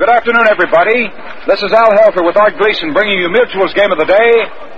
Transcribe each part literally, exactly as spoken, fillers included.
Good afternoon, everybody. This is Al Helfer with Art Gleason bringing you Mutual's Game of the Day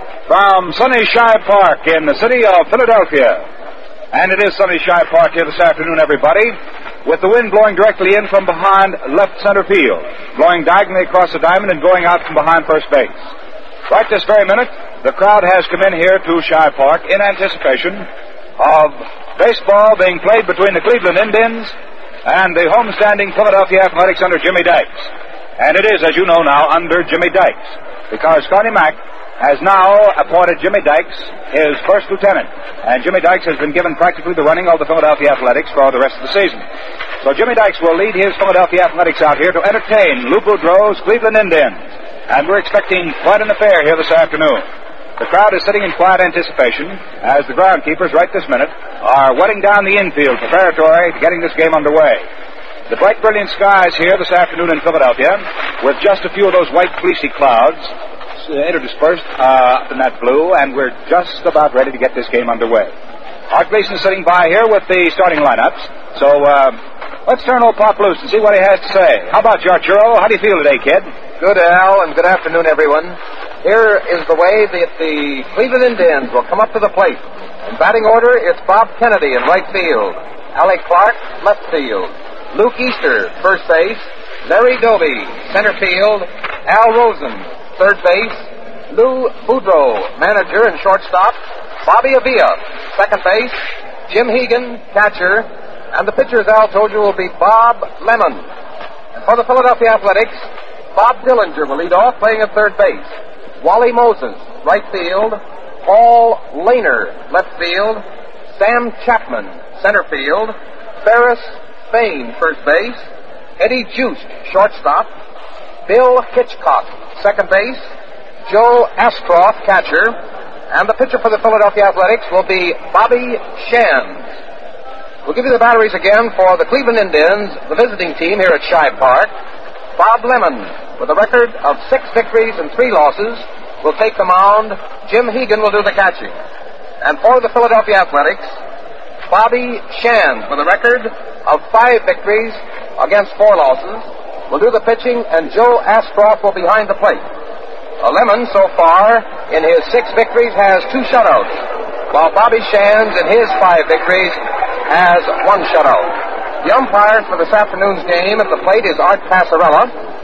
from sunny Shibe Park in the city of Philadelphia. And it is sunny Shibe Park here this afternoon, everybody, with the wind blowing directly in from behind left center field, blowing diagonally across the diamond and going out from behind first base. Right this very minute, the crowd has come in here to Shibe Park in anticipation of baseball being played between the Cleveland Indians and the homestanding Philadelphia Athletics under Jimmy Dykes. And it is, as you know now, under Jimmy Dykes, because Connie Mack has now appointed Jimmy Dykes his first lieutenant. And Jimmy Dykes has been given practically the running of the Philadelphia Athletics for the rest of the season. So Jimmy Dykes will lead his Philadelphia Athletics out here to entertain Lou Boudreau's Cleveland Indians. And we're expecting quite an affair here this afternoon. The crowd is sitting in quiet anticipation as the groundkeepers right this minute are wetting down the infield preparatory to getting this game underway. The bright, brilliant skies here this afternoon in Philadelphia, with just a few of those white, fleecy clouds uh, interdispersed uh, up in that blue, and we're just about ready to get this game underway. Art Gleason is sitting by here with the starting lineups, so uh, let's turn old Pop loose and see what he has to say. How about you, Arturo? How do you feel today, kid? Good, Al, and good afternoon, everyone. Here is the way that the Cleveland Indians will come up to the plate. In batting order, it's Bob Kennedy in right field, Alec Clark, left field, Luke Easter, first base, Larry Doby, center field, Al Rosen, third base, Lou Boudreau, manager and shortstop, Bobby Avila, second base, Jim Hegan, catcher, and the pitcher, as Al told you, will be Bob Lemon. And for the Philadelphia Athletics, Bob Dillinger will lead off, playing at third base. Wally Moses, right field. Paul Lehner, left field. Sam Chapman, center field. Ferris Fain, first base. Eddie Joost, shortstop. Bill Hitchcock, second base. Joe Ascroft, catcher. And the pitcher for the Philadelphia Athletics will be Bobby Shands. We'll give you the batteries again for the Cleveland Indians, the visiting team here at Shibe Park. Bob Lemon, with a record of six victories and three losses, will take the mound. Jim Hegan will do the catching. And for the Philadelphia Athletics, Bobby Shands, with a record of five victories against four losses, will do the pitching, and Joe Ascroft will be behind the plate. Uh, Lemon, so far, in his six victories, has two shutouts, while Bobby Shands, in his five victories, has one shutout. The umpire for this afternoon's game at the plate is Art Passarella.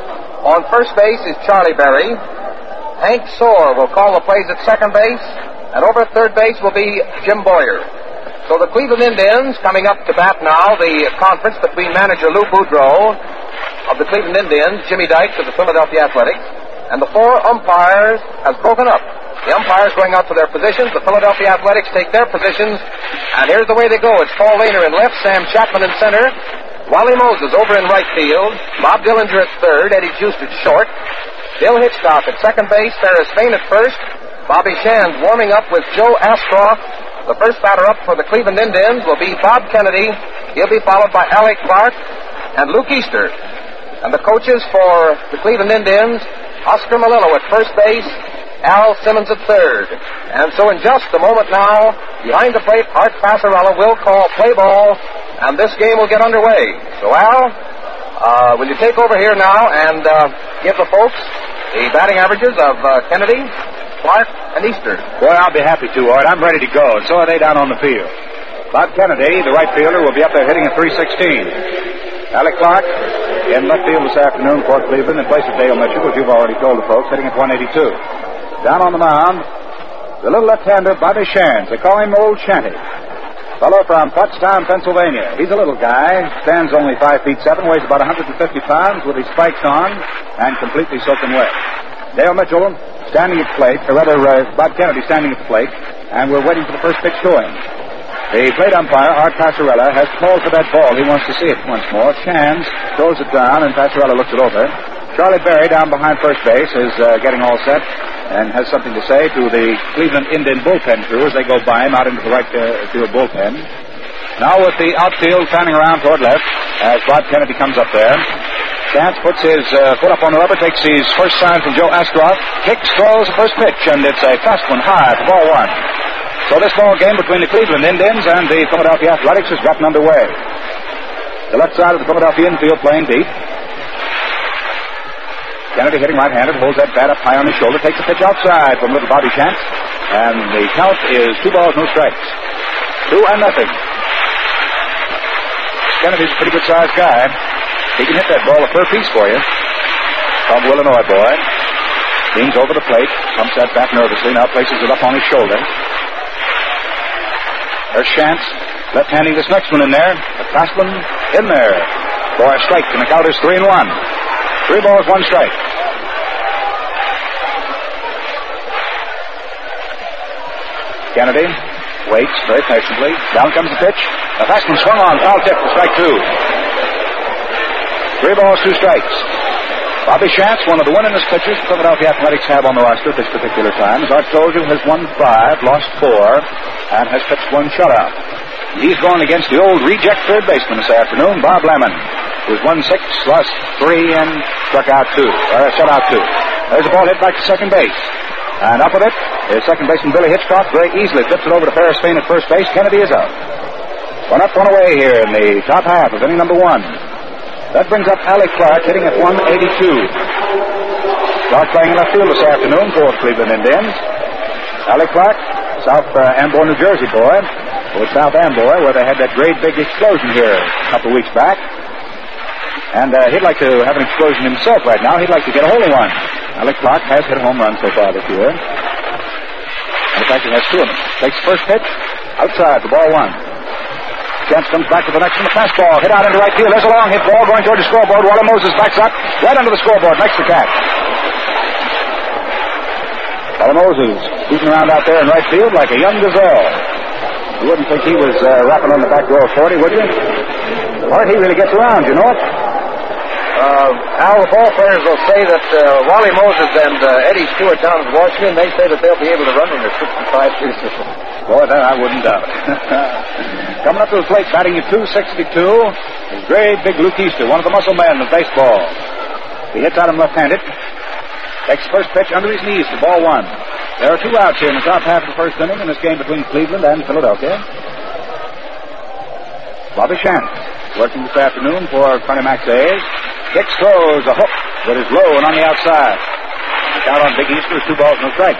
On first base is Charlie Berry. Hank Soar will call the plays at second base, and over at third base will be Jim Boyer. So the Cleveland Indians coming up to bat now, the conference between manager Lou Boudreau of the Cleveland Indians, Jimmy Dykes of the Philadelphia Athletics, and the four umpires has broken up. The umpires going out to their positions. The Philadelphia Athletics take their positions. And here's the way they go. It's Paul Lehner in left, Sam Chapman in center, Wally Moses over in right field, Bob Dillinger at third, Eddie Joost at short, Bill Hitchcock at second base, Ferris Fain at first, Bobby Shands warming up with Joe Ascroft. The first batter up for the Cleveland Indians will be Bob Kennedy. He'll be followed by Alec Clark and Luke Easter. And the coaches for the Cleveland Indians, Oscar Malillo at first base, Al Simmons at third. And so in just a moment now, behind the plate, Art Passarella will call play ball, and this game will get underway. So Al, uh, will you take over here now and uh, give the folks the batting averages of uh, Kennedy, Clark, and Easter? Boy, I'll be happy to, Art. I'm ready to go, and so are they down on the field. Bob Kennedy, the right fielder, will be up there hitting at three sixteen. Alec Clark in left field this afternoon for Cleveland in place of Dale Mitchell, as you've already told the folks, hitting at one eighty-two. Down on the mound, the little left-hander Bobby Shands. They call him Old Shanty. Fellow from Pottstown, Pennsylvania. He's a little guy, stands only five feet seven, weighs about one hundred fifty pounds with his spikes on and completely soaking wet. Dale Mitchell standing at the plate, or rather uh, Bob Kennedy standing at the plate, and we're waiting for the first pitch to him. The plate umpire, Art Passarella, has called for that ball. He wants to see it once more. Shands throws it down, and Passarella looks it over. Charlie Berry, down behind first base, is uh, getting all set and has something to say to the Cleveland Indian bullpen crew as they go by him out into the right uh, field bullpen. Now with the outfield fanning around toward left as Bob Kennedy comes up there. Chance puts his uh, foot up on the rubber, takes his first sign from Joe Ascroft, kicks, throws the first pitch, and it's a fast one high for ball one. So this ball game between the Cleveland Indians and the Philadelphia Athletics has gotten underway. The left side of the Philadelphia infield playing deep. Kennedy hitting right-handed, holds that bat up high on his shoulder, takes a pitch outside from little Bobby Shantz, and the count is two balls, no strikes. Two and nothing. Kennedy's a pretty good-sized guy. He can hit that ball a per piece for you. From Illinois boy. Leans over the plate, pumps that back nervously, now places it up on his shoulder. There's Shantz, left-handing this next one in there. The fastman in there for a strike, and the count is three and one. Three balls, one strike. Kennedy waits very patiently. Down comes the pitch. The fastman swung on, foul tip for strike two. Three balls, two strikes. Bobby Shantz, one of the winningest pitchers the Philadelphia Athletics have on the roster at this particular time. As Art told you, has won five, lost four, and has pitched one shutout. He's going against the old reject third baseman this afternoon, Bob Lemon, who's won six, lost three, and struck out two, or shut out two. There's a ball hit back to second base. And up with it is second baseman Billy Hitchcock. Very easily flips it over to Ferris Fain at first base. Kennedy is out. One up, one away here in the top half of inning number one. That brings up Alec Clark, hitting at one eighty-two. Clark playing in left field this afternoon for the Cleveland Indians. Alec Clark, South uh, Amboy, New Jersey boy. With South Amboy, where they had that great big explosion here a couple of weeks back. And uh, he'd like to have an explosion himself right now. He'd like to get a hold of one. Alec Clark has hit a home run so far this year. And in fact, he has two of them. Takes the first pitch, outside, the ball one. Shantz comes back to the next one, the fastball, hit out into right field. There's a long hit ball going toward the scoreboard. Wally Moses backs up, right under the scoreboard, makes the catch. Wally Moses shooting around out there in right field like a young gazelle. You wouldn't think he was uh, rapping on the back door of forty, would you? Boy, he really gets around, you know it? Uh, Al, the ball players will say that uh, Wally Moses and uh, Eddie Stewart down in Washington, they say that they'll be able to run in their sixty-five season. Boy, that I wouldn't doubt. Coming up to the plate, batting at two sixty-two, is great big Luke Easter, one of the muscle men of baseball. He hits out him left-handed. Takes first pitch under his knees for ball one. There are two outs here in the top half of the first inning in this game between Cleveland and Philadelphia. Bobby Shantz working this afternoon for Connie Mack's A's. Hicks throws a hook that is low and on the outside. The count on Big Easter is two balls, no strikes.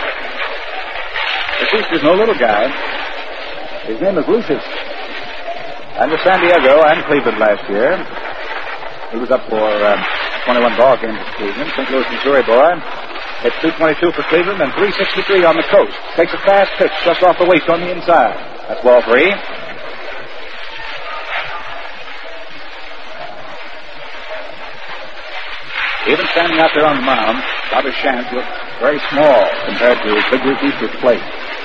This Easter's no little guy. His name is Lucius. And with San Diego and Cleveland last year, he was up for um, twenty-one ball games for Cleveland. Saint Louis, Missouri boy. Hit two twenty-two for Cleveland and three sixty-three on the coast. Takes a fast pitch just off the waist on the inside. That's ball three. Even standing out there on the mound, Bobby Shantz looked very small compared to Big Luke Easter's plate.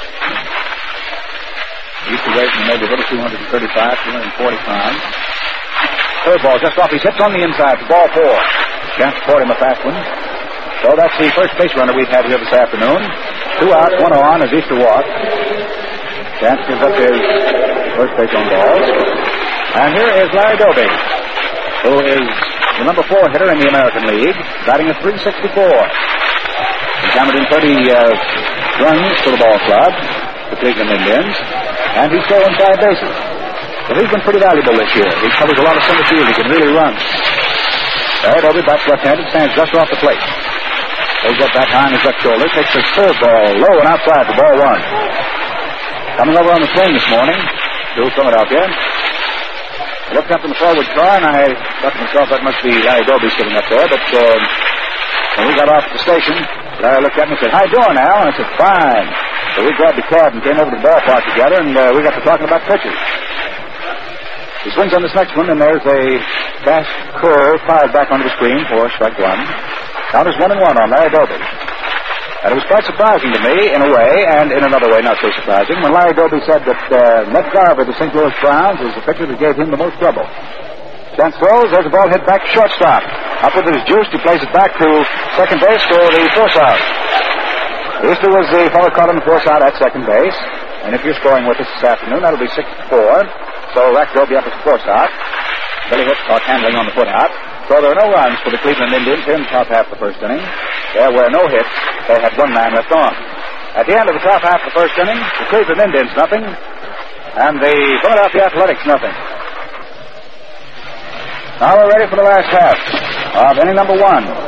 He used to weigh from maybe a little two thirty-five, two forty pounds. Third ball just off his hips on the inside for ball four. Shantz caught him a fast one. So that's the first base runner we've had here this afternoon. Two outs, one on as Easter walked. Shantz gives up his first base on balls. And here is Larry Doby, who is the number four hitter in the American League, batting at three sixty-four. He's hammered in thirty uh, runs for the ball club, the Cleveland Indians, and he's stolen five bases. So he's been pretty valuable this year. He covers a lot of center field. He can really run. Larry Doby bats left-handed, stands just off the plate. Holds up back high on his left shoulder, takes his third ball low and outside for ball one. Coming over on the swing this morning, to Philadelphia. I looked up in the forward car, and I thought to myself that must be Larry Doby sitting up there. But uh, when we got off at the station, Larry looked at me and said, "How you doing, Al?" And I said, "Fine." So we grabbed the cab and came over to the ballpark together, and uh, we got to talking about pitches. He swings on this next one, and there's a fast curve fired back onto the screen for strike one. Count is one and one on Larry Doby. And it was quite surprising to me, in a way, and in another way not so surprising, when Larry Doby said that uh, Ned Garver of the Saint Louis Browns was the pitcher that gave him the most trouble. Shantz throws, there's a ball hit back to shortstop. Up with his juice, he plays it back to second base for the force out. Easter was the fellow caught on the force out at second base. And if you're scoring with us this afternoon, that'll be six to four. So Rack Doby up as force out. Billy Hitchcock handling on the foot out. So there are no runs for the Cleveland Indians here in the top half of the first inning. There were no hits. They had one man left on. At the end of the top half of the first inning, the Cleveland Indians nothing, and the Philadelphia Athletics nothing. Now we're ready for the last half of inning number one.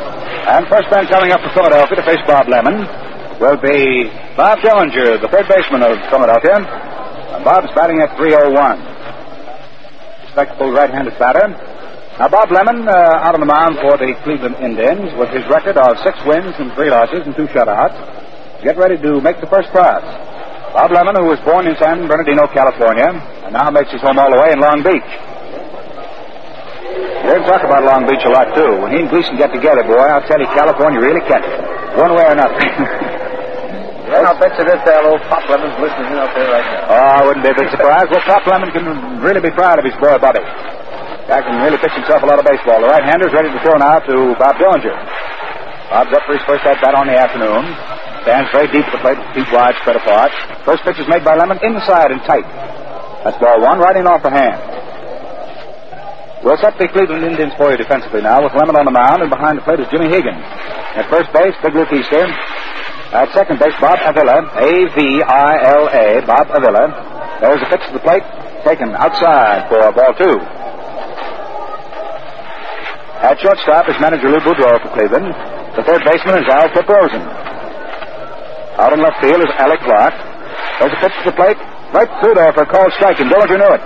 And first man coming up for Philadelphia to face Bob Lemon will be Bob Dillinger, the third baseman of Philadelphia. And Bob's batting at three oh one. Respectable right-handed batter. Now, Bob Lemon uh, out on the mound for the Cleveland Indians with his record of six wins and three losses and two shutouts. Get ready to make the first pass. Bob Lemon, who was born in San Bernardino, California, and now makes his home all the way in Long Beach. We're going to talk about Long Beach a lot, too. When he and Gleason get together, boy, I'll tell you, California really catches it. One way or another. Yeah, I'll bet you this uh, old Pop Lemon's listening out there right now. Oh, I wouldn't be a bit surprised. Well, Pop Lemon can really be proud of his boy, Bobby. Guy can really pitch himself a lot of baseball. The right-hander's ready to throw now to Bob Dillinger. Bob's up for his first at-bat on the afternoon. Stands very deep at the plate, feet wide, spread apart. First pitch is made by Lemon inside and tight. That's ball one, right in off the hand. We'll set the Cleveland Indians for you defensively now with Lemon on the mound, and behind the plate is Jimmy Higgins. At first base, Big Luke Easter. At second base, Bob Avila, A V I L A, Bob Avila. There's a pitch to the plate, taken outside for ball two. At shortstop is manager Lou Boudreau for Cleveland. The third baseman is Al Flip Rosen. Out in left field is Alec Clark. There's a pitch to the plate, right through there for a called strike, and Dillinger knew it.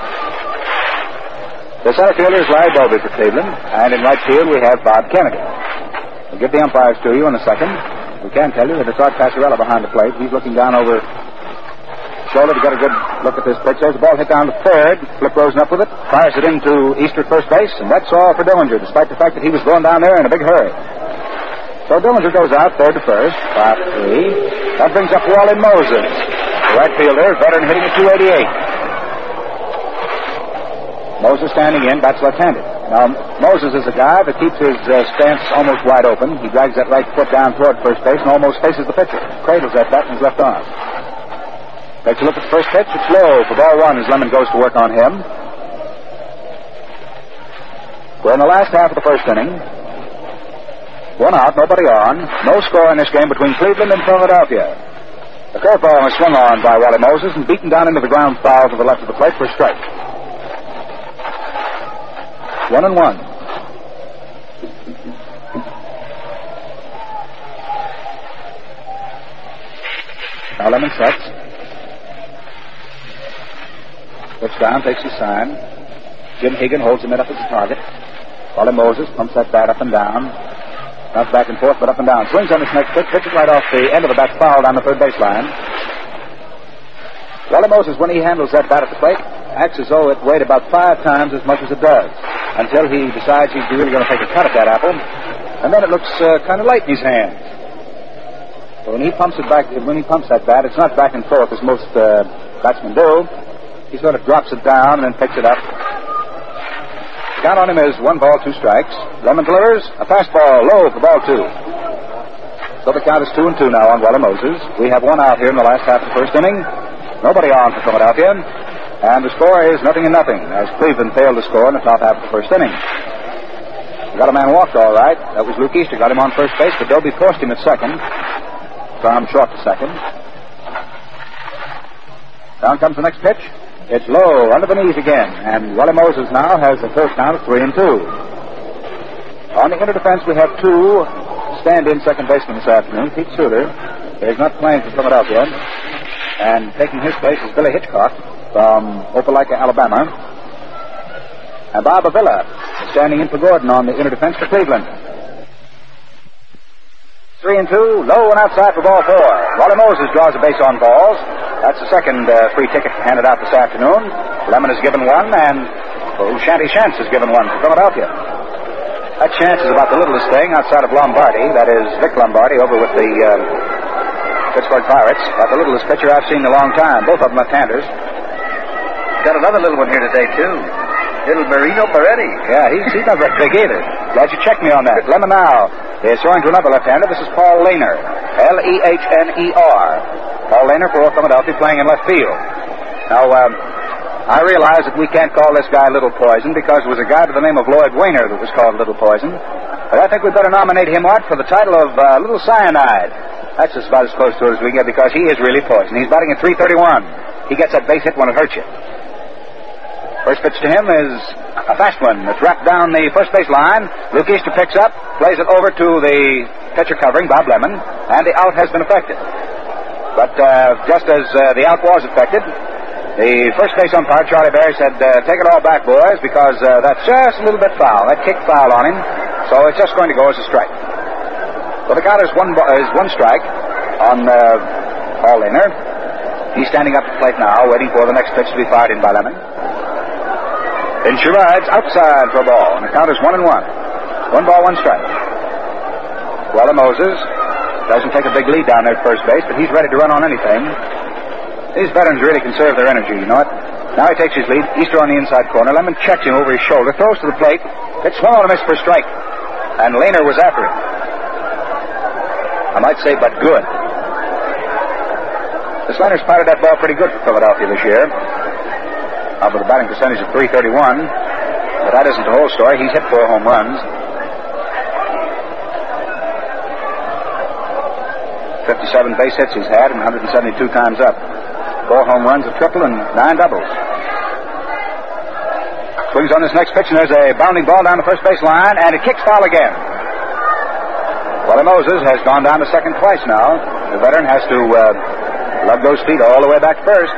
The center fielder is Larry Doby for Cleveland, and in right field we have Bob Kennedy. We'll give the umpires to you in a second. We can tell you that it's Art Passarella behind the plate. He's looking down over shoulder to get a good look at this pitch. There's the ball hit down to third. Flip Rosen up with it. Fires it into Easter at first base. And that's all for Dillinger, despite the fact that he was going down there in a big hurry. So Dillinger goes out third to first. five three. That brings up Wally Moses. The right fielder, veteran, hitting at two eighty-eight. Moses standing in, bats left-handed. Now, Moses is a guy that keeps his uh, stance almost wide open. He drags that right foot down toward first base and almost faces the pitcher. Cradles that bat in his left arm. Takes a look at the first pitch. It's low for ball one as Lemon goes to work on him. We're in the last half of the first inning. One out, nobody on. No score in this game between Cleveland and Philadelphia. The curveball is swung on by Wally Moses and beaten down into the ground foul to the left of the plate for a strike. One and one. Now Lemon sets. Looks down, takes his sign. Jim Higgin holds him up as a target. Wally Moses pumps that bat up and down. Not back and forth, but up and down. Swings on his next pitch, pitches right off the end of the bat, foul down the third baseline. Wally Moses, when he handles that bat at the plate, acts as though it weighed about five times as much as it does, until he decides he's really going to take a cut at that apple, and then it looks uh, kind of light in his hands. So when he pumps it back, when he pumps that bat, it's not back and forth as most uh, batsmen do. He sort of drops it down and then picks it up. Count on him is one ball, two strikes. Lemon delivers a fastball low for ball two. So the count is two and two now on Wally Moses. We have one out here in the last half of the first inning. Nobody on for Philadelphia. And the score is nothing and nothing, as Cleveland failed to score in the top half of the first inning. We got a man walked all right. That was Luke Easter. Got him on first base, but Doby forced him at second. Found him short to second. Down comes the next pitch. It's low, under the knees again, and Wally Moses now has a first down of three and two. On the inner defense, we have two stand-in second basemen this afternoon. Pete Suter is not playing for Philadelphia, and taking his place is Billy Hitchcock from Opelika, Alabama. And Bob Avila is standing in for Gordon on the inner defense for Cleveland. Three and two, low and outside for ball four. Wally Moses draws a base on balls. That's the second uh, free ticket handed out this afternoon. Lemon has given one, and oh, Shanty Shantz has given one for Philadelphia. That Shantz is about the littlest thing outside of Lombardi. That is Vic Lombardi over with the uh, Pittsburgh Pirates. About the littlest pitcher I've seen in a long time. Both of them left-handers. Got another little one here today, too. Little Marino Peretti. Yeah, he's, he's not very big either. Glad you checked me on that. Lemon now is throwing to another left-hander. This is Paul Lehner. L E H N E R. Paul Lehner for Philadelphia playing in left field. Now, um, I realize that we can't call this guy Little Poison because there was a guy by the name of Lloyd Wainer that was called Little Poison. But I think we better nominate him, Art, for the title of uh, Little Cyanide. That's just about as close to it as we get because he is really poison. He's batting at three thirty-one. He gets that base hit when it hurts you. First pitch to him is a fast one. It's wrapped down the first base line. Luke Easter picks up, plays it over to the pitcher covering, Bob Lemon, and the out has been effected. But uh, just as uh, the out was effected, the first base umpire, Charlie Berry, said, uh, take it all back, boys, because uh, that's just a little bit foul. That kicked foul on him, so it's just going to go as a strike. So the count is one, is one strike on uh, Paul Lehner. He's standing up at the plate now, waiting for the next pitch to be fired in by Lemon. Then she rides outside for a ball, and the count is one and one. One ball, one strike. Wally Moses doesn't take a big lead down there at first base, but he's ready to run on anything. These veterans really conserve their energy, you know it. Now he takes his lead. Easter on the inside corner. Lemon checks him over his shoulder, throws to the plate. It's swung on a miss for a strike. And Lehner was after him. I might say, but good. This Lehner's potted that ball pretty good for Philadelphia this year. Up with a batting percentage of three thirty-one. But that isn't the whole story. He's hit four home runs. fifty-seven base hits he's had and one hundred seventy-two times up. Four home runs, a triple, and nine doubles. Swings on this next pitch, and there's a bounding ball down the first base line, and it kicks foul again. Wally Moses has gone down to second twice now. The veteran has to uh, lug those feet all the way back first.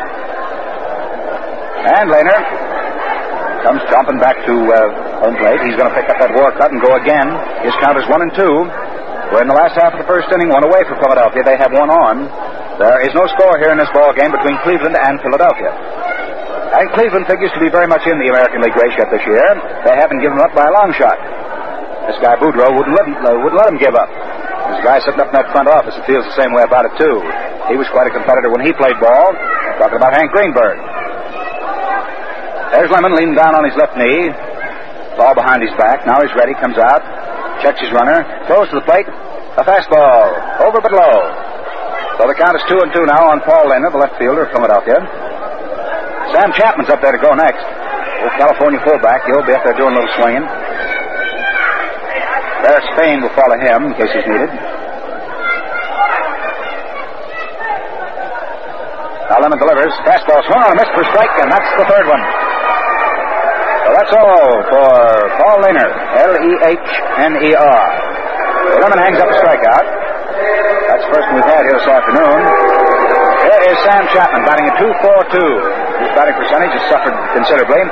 And Lehner comes jumping back to uh, home plate. He's going to pick up that war cut and go again. His count is one and two. We're in the last half of the first inning, one away for Philadelphia. They have one on. There is no score here in this ball game between Cleveland and Philadelphia. And Cleveland figures to be very much in the American League race yet this year. They haven't given up by a long shot. This guy Boudreau wouldn't let him, uh, wouldn't let him give up. This guy sitting up in that front office feels the same way about it, too. He was quite a competitor when he played ball. I'm talking about Hank Greenberg. There's Lemon leaning down on his left knee. Ball behind his back. Now he's ready. Comes out. Checks his runner. Throws to the plate. A fastball. Over but low. So the count is two and two now on Paul Lehner, the left fielder of Philadelphia. Sam Chapman's up there to go next. Old California fullback. He'll be up there doing a little swinging. Barris Spain will follow him in case he's needed. Now Lemon delivers. Fastball swung on a miss for a strike, and that's the third one. So that's all for Paul Lehner, L E H N E R. So Lemon hangs up a strikeout. That's the first one we've had here this afternoon. Here is Sam Chapman batting at two four two. His batting percentage has suffered considerably.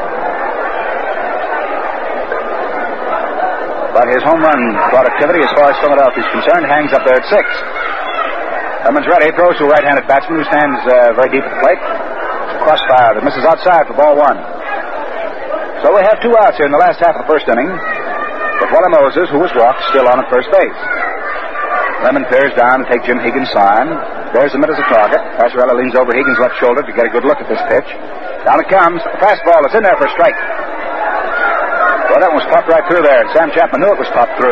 But his home run productivity, as far as Philadelphia is concerned, hangs up there at six. Lemon's ready. Throws to a right-handed batsman who stands uh, very deep at the plate. Crossfire that misses outside for ball one. So we have two outs here in the last half of the first inning, with Wally Moses, who was walked, still on at first base. Lemon peers down to take Jim Higgins' sign. There's the mid as a target. Passarella leans over Higgins' left shoulder to get a good look at this pitch. Down it comes. The fastball is in there for a strike. Well, that one was popped right through there, and Sam Chapman knew it was popped through.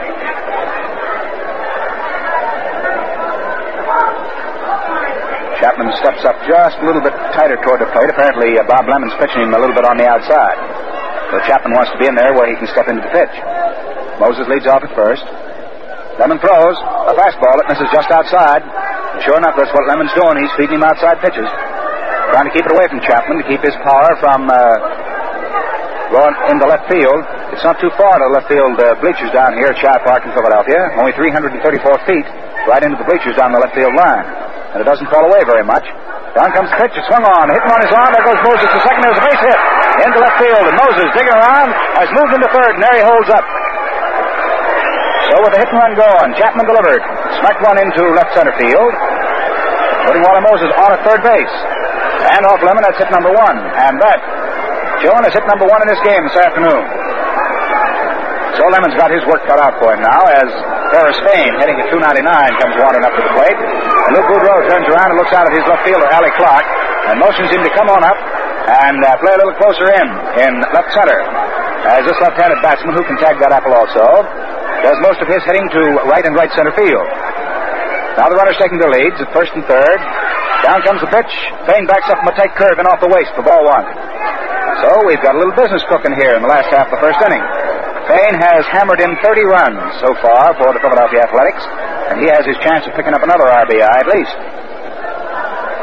Chapman steps up just a little bit tighter toward the plate. Apparently, uh, Bob Lemon's pitching him a little bit on the outside. So Chapman wants to be in there where he can step into the pitch. Moses leads off at first. Lemon throws a fastball that misses just outside. And sure enough, that's what Lemon's doing. He's feeding him outside pitches. Trying to keep it away from Chapman, to keep his power from uh, going into left field. It's not too far to the left field uh, bleachers down here at Shibe Park in Philadelphia. Only three hundred thirty-four feet right into the bleachers down the left field line. And it doesn't fall away very much. Down comes the pitch. It's swung on. Hitting on his arm. There goes Moses to second. There's a base hit into left field. And Moses, digging around, has moved into third. And there he holds up. So with the hit and run going, Chapman delivered. Smacked one into left center field, putting Wally Moses on at third base. And off Lemon, that's hit number one. And that, Joan, is hit number one in this game this afternoon. So Lemon's got his work cut out for him now as Ferris Spain, hitting at two ninety-nine, comes wandering up to the plate. And Luke Boudreau turns around and looks out at his left fielder, Allie Clark, and motions him to come on up and uh, play a little closer in, in left center. As this left-handed batsman, who can tag that apple also, does most of his hitting to right and right center field. Now the runners taking their leads at first and third. Down comes the pitch. Spain backs up from a tight curve and off the waist for ball one. So we've got a little business cooking here in the last half of the first inning. Spain has hammered in thirty runs so far for the Philadelphia Athletics, and he has his chance of picking up another R B I at least.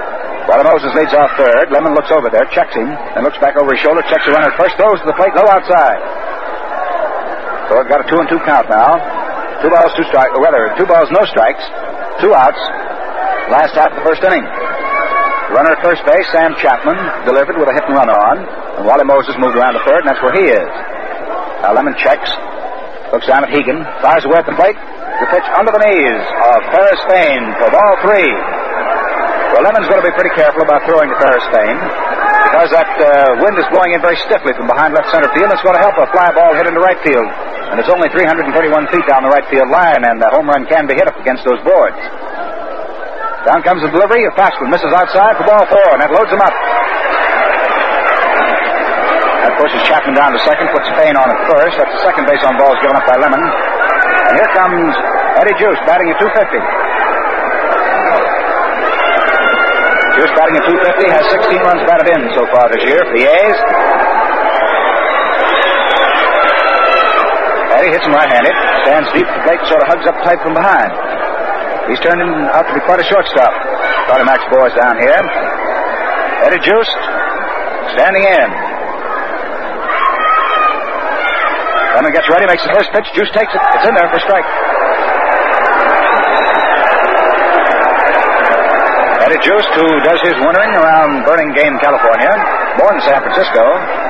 Wally Moses leads off third. Lemon looks over there, checks him, then looks back over his shoulder, checks the runner at first, throws to the plate, low outside. So we've got a two and two count now. Two balls, two strikes, or rather, two balls, no strikes, two outs. Last half of the first inning. The runner at first base, Sam Chapman, delivered with a hit and run on, and Wally Moses moved around to third, and that's where he is. Now Lemon checks, looks down at Hegan, fires away at the plate. The pitch under the knees of Ferris Fain for ball three. Well, Lemon's going to be pretty careful about throwing to Ferris Fain because that uh, wind is blowing in very stiffly from behind left center field. It's going to help a fly ball hit into right field. And it's only three hundred thirty-one feet down the right field line, and the home run can be hit up against those boards. Down comes the delivery. A fast one misses outside for ball four, and that loads him up. That pushes Chapman down to second, puts Fain on at first. That's the second base on balls given up by Lemon. And here comes Eddie Juice batting at two fifty. Juice batting at two fifty, has sixteen runs batted in so far this year for the A's. Eddie hits him right-handed, stands deep at the plate, sort of hugs up tight from behind. He's turned out to be quite a shortstop. Charlie Mack's boys down here. Eddie Juice standing in. Lemon gets ready, makes the first pitch. Juice takes it. It's in there for a strike. Eddie Juice, who does his wintering around Burlingame, California, born in San Francisco.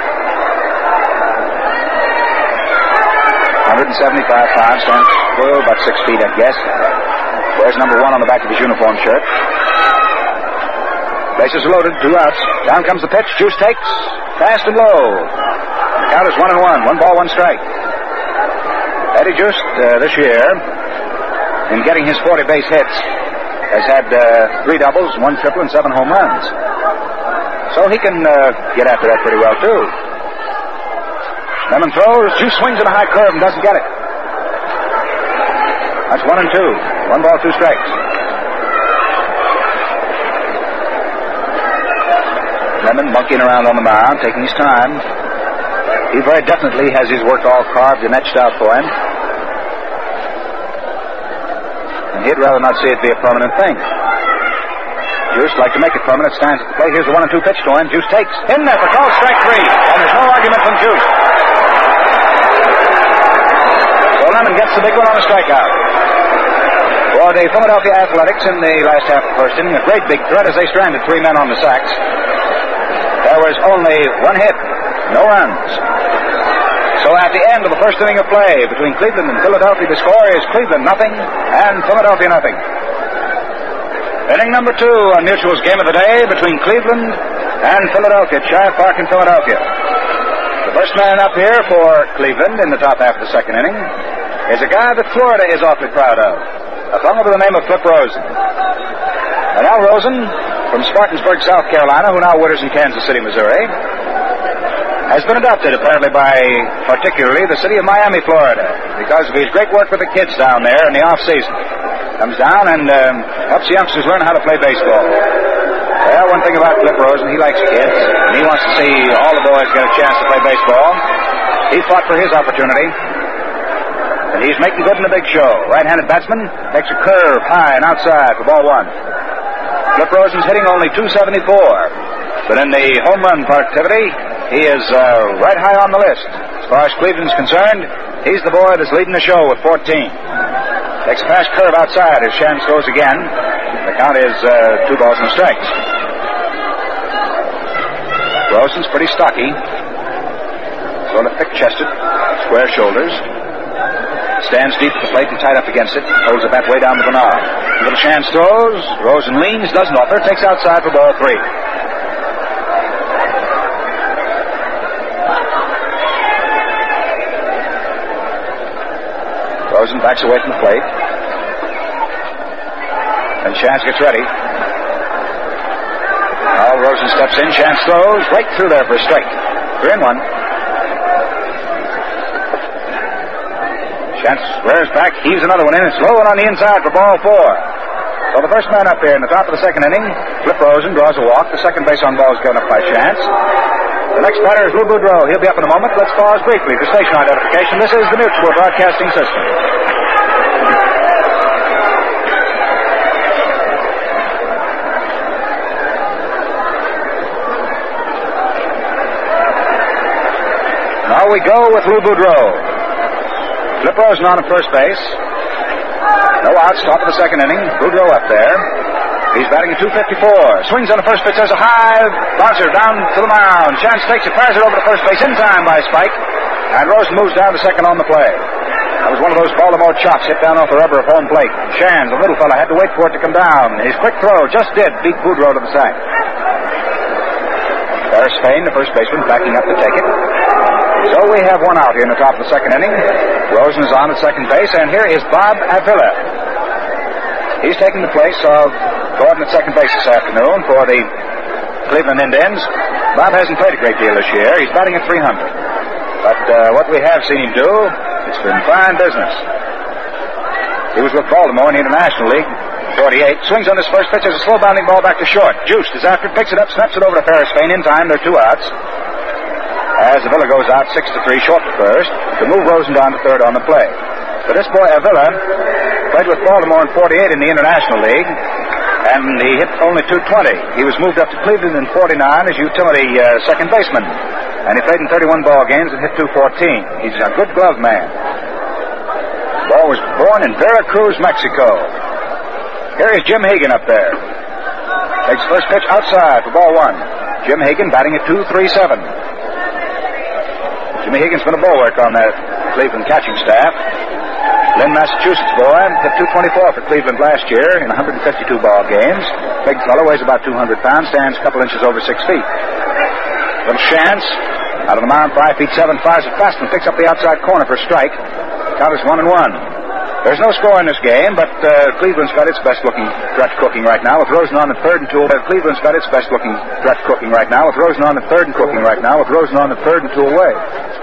one seventy-five pounds, stands well, about six feet, I guess. Wears number one on the back of his uniform shirt. Bases are loaded, two outs. Down comes the pitch. Juice takes, fast and low. The count is one and one. One ball, one strike. Eddie Juice, uh, this year, in getting his forty base hits, has had uh, three doubles, one triple, and seven home runs. So he can uh, get after that pretty well, too. Lemon throws. Juice swings at a high curve and doesn't get it. That's one and two. One ball, two strikes. Lemon monkeying around on the mound, taking his time. He very definitely has his work all carved and etched out for him. And he'd rather not see it be a permanent thing. Juice like to make it permanent, stands at the plate. Here's the one and two pitch to him. Juice takes. In there for call, strike three. And there's no argument from Juice. So Lemon gets the big one on a strikeout. For the Philadelphia Athletics in the last half of the first inning, a great big threat as they stranded three men on the sacks. There was only one hit, no runs. So at the end of the first inning of play between Cleveland and Philadelphia, the score is Cleveland nothing and Philadelphia nothing. Inning number two on Mutual's Game of the Day between Cleveland and Philadelphia at Shive Park in Philadelphia. The first man up here for Cleveland in the top half of the second inning is a guy that Florida is awfully proud of, a fellow by the name of Flip Rosen. And Al Rosen, from Spartansburg, South Carolina, who now winters in Kansas City, Missouri, has been adopted apparently by particularly the city of Miami, Florida, because of his great work with the kids down there in the off-season. Comes down and um, helps the youngsters learn how to play baseball. Well, one thing about Flip Rosen, he likes kids, and he wants to see all the boys get a chance to play baseball. He fought for his opportunity, and he's making good in the big show. Right-handed batsman makes a curve high and outside for ball one. Flip Rosen's hitting only two seventy-four, but in the home run productivity, he is uh, right high on the list. As far as Cleveland's concerned, he's the boy that's leading the show with fourteen. Takes a fast curve outside as Shantz goes again. The count is uh, two balls and strikes. Rosen's pretty stocky. Sort of thick-chested, square shoulders. Stands deep at the plate and tied up against it. Holds the bat way down to the knob. Little Shantz throws. Rosen leans, doesn't offer. Takes outside for ball three. Rosen backs away from the plate. And Shantz gets ready. Now Rosen steps in. Shantz throws right through there for a strike. Three and one. Shantz rears back, heaves another one in. It's low and on the inside for ball four. So the first man up here in the top of the second inning, Flip Rosen, draws a walk. The second base on ball is given up by Shantz. The next batter is Lou Boudreau. He'll be up in a moment. Let's pause briefly for station identification. This is the Mutual Broadcasting System. we go with Lou Boudreau. Flip Rosen on at first base. No outs, top of the second inning. Boudreau up there. He's batting at two fifty-four. Swings on the first pitch. There's a high bouncer down to the mound. Chance takes it, fires it over to first base in time by Spike. And Rosen moves down to second on the play. That was one of those Baltimore chops hit down off the rubber of home plate. Shands, a little fella, had to wait for it to come down. His quick throw just did beat Boudreau to the sack. Ferris Fain, the first baseman, backing up to take it. So we have one out here in the top of the second inning. Rosen is on at second base, and here is Bob Avila. He's taking the place of Gordon at second base this afternoon for the Cleveland Indians. Bob hasn't played a great deal this year. He's batting at three hundred. But uh, what we have seen him do, it's been fine business. He was with Baltimore in the International League, forty-eight. Swings on his first pitch. There's a slow bounding ball back to short. Juiced is after it, picks it up, snaps it over to Ferris Fain. In time, there are two outs. As Avila goes out six to three, short to first, to move Rosen down to third on the play. But this boy Avila played with Baltimore in forty-eight in the International League, and he hit only two twenty. He was moved up to Cleveland in forty-nine as utility uh, second baseman, and he played in thirty-one ball games and hit two fourteen. He's a good glove man. The ball was born in Veracruz, Mexico. Here is Jim Hagan up there. Takes first pitch outside for ball one. Jim Hagan batting at two three seven. Jimmy Higgins been a bulwark on that Cleveland catching staff. Lynn, Massachusetts boy, hit two twenty-four for Cleveland last year in one hundred fifty-two ball games. Big fellow, weighs about two hundred pounds, stands a couple inches over six feet. Little Chance, out of the mound, five feet seven, fires it fast and picks up the outside corner for a strike. Count is one and one. There's no score in this game, but uh, Cleveland's got its best-looking threat cooking right now with Rosen on the third and two. Uh, Cleveland's got its best-looking threat cooking right now with Rosen on the third and cooking right now with Rosen on the third and two away.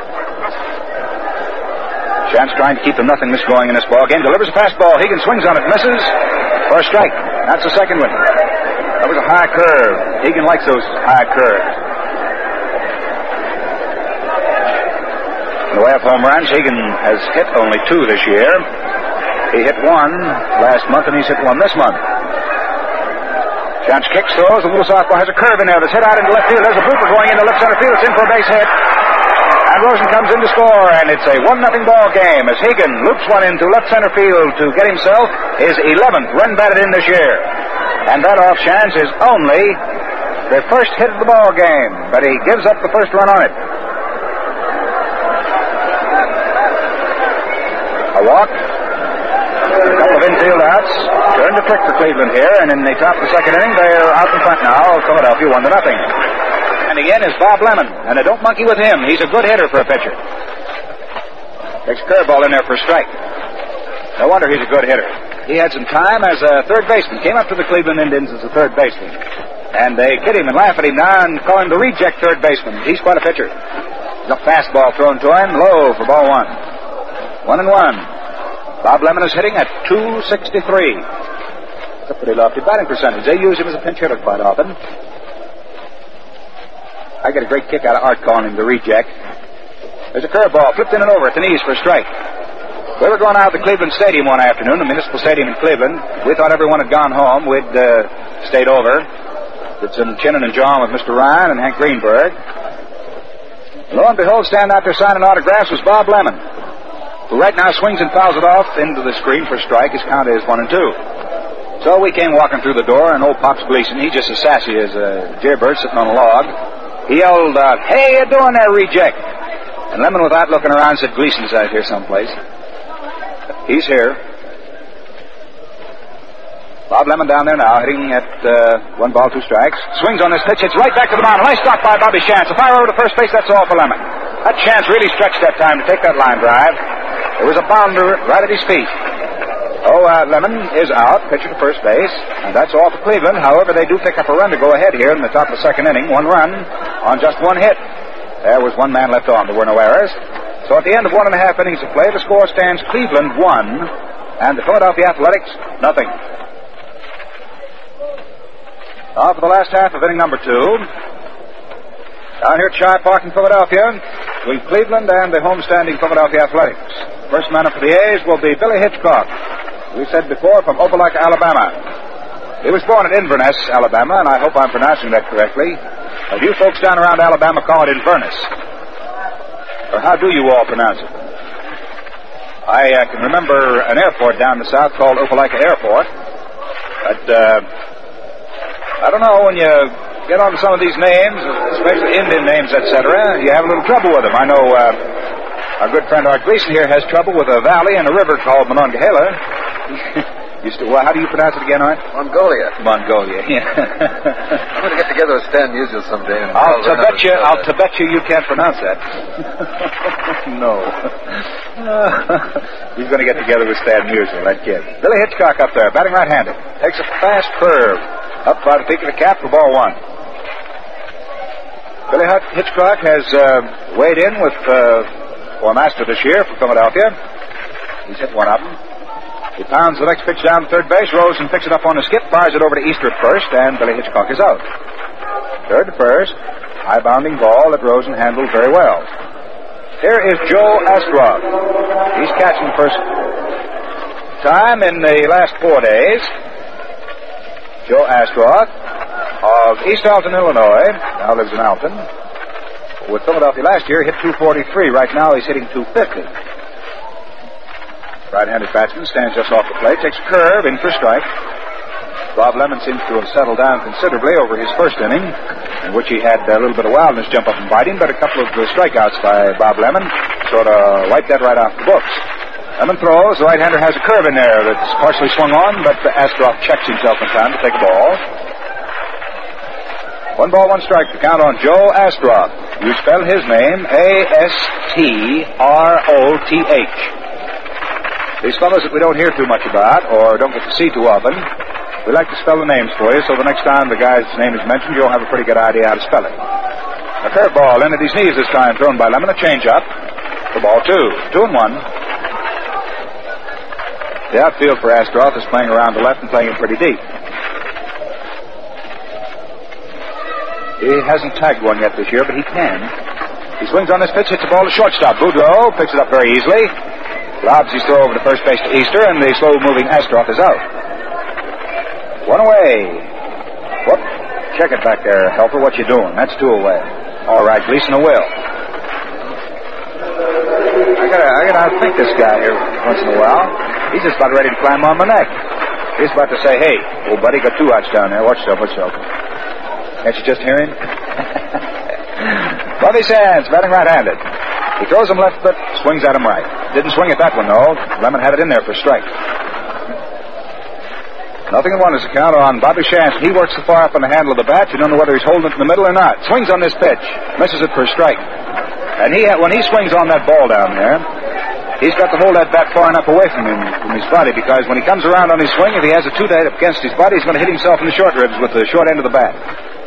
Chance trying to keep the nothingness going in this ball game. Delivers a fastball. Higgins swings on it, misses for a strike. That's the second one. That was a high curve. Higgins likes those high curves. In the way of home runs, Higgins has hit only two this year. He hit one last month, and he's hit one this month. Chance kicks, throws. A little softball has a curve in there that's hit out into left field. There's a blooper going into left center field. It's in for a base hit. And Rosen comes in to score, and it's a one nothing ball game as Higgins loops one into left center field to get himself his eleventh run batted in this year. And that off chance is only the first hit of the ball game, but he gives up the first run on it. A walk. A couple of infield outs. Turned a trick for Cleveland here, and in the top of the second inning, they're out in front now. Philadelphia one to nothing. And again is Bob Lemon, and I don't monkey with him. He's a good hitter for a pitcher. Takes a curveball in there for a strike. No wonder he's a good hitter. He had some time as a third baseman. Came up to the Cleveland Indians as a third baseman. And they kid him and laugh at him now and call him the reject third baseman. He's quite a pitcher. There's a fastball thrown to him, low for ball one. One and one. Bob Lemon is hitting at two sixty-three. That's a pretty lofty batting percentage. They use him as a pinch hitter quite often. I get a great kick out of Art calling him the reject. There's a curveball flipped in and over at the knees for a strike. We were going out of the Cleveland Stadium one afternoon, the Municipal Stadium in Cleveland. We thought everyone had gone home. We'd uh, stayed over. Did some chinning and jawing with Mister Ryan and Hank Greenberg. Lo and behold, standing out there signing autographs was Bob Lemon, who right now swings and fouls it off into the screen for a strike. His count is one and two. So we came walking through the door, and old Pops Gleason, he's just as sassy as a jaybird sitting on a log. He yelled out, "Hey, you doing there, reject?" And Lemon, without looking around, said, "Gleason's out here someplace." He's here. Bob Lemon down there now, hitting at uh, one ball, two strikes. Swings on this pitch. It's right back to the mound. Nice stop by Bobby Chance. A fire over to first base. That's all for Lemon. That Chance really stretched that time to take that line drive. There was a bounder right at his feet. Oh, uh, Lemon is out, pitcher to first base, and that's all for Cleveland. However, they do pick up a run to go ahead here in the top of the second inning. One run on just one hit. There was one man left on. There were no errors. So at the end of one and a half innings of play, the score stands Cleveland one, and the Philadelphia Athletics nothing. Now for the last half of inning number two. Down here at Shibe Park in Philadelphia, between Cleveland and the homestanding Philadelphia Athletics. First man up for the A's will be Billy Hitchcock. We said before, from Opelika, Alabama. He was born at Inverness, Alabama, and I hope I'm pronouncing that correctly. But you folks down around Alabama call it Inverness. Or how do you all pronounce it? I uh, can remember an airport down in the south called Opelika Airport. But, uh, I don't know, when you get onto some of these names, especially Indian names, et cetera, you have a little trouble with them. I know uh, our good friend Art Gleason here has trouble with a valley and a river called Monongahela. Used to, well, how do you pronounce it again, Art? Mongolia. Mongolia, yeah. I'm going to get together with Stan Musial someday. And I'll to bet you, I'll to bet you you can't pronounce that. No. He's going to get together with Stan Musial, that kid. Billy Hitchcock up there, batting right-handed. Takes a fast curve. Up by the peak of the cap for ball one. Billy Hitchcock has uh, weighed in with uh, for Master this year from Philadelphia. He's hit one of them. He pounds the next pitch down to third base. Rosen picks it up on the skip, fires it over to Easter at first, and Billy Hitchcock is out. Third to first. High-bounding ball that Rosen handled very well. Here is Joe Astroff. He's catching the first time in the last four days. Joe Astroff of East Alton, Illinois. Now lives in Alton. With Philadelphia last year, hit two forty-three. Right now he's hitting two fifty. Right-handed batsman stands just off the plate, takes a curve in for strike. Bob Lemon seems to have settled down considerably over his first inning, in which he had a little bit of wildness jump up and bite him, but a couple of uh, strikeouts by Bob Lemon sort of wiped that right off the books. Lemon throws. The right-hander has a curve in there that's partially swung on, but Astroff checks himself in time to take a ball. One ball, one strike to count on Joe Astroff. You spell his name A S T R O T H. These fellows that we don't hear too much about or don't get to see too often, we like to spell the names for you, so the next time the guy's name is mentioned, you'll have a pretty good idea how to spell it. A curveball in at his knees this time, thrown by Lemon. A changeup for ball two. Two and one. The outfield for Astroff is playing around the left and playing it pretty deep. He hasn't tagged one yet this year, but he can. He swings on this pitch, hits the ball to shortstop. Boudreau picks it up very easily. Lobs his throw over to first base to Easter, and the slow-moving Astroff is out. One away. Whoop. Check it back there, Helper. What you doing? That's two away. All right, Gleason, a will. I gotta, I gotta outthink this guy here once in a while. He's just about ready to climb on my neck. He's about to say, hey, old buddy, got two outs down there. Watch yourself, watch yourself. Can't you just hear him? Bobby Sands, batting right-handed. He throws him left, but swings at him right. Didn't swing at that one, though. Lemon had it in there for a strike. Nothing in one is a count on Bobby Sands. He works so far up on the handle of the bat, you don't know whether he's holding it in the middle or not. Swings on this pitch. Misses it for a strike. And he, when he swings on that ball down there, he's got to hold that bat far enough away from him, from his body, because when he comes around on his swing, if he has a two-day up against his body, he's going to hit himself in the short ribs with the short end of the bat.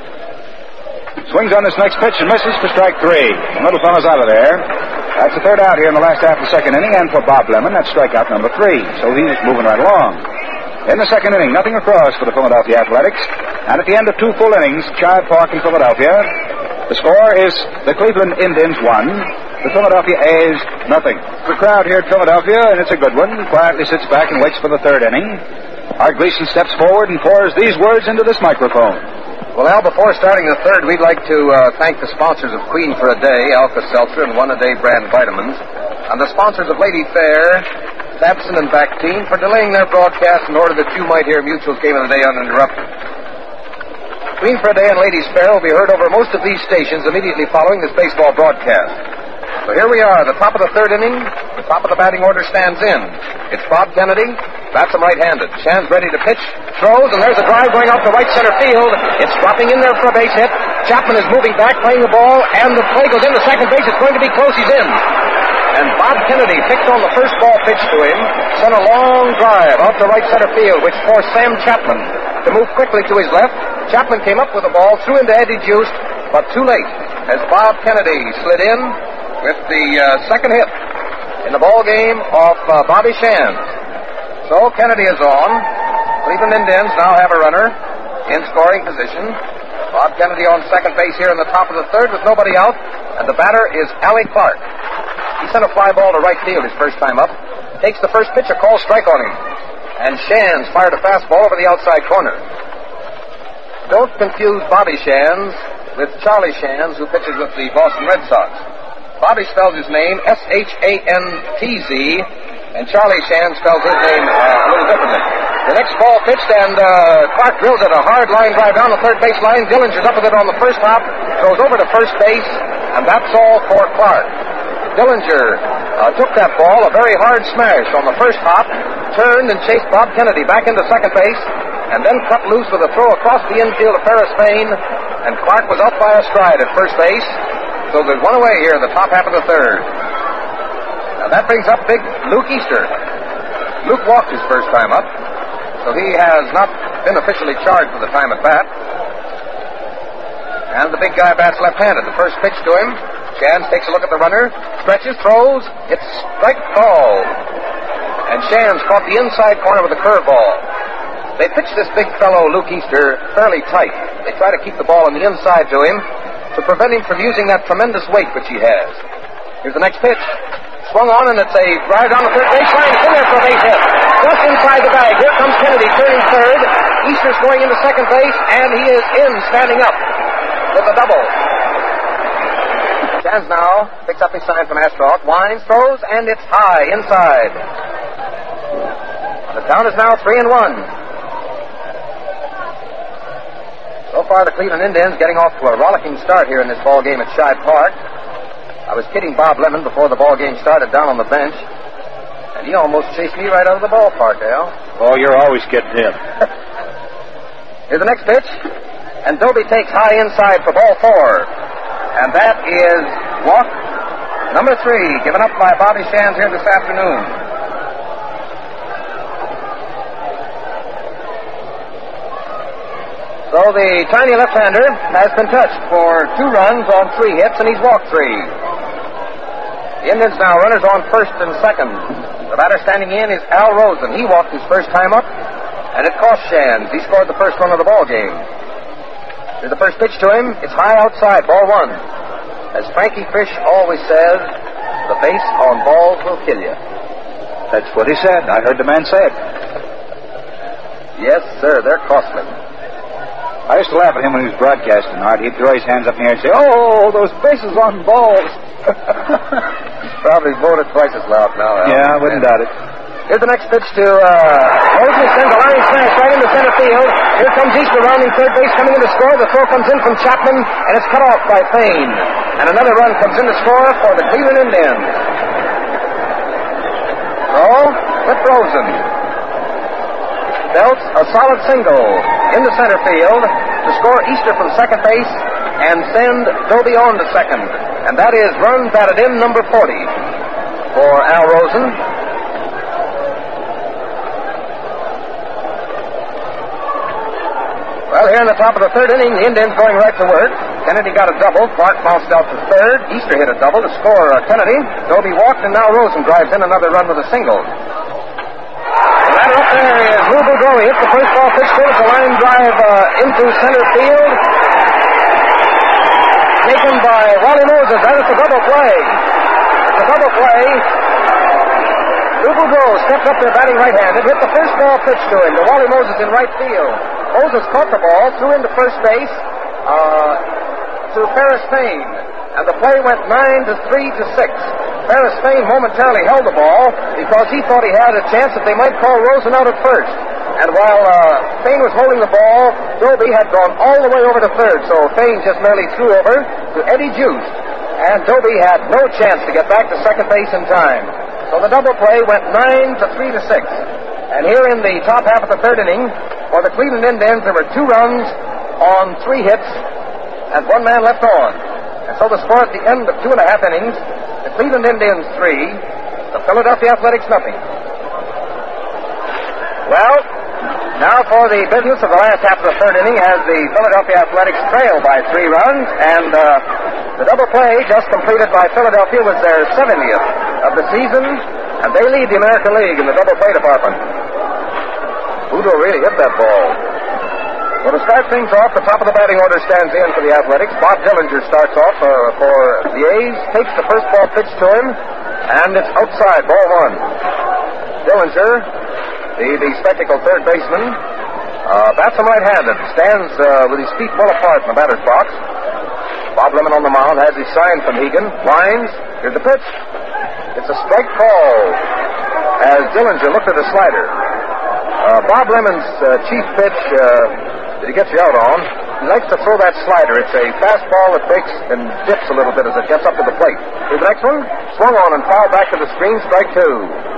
Swings on this next pitch and misses for strike three. The middle fella's out of there. That's the third out here in the last half of the second inning, and for Bob Lemon, that's strikeout number three. So he's moving right along. In the second inning, nothing across for the Philadelphia Athletics. And at the end of two full innings, Shibe Park in Philadelphia, the score is the Cleveland Indians one, the Philadelphia A's nothing. The crowd here at Philadelphia, and it's a good one, quietly sits back and waits for the third inning. Art Gleason steps forward and pours these words into this microphone. Well, Al, before starting the third, we'd like to uh, thank the sponsors of Queen for a Day, Alka-Seltzer and One-A-Day brand vitamins, and the sponsors of Lady Fair, Babson and Bactine, for delaying their broadcast in order that you might hear Mutual's Game of the Day uninterrupted. Queen for a Day and Ladies Fair will be heard over most of these stations immediately following this baseball broadcast. So here we are, the top of the third inning. The top of the batting order stands in. It's Bob Kennedy. Bats him right-handed. Shan's ready to pitch. Throws, and there's a drive going out to right center field. It's dropping in there for a base hit. Chapman is moving back, playing the ball, and the play goes in the second base. It's going to be close. He's in. And Bob Kennedy picked on the first ball pitched to him, sent a long drive out to right center field, which forced Sam Chapman to move quickly to his left. Chapman came up with the ball, threw into Eddie Juist, but too late, as Bob Kennedy slid in with the uh, second hit in the ball game of uh, Bobby Shands. So Kennedy is on. Cleveland Indians now have a runner in scoring position. Bob Kennedy on second base here in the top of the third with nobody out, and the batter is Allie Clark. He sent a fly ball to right field his first time up. Takes the first pitch, a call strike on him. And Shands fired a fastball over the outside corner. Don't confuse Bobby Shands with Charlie Shands, who pitches with the Boston Red Sox. Bobby spells his name S H A N T Z, and Charlie Shan spells his name uh, a little differently. The next ball pitched, and uh, Clark drills it a hard line drive down the third base line. Dillinger's up with it on the first hop, goes over to first base, and that's all for Clark. Dillinger uh, took that ball, a very hard smash on the first hop, turned and chased Bob Kennedy back into second base, and then cut loose with a throw across the infield of Ferris Payne, and Clark was up by a stride at first base. So there's one away here in the top half of the third. Now that brings up big Luke Easter. Luke walked his first time up, so he has not been officially charged for the time at bat. And the big guy bats left-handed. The first pitch to him. Shans takes a look at the runner, stretches, throws. It's strike ball. And Shans caught the inside corner with a curveball. They pitched this big fellow, Luke Easter, fairly tight. They try to keep the ball on the inside to him to prevent him from using that tremendous weight which he has. Here's the next pitch. Swung on, and it's a drive down the third base line. It's in there for a base hit. Just inside the bag. Here comes Kennedy turning third. Easter's going into second base, and he is in, standing up with a double. Shans now picks up his sign from Astroth, winds, throws, and it's high inside. The count is now three and one. So far, the Cleveland Indians getting off to a rollicking start here in this ball game at Shibe Park. I was kidding Bob Lemon before the ball game started down on the bench, and he almost chased me right out of the ballpark, Al. Oh, you're always kidding him. Here's the next pitch, and Doby takes high inside for ball four, and that is walk number three, given up by Bobby Shans here this afternoon. So the tiny left-hander has been touched for two runs on three hits, and he's walked three. The Indians now runners on first and second. The batter standing in is Al Rosen. He walked his first time up, and it cost Shans. He scored the first run of the ball game. Here's the first pitch to him. It's high outside, ball one. As Frankie Fish always says, the base on balls will kill you. That's what he said. I heard the man say it. Yes, sir, they're costly. I used to laugh at him when he was broadcasting, Art. He'd throw his hands up in the air and say, "Oh, those bases on balls." Probably voted twice as loud now. Al. Yeah, I wouldn't doubt it. Here's the next pitch to uh, Rosen. Sends a line smash right into center field. Here comes Easter rounding third base, coming in to score. The throw comes in from Chapman, and it's cut off by Payne. And another run comes in to score for the Cleveland Indians. So, with Rosen. Belts a solid single into center field to score Easter from second base and send Doby on to second. And that is run batted in number forty for Al Rosen. Well, here in the top of the third inning, the Indians going right to work. Kennedy got a double. Clark bounced out to third. Easter hit a double to score uh, Kennedy. Doby walked, and now Rosen drives in another run with a single. Up there is Lou Boudreau. He hits the first ball pitch to it. It's a line drive uh, into center field. Taken by Wally Moses. That is the double play. The double play. Lou Boudreau stepped up there batting right-handed. Hit the first ball pitch to him. To Wally Moses in right field. Moses caught the ball, threw into first base uh, to Ferris Payne. And the play went nine to three to six. Ferris Payne momentarily held the ball because he thought he had a chance that they might call Rosen out at first. And while uh, Payne was holding the ball, Doby had gone all the way over to third, so Payne just merely threw over to Eddie Juice. And Doby had no chance to get back to second base in time. So the double play went nine to three to six. And here in the top half of the third inning, for the Cleveland Indians, there were two runs on three hits and one man left on. And so the score at the end of two and a half innings, the Cleveland Indians three, the Philadelphia Athletics nothing. Well, now for the business of the last half of the third inning, as the Philadelphia Athletics trail by three runs, and uh, the double play just completed by Philadelphia was their seventieth of the season, and they lead the American League in the double play department. Boudreau really hit that ball. Well, to start things off, the top of the batting order stands in for the Athletics. Bob Dillinger starts off uh, for the A's, takes the first ball pitch to him, and it's outside, ball one. Dillinger, the, the spectacled third baseman, uh, bats him right-handed, stands uh, with his feet well apart in the batter's box. Bob Lemon on the mound has his sign from Hegan. Lines. Here's the pitch. It's a strike call as Dillinger looked at the slider. Uh, Bob Lemon's uh, chief pitch uh, that he gets you out on, he likes to throw that slider. It's a fastball that breaks and dips a little bit as it gets up to the plate. Here's the next one. Swung on and fouled back to the screen. Strike two.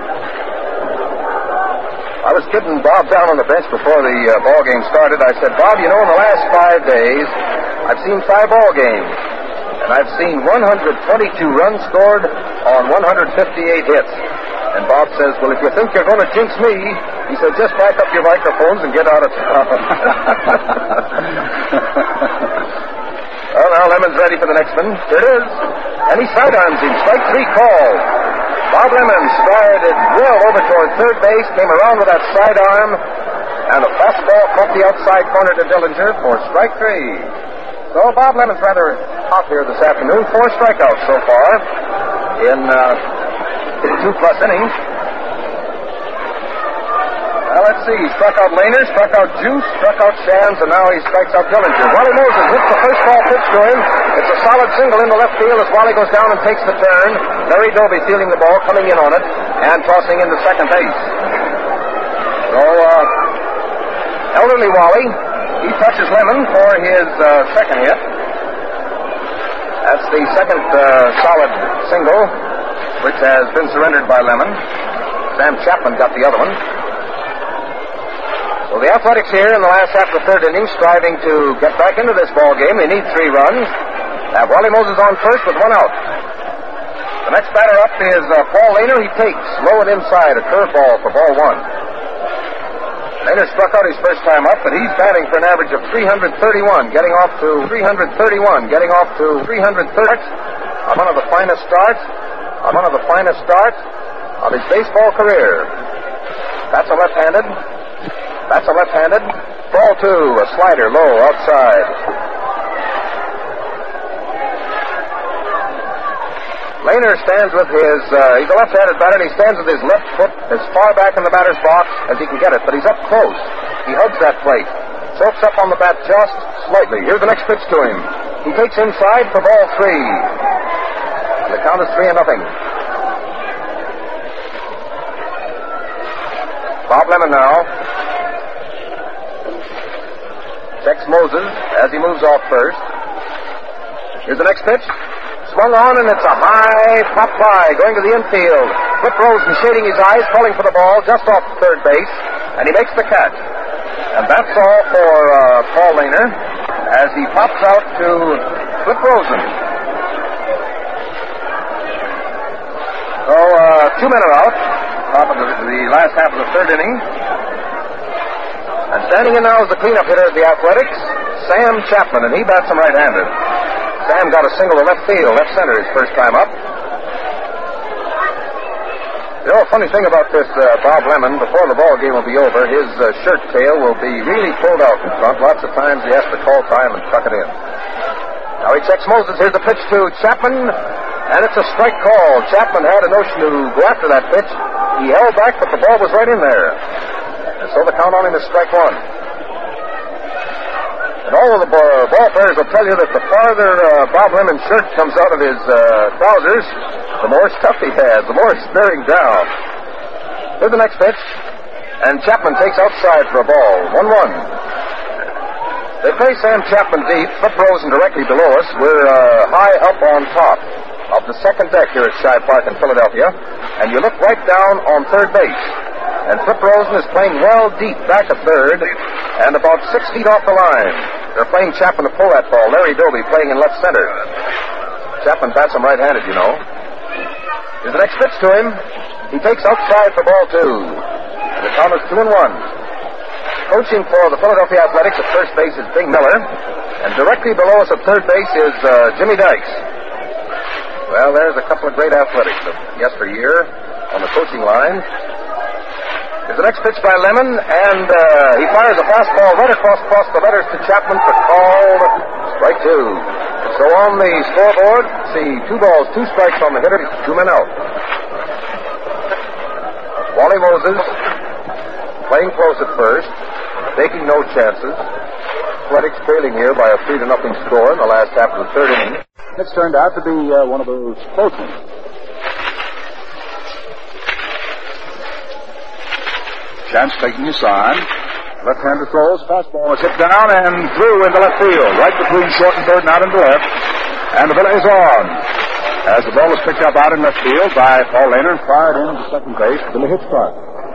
I was kidding Bob down on the bench before the uh, ball game started. I said, Bob, you know, in the last five days, I've seen five ball games, and I've seen one hundred twenty-two runs scored on one hundred fifty-eight hits. And Bob says, well, if you think you're going to jinx me, he said, just back up your microphones and get out of town. Well, now Lemon's ready for the next one. Here it is. And he sidearms him. Strike three call. Bob Lemon strided well over toward third base, came around with that sidearm, and a fastball caught the outside corner to Dillinger for strike three. So Bob Lemon's rather hot here this afternoon. Four strikeouts so far in uh, two-plus innings. Well, let's see. He struck out Lehner, struck out Juice, struck out Shands, and now he strikes out Dillinger. Wally Moses hits the first ball pitch to him. It's a solid single into left field as Wally goes down and takes the turn. Larry Doby stealing the ball, coming in on it, and tossing into second base. So, uh, elderly Wally, he touches Lemon for his uh, second hit. That's the second uh, solid single, which has been surrendered by Lemon. Sam Chapman got the other one. So the Athletics here in the last half of the third inning, striving to get back into this ball game. They need three runs. Have Wally Moses on first with one out. The next batter up is uh, Paul Lehner. He takes low and inside a curveball for ball one. Lehner struck out his first time up, but he's batting for an average of three thirty-one, getting off to three thirty-one, getting off to three thirty on one of the finest starts, on one of the finest starts of his baseball career. That's a left-handed. That's a left-handed. Ball two, a slider low outside. Lehner stands with his, uh, he's a left-handed batter, and he stands with his left foot as far back in the batter's box as he can get it, but he's up close. He hugs that plate. Chokes up on the bat just slightly. Here's the next pitch to him. He takes inside for ball three. And the count is three and nothing. Bob Lemon now checks Moses as he moves off first. Here's the next pitch. Swung on, and it's a high pop fly going to the infield. Flip Rosen shading his eyes, calling for the ball just off third base, and he makes the catch. And that's all for uh, Paul Lehner as he pops out to Flip Rosen. So uh, two men are out, top of the, the last half of the third inning. And standing in now is the cleanup hitter of the Athletics, Sam Chapman, and he bats him right-handed. Sam got a single to left field, left center his first time up. You know, a funny thing about this uh, Bob Lemon, before the ball game will be over, his uh, shirt tail will be really pulled out in front. Lots of times he has to call time and tuck it in. Now he checks Moses. Here's the pitch to Chapman, and it's a strike call. Chapman had a notion to go after that pitch. He held back, but the ball was right in there. And so the count on him is strike one. And all of the ball, ball players will tell you that the farther uh, Bob Lemon's shirt comes out of his uh, trousers, the more stuff he has, the more it's bearing down. Here's the next pitch, and Chapman takes outside for a ball, one one. They play Sam Chapman deep, Flip Rosen directly below us. We're uh, high up on top of the second deck here at Shibe Park in Philadelphia, and you look right down on third base. And Flip Rosen is playing well deep back at third and about six feet off the line. They're playing Chapman to pull that ball. Larry Doby playing in left center. Chapman bats him right-handed, you know. Here's the next pitch to him. He takes outside for ball two. And the count is two and one. Coaching for the Philadelphia Athletics at first base is Big Miller. And directly below us at third base is uh, Jimmy Dykes. Well, there's a couple of great athletics of yesteryear on the coaching line. Here's the next pitch by Lemon, and uh, he fires a fastball right across, across the letters to Chapman for called strike two. So on the scoreboard, see two balls, two strikes on the hitter, two men out. Wally Moses playing close at first, taking no chances. Athletics trailing here by a three to nothing score in the last half of the third inning. It's turned out to be uh, one of those close ones. Chance taking his sign. Left-hander throws. Fastball is hit down and through into left field. Right between short and third and out into left. And the Avila is on. As the ball is picked up out in left field by Paul Lehner and fired in to second base, Billy Hitchcock.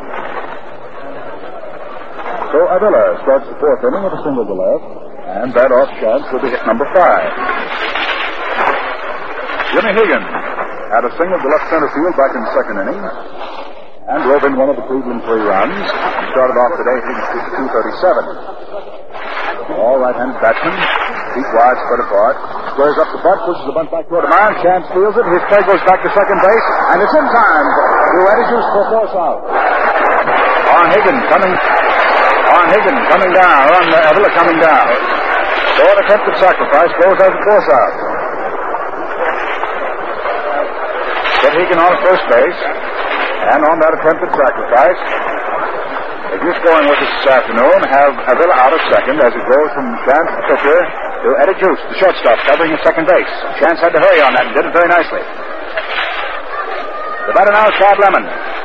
So Avila starts the fourth inning with a single to left. And that off chance will be hit number five. Jimmy Higgins had a single to left center field back in the second inning. And drove in one of the Cleveland three runs. He started off today hitting two thirty-seven. All right-handed batsman, feet wide, spread apart. Squares up the butt, pushes the bunt back toward the mound. Chance steals it. His play goes back to second base, and it's in time to Eddie Juice for force out. On Higgins coming, on Higgins coming down, on Avila coming down. So an attempted sacrifice goes as a force out. Get Higgins on first base. And on that attempted sacrifice, if you're scoring with us this afternoon, have Avila out of second as it goes from Chance, the pitcher, to Eddie Juice, the shortstop, covering his second base. Chance had to hurry on that and did it very nicely. The batter now is Bob Lemon.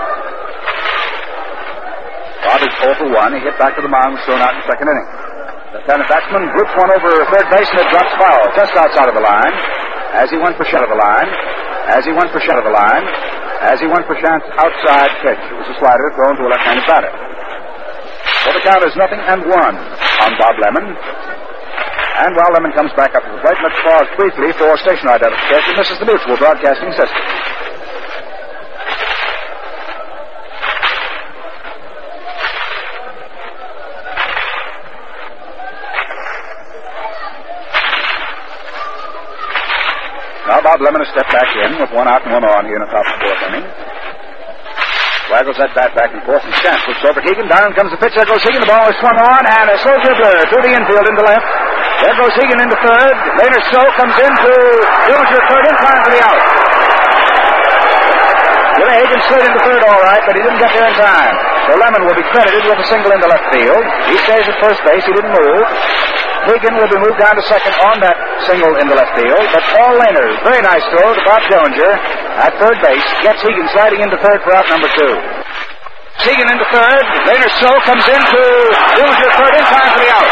Bob is four for one. He hit back to the mound, was thrown out in the second inning. The left-handed batsman groups one over third base and it drops foul just outside of the line. As he went for shot of the line, as he went for shot of the line, as he went for Chance outside pitch. It was a slider thrown to a left-handed batter. So the count is nothing and one on Bob Lemon. And while Lemon comes back up to the plate, let's pause briefly for station identification. This is the Mutual Broadcasting System. Now Bob Lemon has stepped back in with one out and one on here in the top of the fourth inning. Waggles that bat back and forth, and Chance looks over Higgins. Down comes the pitch. There goes Higgins. The ball is swung on, and a slow dribbler through the infield into left. There goes Higgins into third. Later, So comes into Dillinger third in time for the out. Jimmy Higgins slid into third all right, but he didn't get there in time. So Lemon will be credited with a single into left field. He stays at first base. He didn't move. Higgins will be moved down to second on that single in the left field. But Paul Lehner, very nice throw to Bob Dillinger at third base, gets Higgins sliding into third for out number two. Higgins into third. Lehner so comes into Dillinger third in time for the out.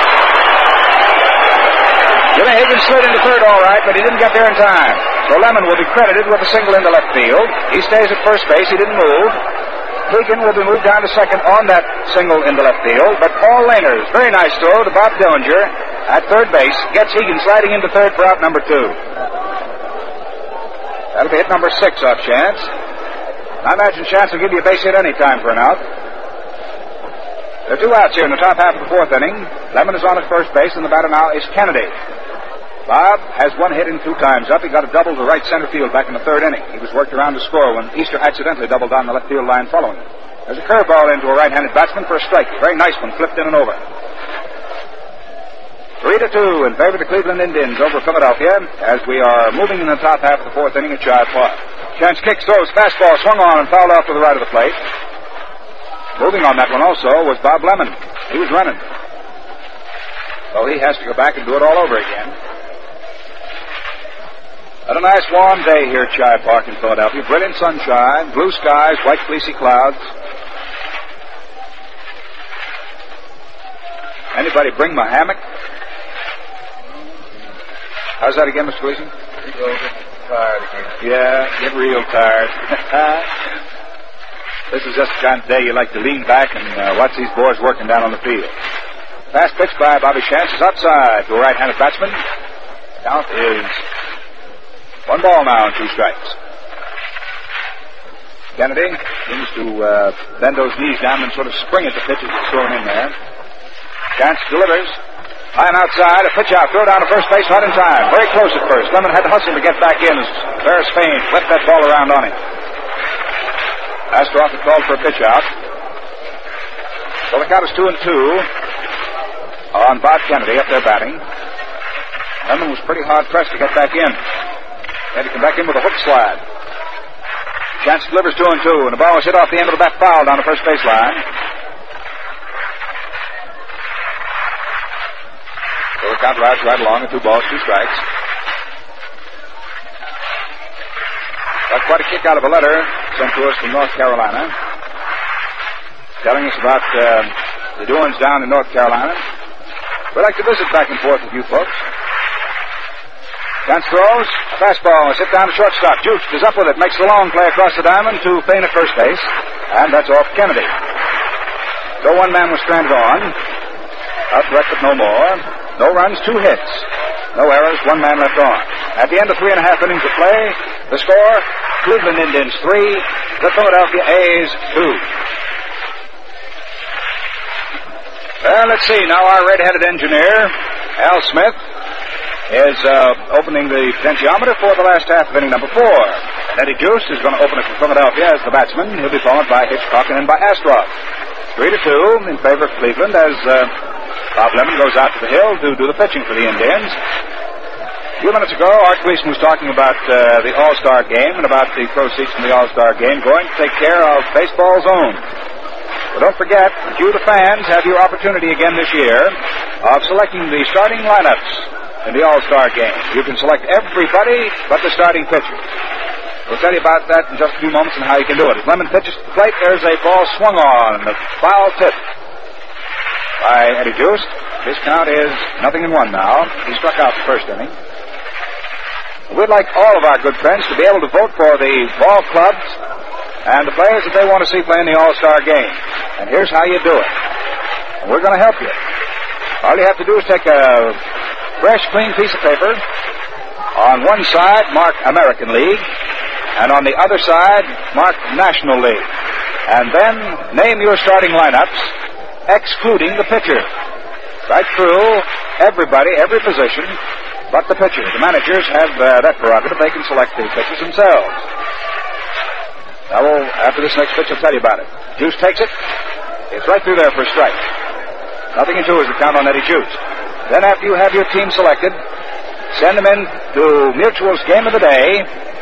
Jimmy Higgins slid into third all right, but he didn't get there in time. So Lemon will be credited with a single into left field. He stays at first base. He didn't move. Higgins will be moved down to second on that single into left field. But Paul Lehner's very nice throw to Bob Dillinger at third base gets Higgins sliding into third for out number two. That'll be hit number six off Chance. I imagine Chance will give you a base hit any time for an out. There are two outs here in the top half of the fourth inning. Lemon is on at first base, and the batter now is Kennedy. Bob has one hit in two times up. He got a double to right center field back in the third inning. He was worked around to score when Easter accidentally doubled down the left field line following him. There's a curveball into a right-handed batsman for a strike. Very nice one, flipped in and over. Three to two in favor of the Cleveland Indians over Philadelphia as we are moving in the top half of the fourth inning at Shibe Park. Chance kicks, throws, fastball swung on and fouled off to the right of the plate. Moving on that one also was Bob Lemon. He was running. So he has to go back and do it all over again. Had a nice warm day here at Shibe Park in Philadelphia. Brilliant sunshine, blue skies, white fleecy clouds. Anybody bring my hammock? How's that again, Mister Gleason? Tired again. Yeah, get real tired. This is just the kind of day you like to lean back and uh, watch these boys working down on the field. Fast pitch by Bobby Chance is outside to a right-handed batsman. Count is one ball now and two strikes. Kennedy seems to uh, bend those knees down and sort of spring at the pitch as it's thrown in there. Chance delivers. High and outside, a pitch out, throw down to first base, not in time. Very close at first. Lemon had to hustle to get back in as Ferris Fain left that ball around on him. Astroff had called for a pitch out. So the count is two and two on Bob Kennedy up there batting. Lemon was pretty hard pressed to get back in. Had to come back in with a hook slide. Chance delivers two and two, and the ball was hit off the end of the bat foul down the first base line. count rides right along at two balls, two strikes. Got quite a kick out of a letter sent to us from North Carolina, telling us about uh, the doings down in North Carolina. We'd like to visit back and forth with you folks. Chance throws, fastball, sit down to shortstop. Juice is up with it, makes the long play across the diamond to Fain at first base, and that's off Kennedy. So one man was stranded on. Out direct but no more. No runs, two hits. No errors, one man left on. At the end of three and a half innings of play, the score, Cleveland Indians three, the Philadelphia A's two. Well, let's see. Now our red-headed engineer, Al Smith, is uh, opening the potentiometer for the last half of inning number four. Eddie Juice is going to open it for Philadelphia as the batsman. He'll be followed by Hitchcock and then by Astrov. Three to two in favor of Cleveland as uh, Bob Lemon goes out to the hill to do the pitching for the Indians. A few minutes ago, Art Gleason was talking about uh, the All-Star game and about the proceeds from the All-Star game going to take care of baseball's own. But don't forget that you, the fans, have your opportunity again this year of selecting the starting lineups in the All-Star game. You can select everybody but the starting pitcher. We'll tell you about that in just a few moments and how you can do it. As Lemon pitches to the plate, there's a ball swung on, a foul tip by Eddie Juice. His count is nothing in one now. He struck out the first inning. We'd like all of our good friends to be able to vote for the ball clubs and the players that they want to see play in the All-Star game. And here's how you do it. And we're going to help you. All you have to do is take a fresh, clean piece of paper. On one side, mark American League, and on the other side, mark National League. And then name your starting lineups, excluding the pitcher. Right through, everybody, every position, but the pitcher. The managers have uh, that prerogative. They can select the pitchers themselves. Now, we'll, after this next pitch, I'll tell you about it. Juice takes it. It's right through there for a strike. Nothing in two is the count on Eddie Juice. Then after you have your team selected, send them in to Mutual's Game of the Day,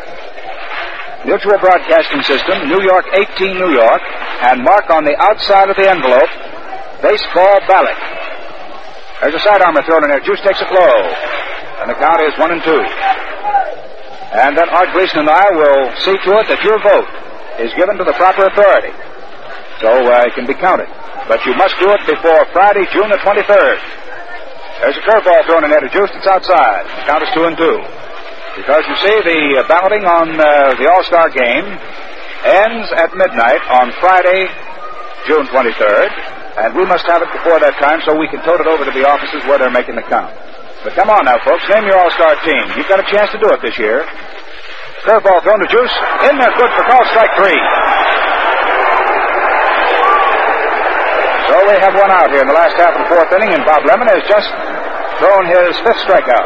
Mutual Broadcasting System, New York, eighteen New York, and mark on the outside of the envelope, baseball ballot. There's a sidearmer thrown in there. Juice takes it low, and the count is one and two. And then Art Gleason and I will see to it that your vote is given to the proper authority, so uh, it can be counted. But you must do it before Friday, June the twenty-third. There's a curveball thrown in there to Juice. It's outside. The count is two and two. Because, you see, the uh, balloting on uh, the All-Star game ends at midnight on Friday, June twenty-third, and we must have it before that time so we can tote it over to the offices where they're making the count. But come on now, folks. Name your All-Star team. You've got a chance to do it this year. Curveball thrown to Juice. In there, good for call, strike three. So we have one out here in the last half of the fourth inning, and Bob Lemon has just thrown his fifth strikeout.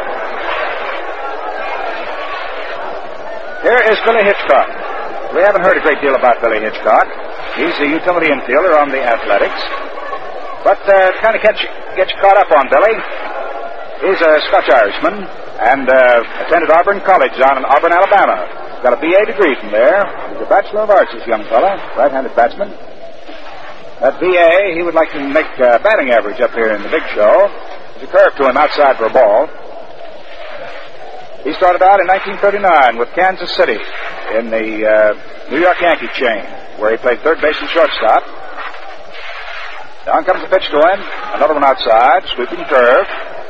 Here is Billy Hitchcock. We haven't heard a great deal about Billy Hitchcock. He's a utility infielder on the Athletics. But uh, to kind of get you, get you caught up on Billy, he's a Scotch-Irishman and uh, attended Auburn College down in Auburn, Alabama. Got a B A degree from there. He's a Bachelor of Arts, this young fella, right-handed batsman. At B A, he would like to make uh, batting average up here in the big show. There's a curve to him outside for a ball. He started out in nineteen thirty-nine with Kansas City in the uh, New York Yankee chain, where he played third base and shortstop. Down comes the pitch to him. Another one outside, sweeping curve.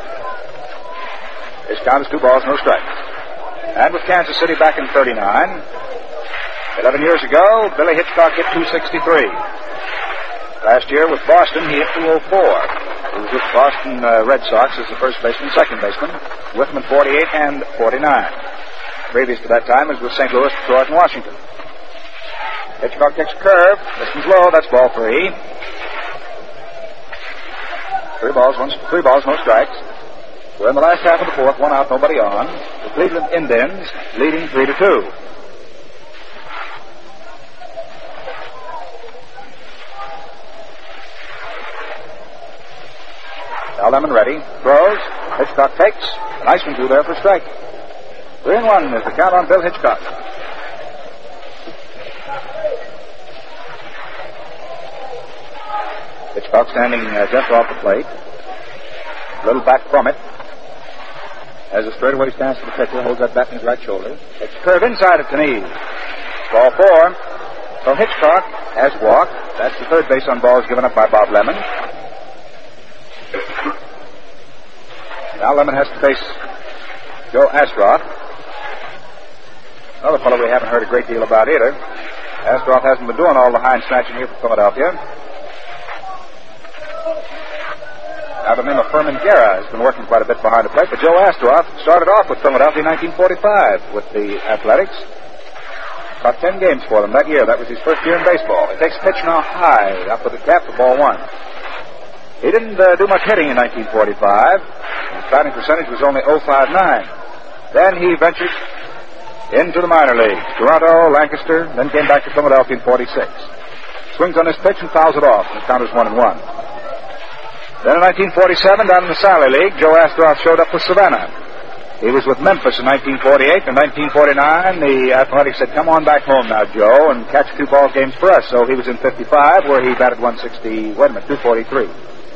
His count is two balls, no strikes. And with Kansas City back in thirty-nine, eleven years ago, Billy Hitchcock hit two sixty-three. Last year with Boston, he hit two oh four. He was with Boston uh, Red Sox as the first baseman, second baseman, with them in forty-eight and forty-nine. Previous to that time, he was with Saint Louis, Detroit, and Washington. Hitchcock takes a curve. This one's low. That's ball three. Three balls, one, three balls, no strikes. We're in the last half of the fourth, one out, nobody on. The Cleveland Indians leading three to two. Al Lemon ready. Throws. Hitchcock takes. A nice one through there for a strike. Three and one is the count on Bill Hitchcock. Hitchcock standing uh, just off the plate. A little back from it. Has a straightaway stance to the pitcher, holds that bat in his right shoulder. Takes a curve inside at Tenise. Ball four. So Hitchcock has walked. That's the third base on balls given up by Bob Lemon. Now Lemon has to face Joe Astroff. Another fellow we haven't heard a great deal about either. Astroff hasn't been doing all the hind snatching here for Philadelphia. Now the name of Furman Guerra has been working quite a bit behind the plate, but Joe Astroff started off with Philadelphia in nineteen forty-five with the Athletics. Caught ten games for them that year. That was his first year in baseball. He takes a pitch now high, up with the cap for ball one. He didn't uh, do much hitting in nineteen forty-five. His batting percentage was only oh five nine. Then he ventured into the minor leagues. Toronto, Lancaster, then came back to Philadelphia in forty-six. Swings on his pitch and fouls it off, and the count is one and one. Then in nineteen forty-seven, down in the Sally League, Joe Astroff showed up with Savannah. He was with Memphis in nineteen forty-eight. In nineteen forty-nine, the Athletics said, come on back home now, Joe, and catch two ball games for us. So he was in fifty-five, where he batted one sixty, wait a minute, two forty-three.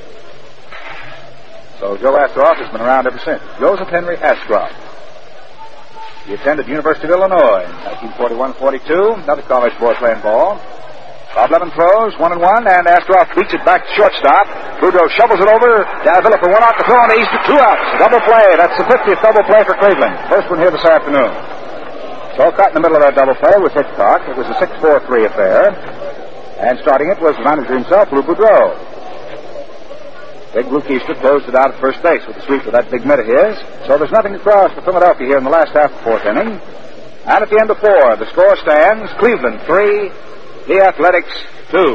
So Joe Astroff has been around ever since. Joseph Henry Astroff. He attended the University of Illinois in nineteen forty-one forty-two, another college boy playing ball. Bob Lemon throws, one and one, and Astroff beats it back to shortstop. Boudreau shovels it over. Davila for one out, the throw on the Easter, two outs. Double play. That's the fiftieth double play for Cleveland. First one here this afternoon. So caught in the middle of that double play was Hitchcock. It was a six four three affair. And starting it was the manager himself, Lou Boudreau. Big Lou Keister closed it out at first base with a sweep of that big mitt of his. So there's nothing across for Philadelphia here in the last half of the fourth inning. And at the end of four, the score stands Cleveland three, the Athletics two.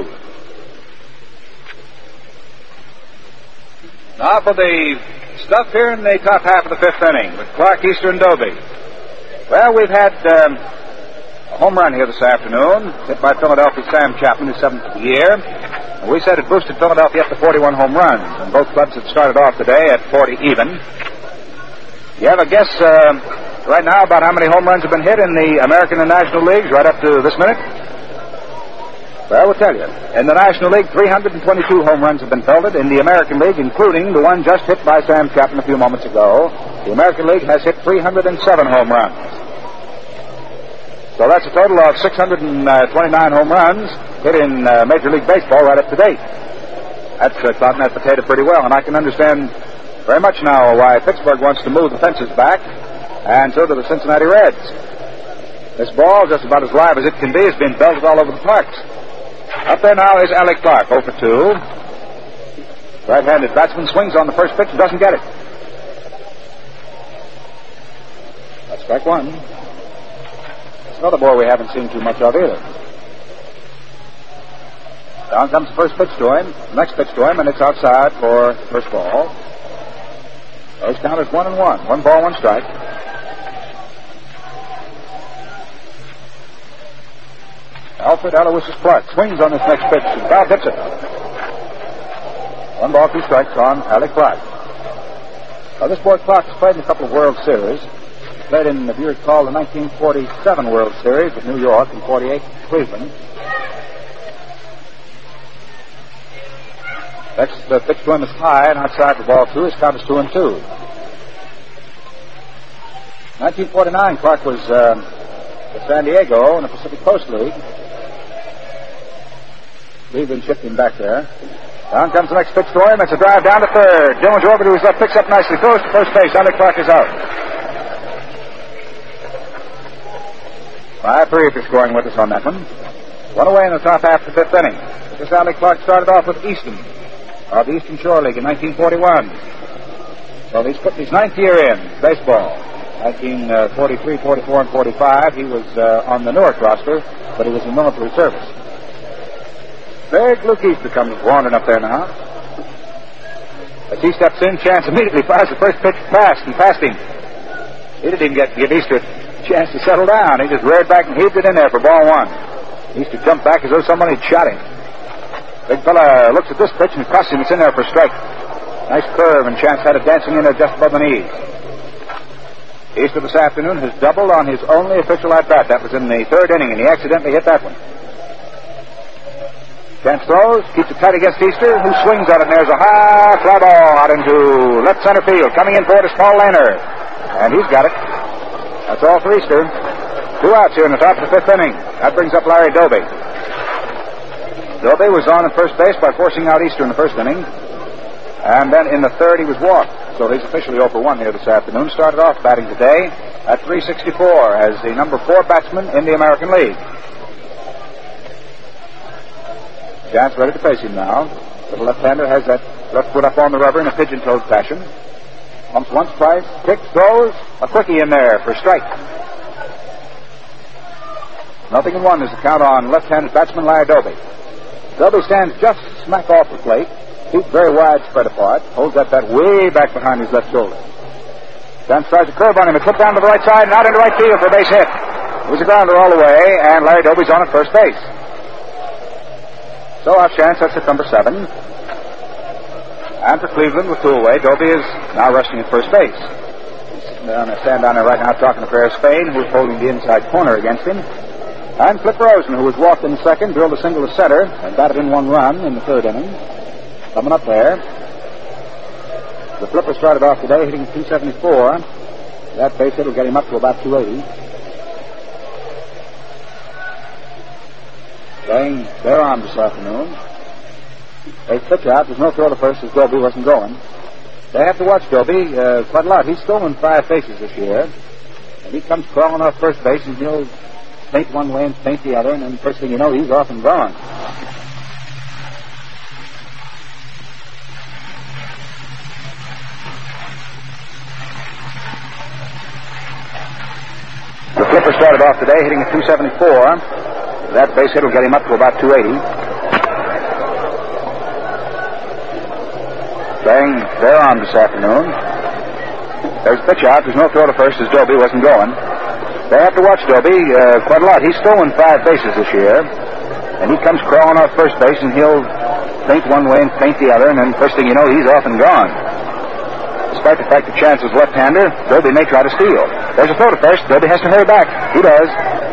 Now for the stuff here in the top half of the fifth inning with Clark, Easter, and Doby. Well, we've had um, a home run here this afternoon, hit by Philadelphia's Sam Chapman, his seventh of the year. And we said it boosted Philadelphia up to forty-one home runs, and both clubs had started off today at forty even. You have a guess uh, right now about how many home runs have been hit in the American and National Leagues right up to this minute? Well, we'll tell you. In the National League, three hundred twenty-two home runs have been pelted. In the American League, including the one just hit by Sam Chapman a few moments ago, the American League has hit three hundred seven home runs. So that's a total of six hundred twenty-nine home runs hit in uh, Major League Baseball right up to date. That's uh, caught in that potato pretty well, and I can understand very much now why Pittsburgh wants to move the fences back, and so do the Cincinnati Reds. This ball, just about as live as it can be, has been belted all over the parks. Up there now is Alec Clark, oh for two. Right-handed batsman swings on the first pitch and doesn't get it. That's strike one. That's another ball we haven't seen too much of either. Down comes the first pitch to him, the next pitch to him, and it's outside for the first ball. Those count as one and one. One ball, one strike. Alfred Aloysius Clark swings on this next pitch and foul hits it. One ball, two strikes on Alec Clark. Now, this boy Clark has played in a couple of World Series. He played in, if you recall, the nineteen forty-seven World Series at New York and forty-eight Cleveland. Next uh, pitch to him is high and outside for ball two. His count is two and two. nineteen forty-nine, Clark was uh, with San Diego in the Pacific Coast League. Cleveland shipped him back there. Down comes the next pitch to him. It's a drive down to third. Dylan Jordan, who's left, picks up nicely. Throws to first base. Alec Clark is out. five three if you're scoring with us on that one. One away in the top half of the fifth inning. This Alec Clark started off with Easton of the Eastern Shore League in nineteen forty-one. So he's put his ninth year in baseball. nineteen forty-three, forty-four, and forty-five. He was uh, on the Newark roster, but he was in military service. Big Luke Easter comes wandering up there now. As he steps in, Chance immediately fires the first pitch past and past him. He didn't even get give Easter a chance to settle down. He just reared back and heaved it in there for ball one. Easter jumped back as though somebody had shot him. Big fella looks at this pitch and crosses him. It's in there for a strike. Nice curve, and Chance had it dancing in there just above the knees. Easter this afternoon has doubled on his only official at-bat. That was in the third inning, and he accidentally hit that one. Chance throws, keeps it tight against Easter, who swings on it, and there's a high fly ball out into left center field. Coming in for it is Paul Lehner. And he's got it. That's all for Easter. Two outs here in the top of the fifth inning. That brings up Larry Doby. Doby was on at first base by forcing out Easter in the first inning. And then in the third, he was walked. So he's officially oh for one here this afternoon. Started off batting today at three sixty-four as the number four batsman in the American League. Chance ready to face him now. The left-hander has that left foot up on the rubber in a pigeon-toed fashion. Pumps once, twice, kicks, throws. A quickie in there for strike. Nothing in one is the count on left-handed batsman Larry Doby. Doby stands just smack off the plate. Feet very wide spread apart. Holds that bat way back behind his left shoulder. Chance tries a curve on him. It's put down to the right side and out into right field for a base hit. It was a grounder all the way, and Larry Doby's on at first base. So off Chance, that's at number seven. And for Cleveland with two away, Doby is now resting at first base. He's sitting down there, stand down there right now talking to Ferris Spain, who's holding the inside corner against him. And Flip Rosen, who was walked in second, drilled a single to center, and batted in one run in the third inning. Coming up there. The Flipper started off today hitting two seventy-four. That base hit will get him up to about two eighty. Playing their arm this afternoon. They pitch out. There's no throw to first as Doby wasn't going. They have to watch Doby uh, quite a lot. He's stolen five bases this year. And he comes crawling off first base and he'll feint one way and feint the other, and then first thing you know, he's off and gone. The Flipper started off today hitting a two seventy-four. That base hit will get him up to about two eighty. Playing their arm this afternoon. There's a pitch out. There's no throw to first as Doby wasn't going. They have to watch Doby uh, quite a lot. He's stolen five bases this year. And he comes crawling off first base and he'll feint one way and feint the other, and then first thing you know, he's off and gone. Despite the fact that Chance is left-hander, Doby may try to steal. There's a throw to first. Doby has to hurry back. He does.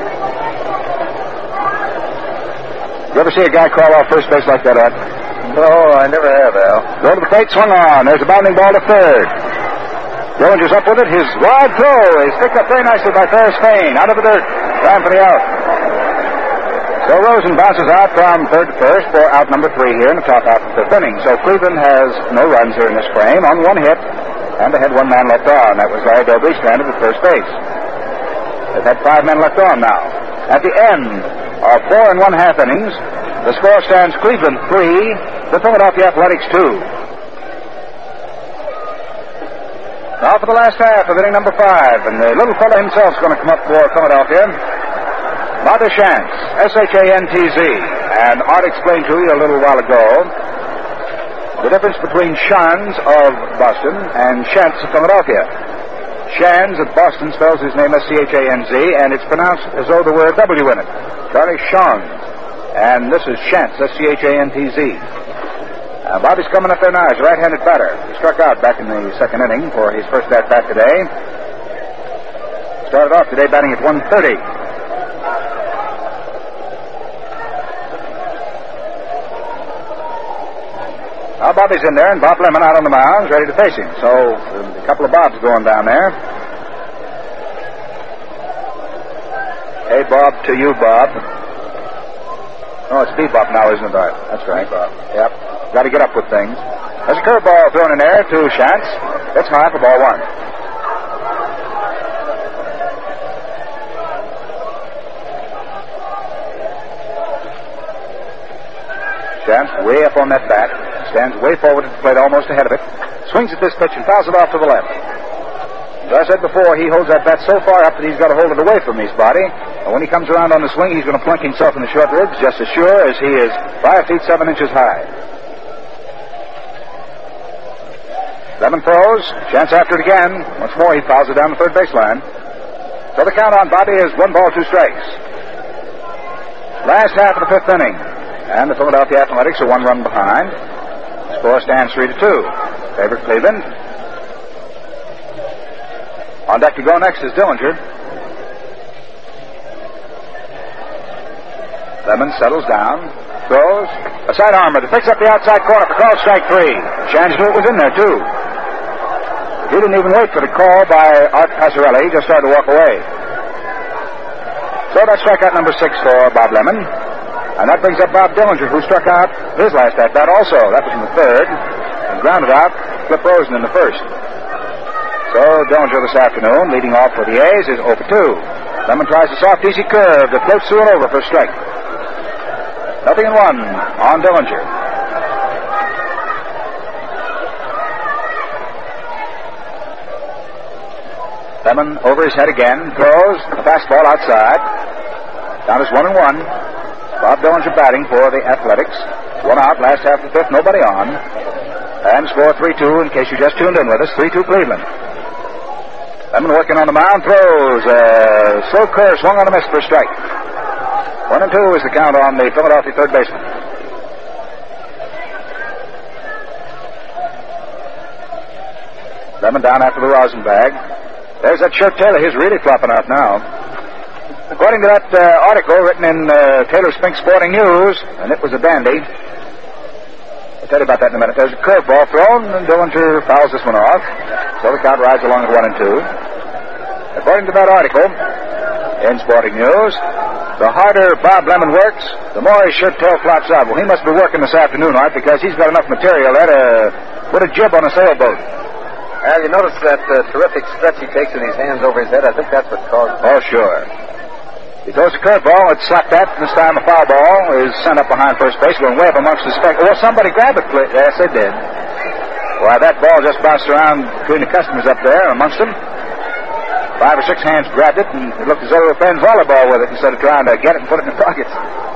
You ever see a guy crawl off first base like that, Art? No, I never have, Al. Go to the plate, swung on. There's a bounding ball to third. Dillinger's up with it. His wide throw is picked up very nicely by Ferris Spain. Out of the dirt. Time for the out. So Rosen bounces out from third to first for out number three here in the top half of the fifth inning. So Cleveland has no runs here in this frame on one hit, and they had one man left on. That was Larry Doby, stranded at first base. They've had five men left on now. At the end of four and one half innings, the score stands Cleveland three, the Philadelphia Athletics two. Now for the last half of inning number five, and the little fella himself's going to come up for Philadelphia. Bobby Shantz, S H A N T Z. And Art explained to you a little while ago the difference between Shantz of Boston and Shantz of Philadelphia. Shantz of Boston spells his name S C H A N Z, and it's pronounced as though there were a W in it. Charlie Shantz. And this is Shantz, S C H A N T Z. Uh, Bobby's coming up there now. He's a right-handed batter. He struck out back in the second inning for his first at-bat today. Started off today batting at one thirty. Now Bobby's in there, and Bob Lemon out on the mound, ready to face him. So a couple of Bobs going down there. Hey, Bob, to you, Bob. Oh, it's Bebop now, isn't it, Art? That's right. Bebop. Yep. Got to get up with things. There's a curveball thrown in there to Shantz. It's high for ball one. Shantz way up on that bat. Stands way forward at the plate, almost ahead of it. Swings at this pitch and fouls it off to the left. As I said before, he holds that bat so far up that he's got to hold it away from his body. And when he comes around on the swing, he's going to plunk himself in the short ribs just as sure as he is five feet seven inches high. Lemon throws. Chance after it again. Once more, he fouls it down the third baseline. So the count on Bobby is one ball, two strikes. Last half of the fifth inning. And the Philadelphia Athletics are one run behind. The score stands three to two. Favorite Cleveland. On deck to go next is Dillinger. Lemon settles down, throws a side armor that picks up the outside corner for call strike three. Shantz knew it was in there too. He didn't even wait for the call by Art Passarelli. He just started to walk away. So that's strikeout number six for Bob Lemon. And that brings up Bob Dillinger, who struck out his last at-bat also. That was in the third. And grounded out Flip Rosen in the first. So Dillinger this afternoon, leading off for the A's, is oh for two. Lemon tries a soft, easy curve that floats through and over for a strike. Nothing in one on Dillinger. Lemon over his head again, throws a fastball outside. Down is one and one. Bob Dillinger batting for the Athletics. One out, last half of the fifth, nobody on. And score three two in case you just tuned in with us, three two Cleveland. Lemon working on the mound, throws a slow curve, swung on a miss for a strike. One and two is the count on the Philadelphia third baseman. Lemon down after the rosin bag. There's that shirt Taylor. He's really flopping out now. According to that uh, article written in uh, Taylor Spink Sporting News, and it was a dandy. I'll tell you about that in a minute. There's a curveball thrown, and Dillinger fouls this one off. So the count rides along at one and two. According to that article in Sporting News, the harder Bob Lemon works, the more his shirt tail flops out. Well, he must be working this afternoon, Art, because he's got enough material there to put a jib on a sailboat. Al, you notice that uh, terrific stretch he takes in his hands over his head? I think that's what caused it. Oh, sure. He throws a curveball. It's slapped at. This time a foul ball is sent up behind first base, going way up amongst the spec. Oh, somebody grabbed it. Yes, they did. Well, that ball just bounced around between the customers up there amongst them. Five or six hands grabbed it, and it looked as though they were playing volleyball with it instead of trying to get it and put it in their pockets.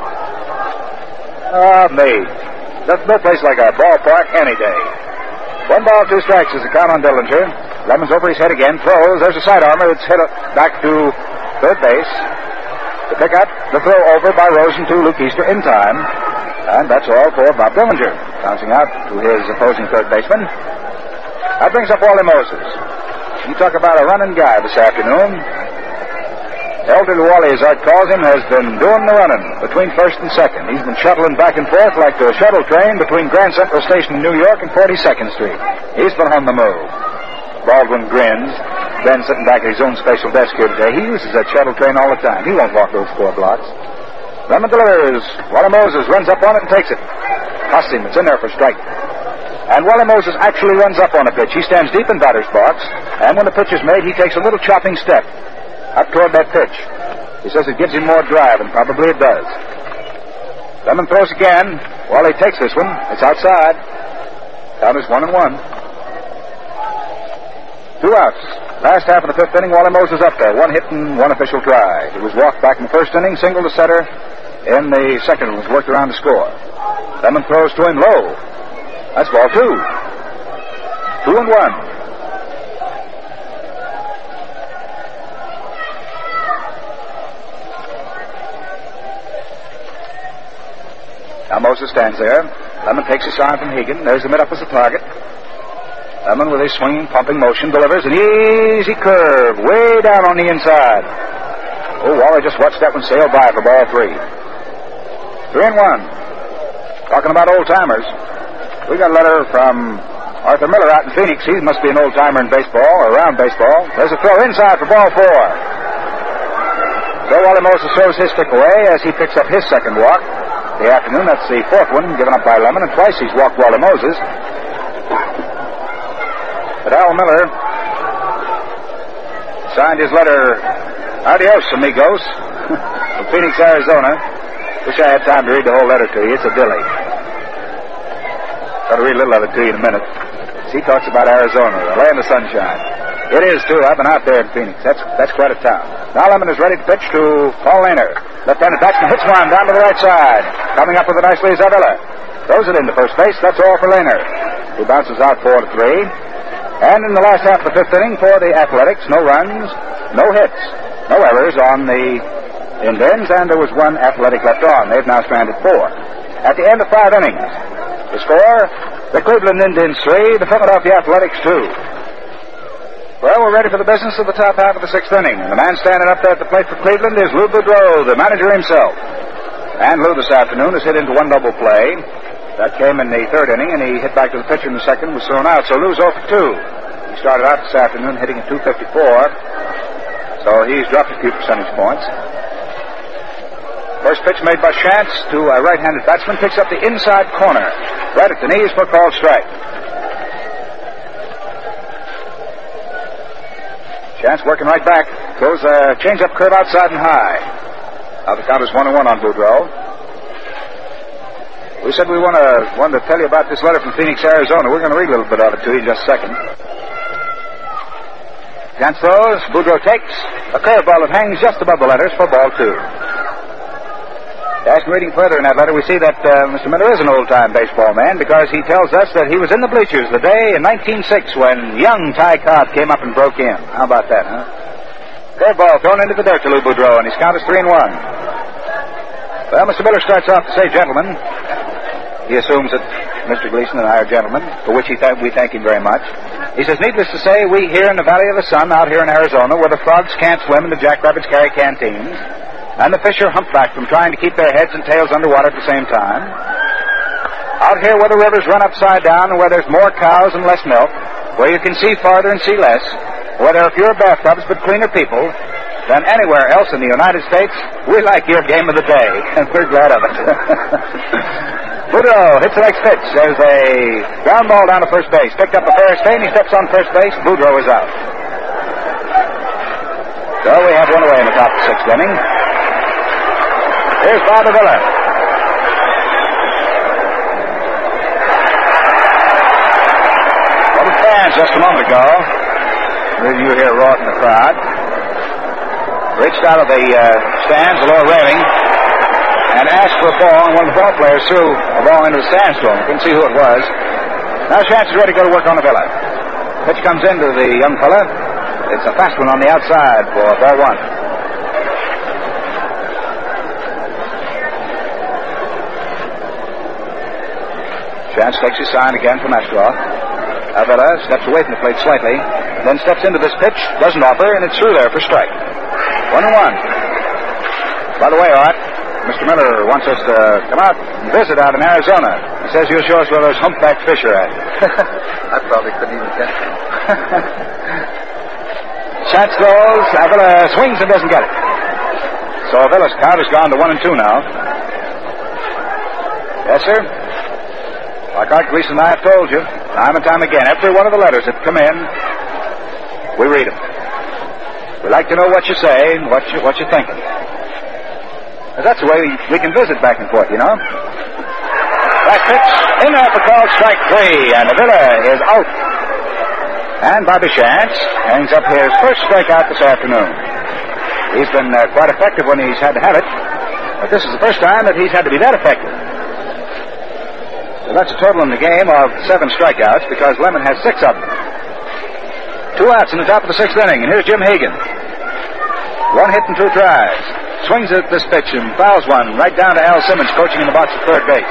Ah, me. There's no place like a ballpark any day. One ball, two strikes is the count on Dillinger. Lemon's over his head again, throws. There's a sidearmer that's hit back to third base. The pick up, the throw over by Rosen to Luke Easter in time. And that's all for Bob Dillinger. Bouncing out to his opposing third baseman. That brings up Wally Moses. You talk about a running guy this afternoon. Elder Wally, as Art calls him, has been doing the running between first and second. He's been shuttling back and forth like the shuttle train between Grand Central Station in New York and forty-second Street. He's been on the move. Baldwin grins. Ben sitting back at his own special desk here today. He uses that shuttle train all the time. He won't walk those four blocks. Lemon delivers. Wally Moses runs up on it and takes it. Costs him. It's in there for strike. And Wally Moses actually runs up on a pitch. He stands deep in batter's box, and when the pitch is made, he takes a little chopping step up toward that pitch. He says it gives him more drive, and probably it does. Lemon throws again. Wally takes this one. It's outside. Count is one and one. Two outs. Last half of the fifth inning, Wally Moses up there. One hit and one official try. He was walked back in the first inning, single to center. In the second one, was worked around to score. Lemon throws to him low. That's ball two. Two and one. Now Moses stands there. Lemon takes a sign from Hegan. There's the mid-up as a target. Lemon, with his swinging, pumping motion, delivers an easy curve way down on the inside. Oh, Wally just watched that one sail by for ball three. Three and one. Talking about old-timers. We got a letter from Arthur Miller out in Phoenix. He must be an old-timer in baseball, or around baseball. There's a throw inside for ball four. So Wally Moses throws his stick away as he picks up his second walk. The afternoon, that's the fourth one given up by Lemon, and twice he's walked Wally Moses. But Al Miller signed his letter, adios, amigos, from Phoenix, Arizona. Wish I had time to read the whole letter to you. It's a dilly. Got to read a little of it to you in a minute. He talks about Arizona, the land of sunshine. It is, too. I've been out there in Phoenix. That's that's quite a town. Now Lemon is ready to pitch to Paul Lehner. Left-handed batsman hits one down to the right side. Coming up with it nicely is Avila. Throws it into first base. That's all for Lehner. He bounces out four to three. And in the last half of the fifth inning for the Athletics, no runs, no hits, no errors on the Indians, and there was one Athletic left on. They've now stranded four. At the end of five innings, the score, the Cleveland Indians three, the Philadelphia Athletics two. Well, we're ready for the business of the top half of the sixth inning. And the man standing up there at the plate for Cleveland is Lou Boudreau, the manager himself. And Lou this afternoon has hit into one double play. That came in the third inning, and he hit back to the pitcher in the second, was thrown out. So Lou's oh for two. He started out this afternoon hitting at two fifty-four, so he's dropped a few percentage points. First pitch made by Chance to a right-handed batsman, picks up the inside corner, right at the knees for a called strike. Chance working right back, throws a change-up curve outside and high. Now the count is one and one on Boudreau. We said we want to wanted to tell you about this letter from Phoenix, Arizona. We're going to read a little bit of it to you in just a second. Chance throws. Boudreau takes a curveball that hangs just above the letters for ball two. As reading further in that letter, we see that uh, Mister Miller is an old-time baseball man because he tells us that he was in the bleachers the day in nineteen oh six when young Ty Cobb came up and broke in. How about that, huh? Curveball thrown into the dirt to Lou Boudreau, and his count is three and one. Well, Mister Miller starts off to say, gentlemen. He assumes that Mister Gleason and I are gentlemen, for which he th- we thank him very much. He says, needless to say, we here in the Valley of the Sun, out here in Arizona, where the frogs can't swim and the jackrabbits carry canteens, and the fish are humpbacked from trying to keep their heads and tails underwater at the same time. Out here where the rivers run upside down and where there's more cows and less milk, where you can see farther and see less, where there are fewer bathtubs but cleaner people than anywhere else in the United States, we like your game of the day, and we're glad of it. Boudreau hits the next pitch. There's a ground ball down to first base. Picked up a Ferris Stain. He steps on first base. Boudreau is out. So we have one away in the top of the sixth inning. Here's Bob Avila. Well, the fans just a moment ago, maybe you hear roaring in the crowd, reached out of the uh, stands, the lower railing, and asked for a ball, and one of the ball players threw a ball into the sandstorm. Couldn't see who it was. Now Chance is ready to go to work on Avila. Pitch comes into the young fella. It's a fast one on the outside for ball one. Chance takes his sign again from Astroff. Avila steps away from the plate slightly, then steps into this pitch, doesn't offer, and it's through there for strike. One and one. By the way, Art, Mister Miller wants us to come out and visit out in Arizona. He says you'll show us where those humpback fish are at. I probably couldn't even guess it. Chance throws. Avila swings and doesn't get it. So Avila's count has gone to one and two now. Yes, sir. Like Art Gleason and I have told you, time and time again, every one of the letters that come in, we read them. We like to know what you say and what, you, what you're thinking. That's the way we, we can visit back and forth, you know. That pitch in there for called strike three, and Avila is out. And Bobby Chance hangs up his first strikeout this afternoon. He's been uh, quite effective when he's had to have it, but this is the first time that he's had to be that effective. So that's a total in the game of seven strikeouts because Lemon has six of them. Two outs in the top of the sixth inning, and here's Jim Hagan. One hit and two tries. Swings at this pitch and fouls one right down to Al Simmons, coaching in the box at third base.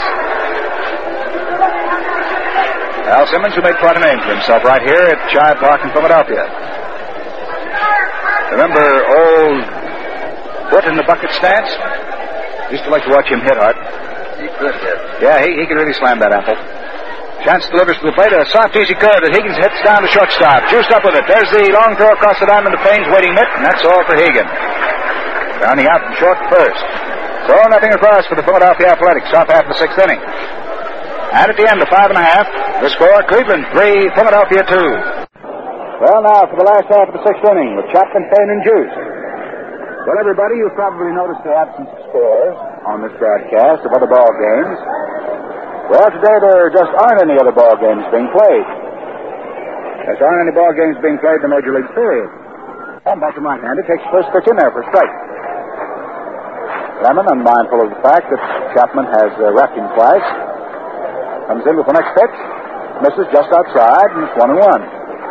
Al Simmons, who made quite a name for himself right here at Shibe Park in Philadelphia. Remember old foot in the bucket stance? Used to like to watch him hit hard. He could hit. Yeah, he, he could really slam that apple. Chance delivers to the plate a soft, easy curve that Higgins hits down to shortstop. Juiced up with it. There's the long throw across the diamond to Payne's waiting mitt, and that's all for Higgins. Rounding out from short first. So nothing across for the Philadelphia Athletics, top half of the sixth inning. And at the end of five and a half, the score, Cleveland three, Philadelphia two. Well, now for the last half of the sixth inning with Chapman, Payne, and Juice. Well, everybody, you've probably noticed the absence of scores on this broadcast of other ball games. Well, today there just aren't any other ball games being played. There aren't any ball games being played in the Major League Series. And back to my hand, it takes the first pitch in there for a strike. Lemon, unmindful of the fact that Chapman has uh, wrecked him twice, comes in with the next pitch, misses just outside, and it's one and one.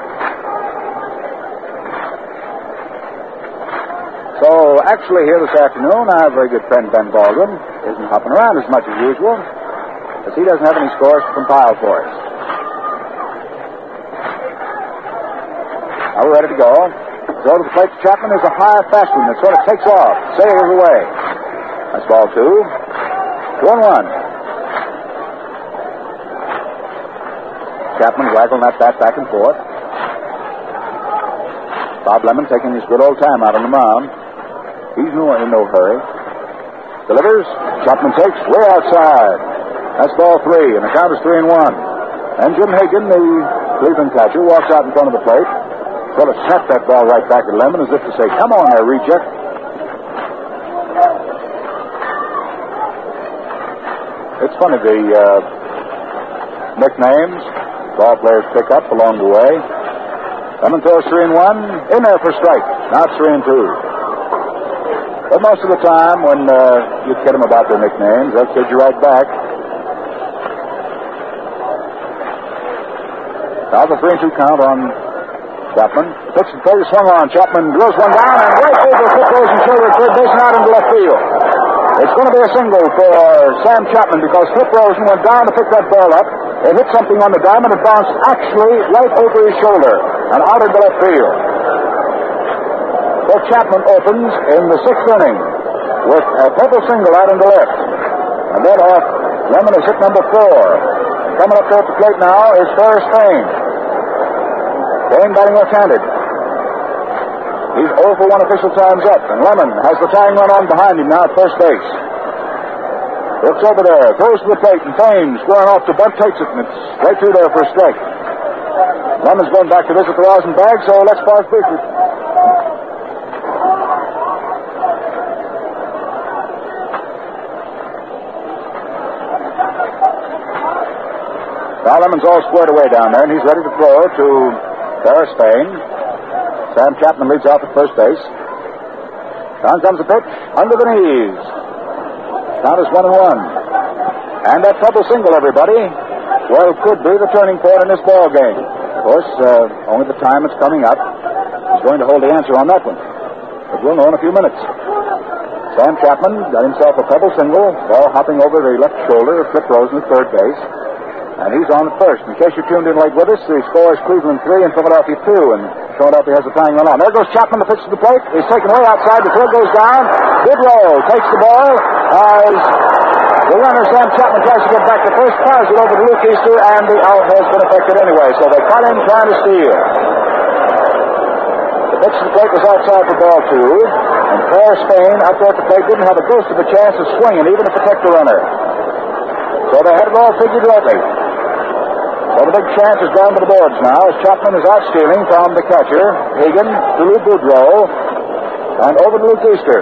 So, actually, here this afternoon, our very good friend Ben Baldwin isn't hopping around as much as usual, because he doesn't have any scores to compile for us. Now we're ready to go. Throw to the plate to Chapman is a high fast one that sort of takes off, sails away. That's ball two. Two and one. Chapman waggling that bat back and forth. Bob Lemon taking his good old time out on the mound. He's no, in no hurry. Delivers. Chapman takes way outside. That's ball three, and the count is three and one. And Jim Hagan, the Cleveland catcher, walks out in front of the plate. Sort of snapped that ball right back at Lemon as if to say, come on there, reject. It's funny, the uh, nicknames ball players pick up along the way. Lemon throws three and one, in there for strike. Now it's three and two. But most of the time, when uh, you kid them about their nicknames, they'll kid you right back. Now the three and two count on Chapman. Pitch and play, swung on. Chapman drills one down and right over Flip Rosen's shoulder, third base and out into left field. It's going to be a single for Sam Chapman because Flip Rosen went down to pick that ball up. It hit something on the diamond and bounced actually right over his shoulder and out into left field. So Chapman opens in the sixth inning with a purple single out into left. And then off, Lemon is hit number four. Coming up there at the plate now is Ferris Payne. Payne batting left-handed. He's oh for one official time's up, and Lemon has the tying run on behind him now at first base. Looks over there, throws to the plate, and Payne squaring off to bunt, takes it, and it's right through there for a strike. Lemon's going back to visit the rosin bag, so let's pause briefly. Now Lemon's all squared away down there, and he's ready to throw to Ferris Payne. Sam Chapman leads off at first base. Down comes the pitch, under the knees. Count is one and one. And that double single, everybody, well, could be the turning point in this ball game. Of course, uh, only the time it's coming up is going to hold the answer on that one. But we'll know in a few minutes. Sam Chapman got himself a double single, ball hopping over the left shoulder of Flip Rosen at third base. And he's on at first. In case you tuned in late with us, the score is Cleveland three and Philadelphia two, and Philadelphia has a tying run on. There goes Chapman, the pitch to the plate. He's taken way outside. The throw goes down. Goodrow takes the ball as the runner, Sam Chapman, tries to get back to first, fires it over to Luke Easter, and the out has been affected anyway, so they caught him trying to steal. The pitch to the plate was outside for ball two, and Ferris Payne, out there at the plate, didn't have a ghost of a chance of swinging, even to protect the runner. So they had it all figured rightly. So the big chance is gone to the boards now as Chapman is out stealing from the catcher, Hagan, to Lou Boudreau, and over to Luke Easter.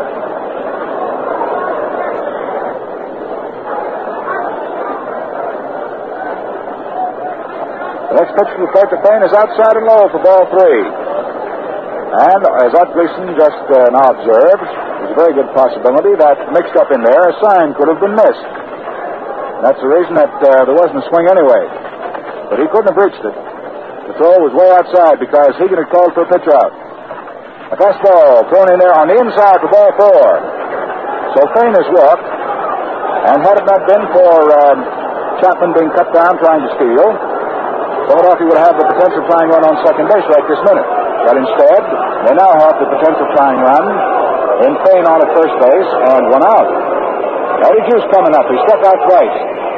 The next pitch from the plate to Payne is outside and low for ball three. And as Art Gleason just uh, now observed, there's a very good possibility that mixed up in there, a sign could have been missed. That's the reason that uh, there wasn't a swing anyway. But he couldn't have reached it. The throw was way outside because Hagan had called for a pitch out. A fastball thrown in there on the inside for ball four. So Payne has walked, and had it not been for um, Chapman being cut down trying to steal, Philadelphia would have the potential tying run on second base right this minute. But instead, they now have the potential tying run in Payne on at first base and one out. Eddie Juice coming up. He struck out twice.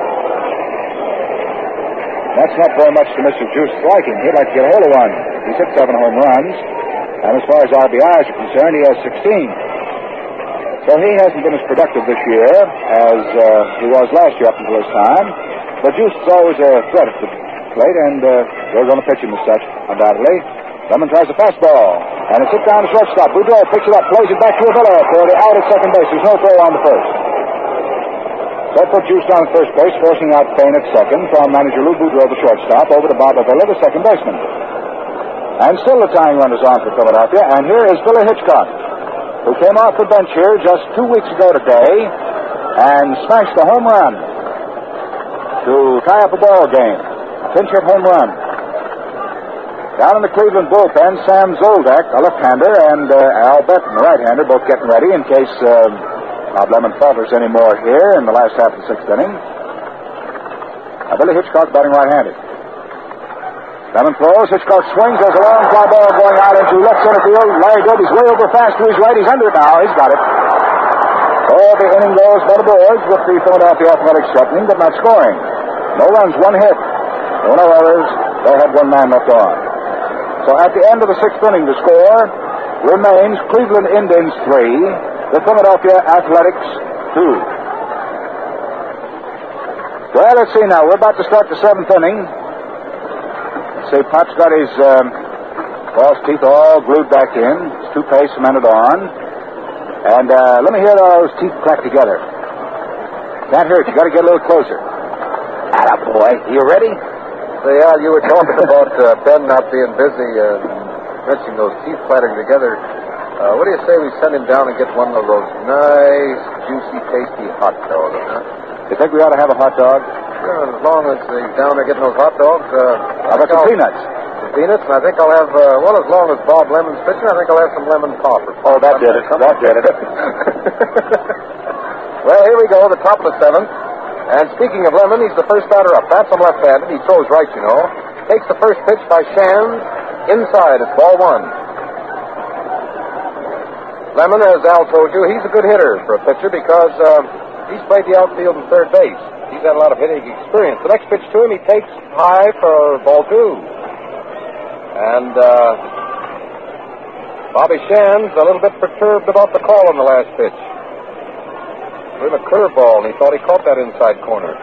That's not very much to Mister Juice's liking. He'd like to get a hold of one. He's hit seven home runs, and as far as R B Is are concerned, he has sixteen. So he hasn't been as productive this year as uh, he was last year up until this time. But Juice is always a threat at the plate, and uh, they're going to pitch him as such, undoubtedly. Lemon tries a fastball, and it's hit down to shortstop. Boudreau picks it up, plays it back to Avila for the out at second base. There's no throw on the first. That put Juice down at first base, forcing out Payne at second from manager Lou Boudreau, the shortstop, over to Bob Avila, the second baseman. And still the tying run is on for Philadelphia, and here is Billy Hitchcock, who came off the bench here just two weeks ago today and smashed a home run to tie up a ball game. A pinch hit home run. Down in the Cleveland bullpen, Sam Zoldak, a left-hander, and uh, Al Benton, a right-hander, both getting ready in case Uh, Bob Lemon falters any more here in the last half of the sixth inning. Now, Billy Hitchcock batting right-handed. Lemon throws. Hitchcock swings. There's a long fly ball going out into left center field. Larry Doby's way over fast to his right. He's under it now. He's got it. Oh, the inning goes by the boards with the Philadelphia Athletics threatening but not scoring. No runs, one hit. No errors. They had one man left on. So at the end of the sixth inning, the score remains Cleveland Indians three, the Philadelphia Athletics two. Well, let's see now. We're about to start the seventh inning. See, Pop's got his um, false teeth all glued back in, his toupee cemented on. And uh, let me hear those teeth clack together. Can't hurt. You got to get a little closer. Attaboy. You ready? So, yeah, you were talking about uh, Ben not being busy and mentioning those teeth clattering together. Uh, what do you say we send him down and get one of those nice, juicy, tasty hot dogs, huh? You think we ought to have a hot dog? Sure, as long as he's down there getting those hot dogs. Uh, How about some peanuts? Some peanuts, and I think I'll have, uh, well, as long as Bob Lemon's pitching, I think I'll have some lemon pop. Oh, that did it. That did it. Well, here we go, the top of the seventh. And speaking of Lemon, he's the first batter up. That's him left-handed. He throws right, you know. Takes the first pitch by Shands. Inside, it's ball one. Lemon, as Al told you, he's a good hitter for a pitcher because uh, he's played the outfield and third base. He's had a lot of hitting experience. The next pitch to him, he takes high for ball two. And uh, Bobby Shands a little bit perturbed about the call on the last pitch. With a curveball, and he thought he caught that inside corner.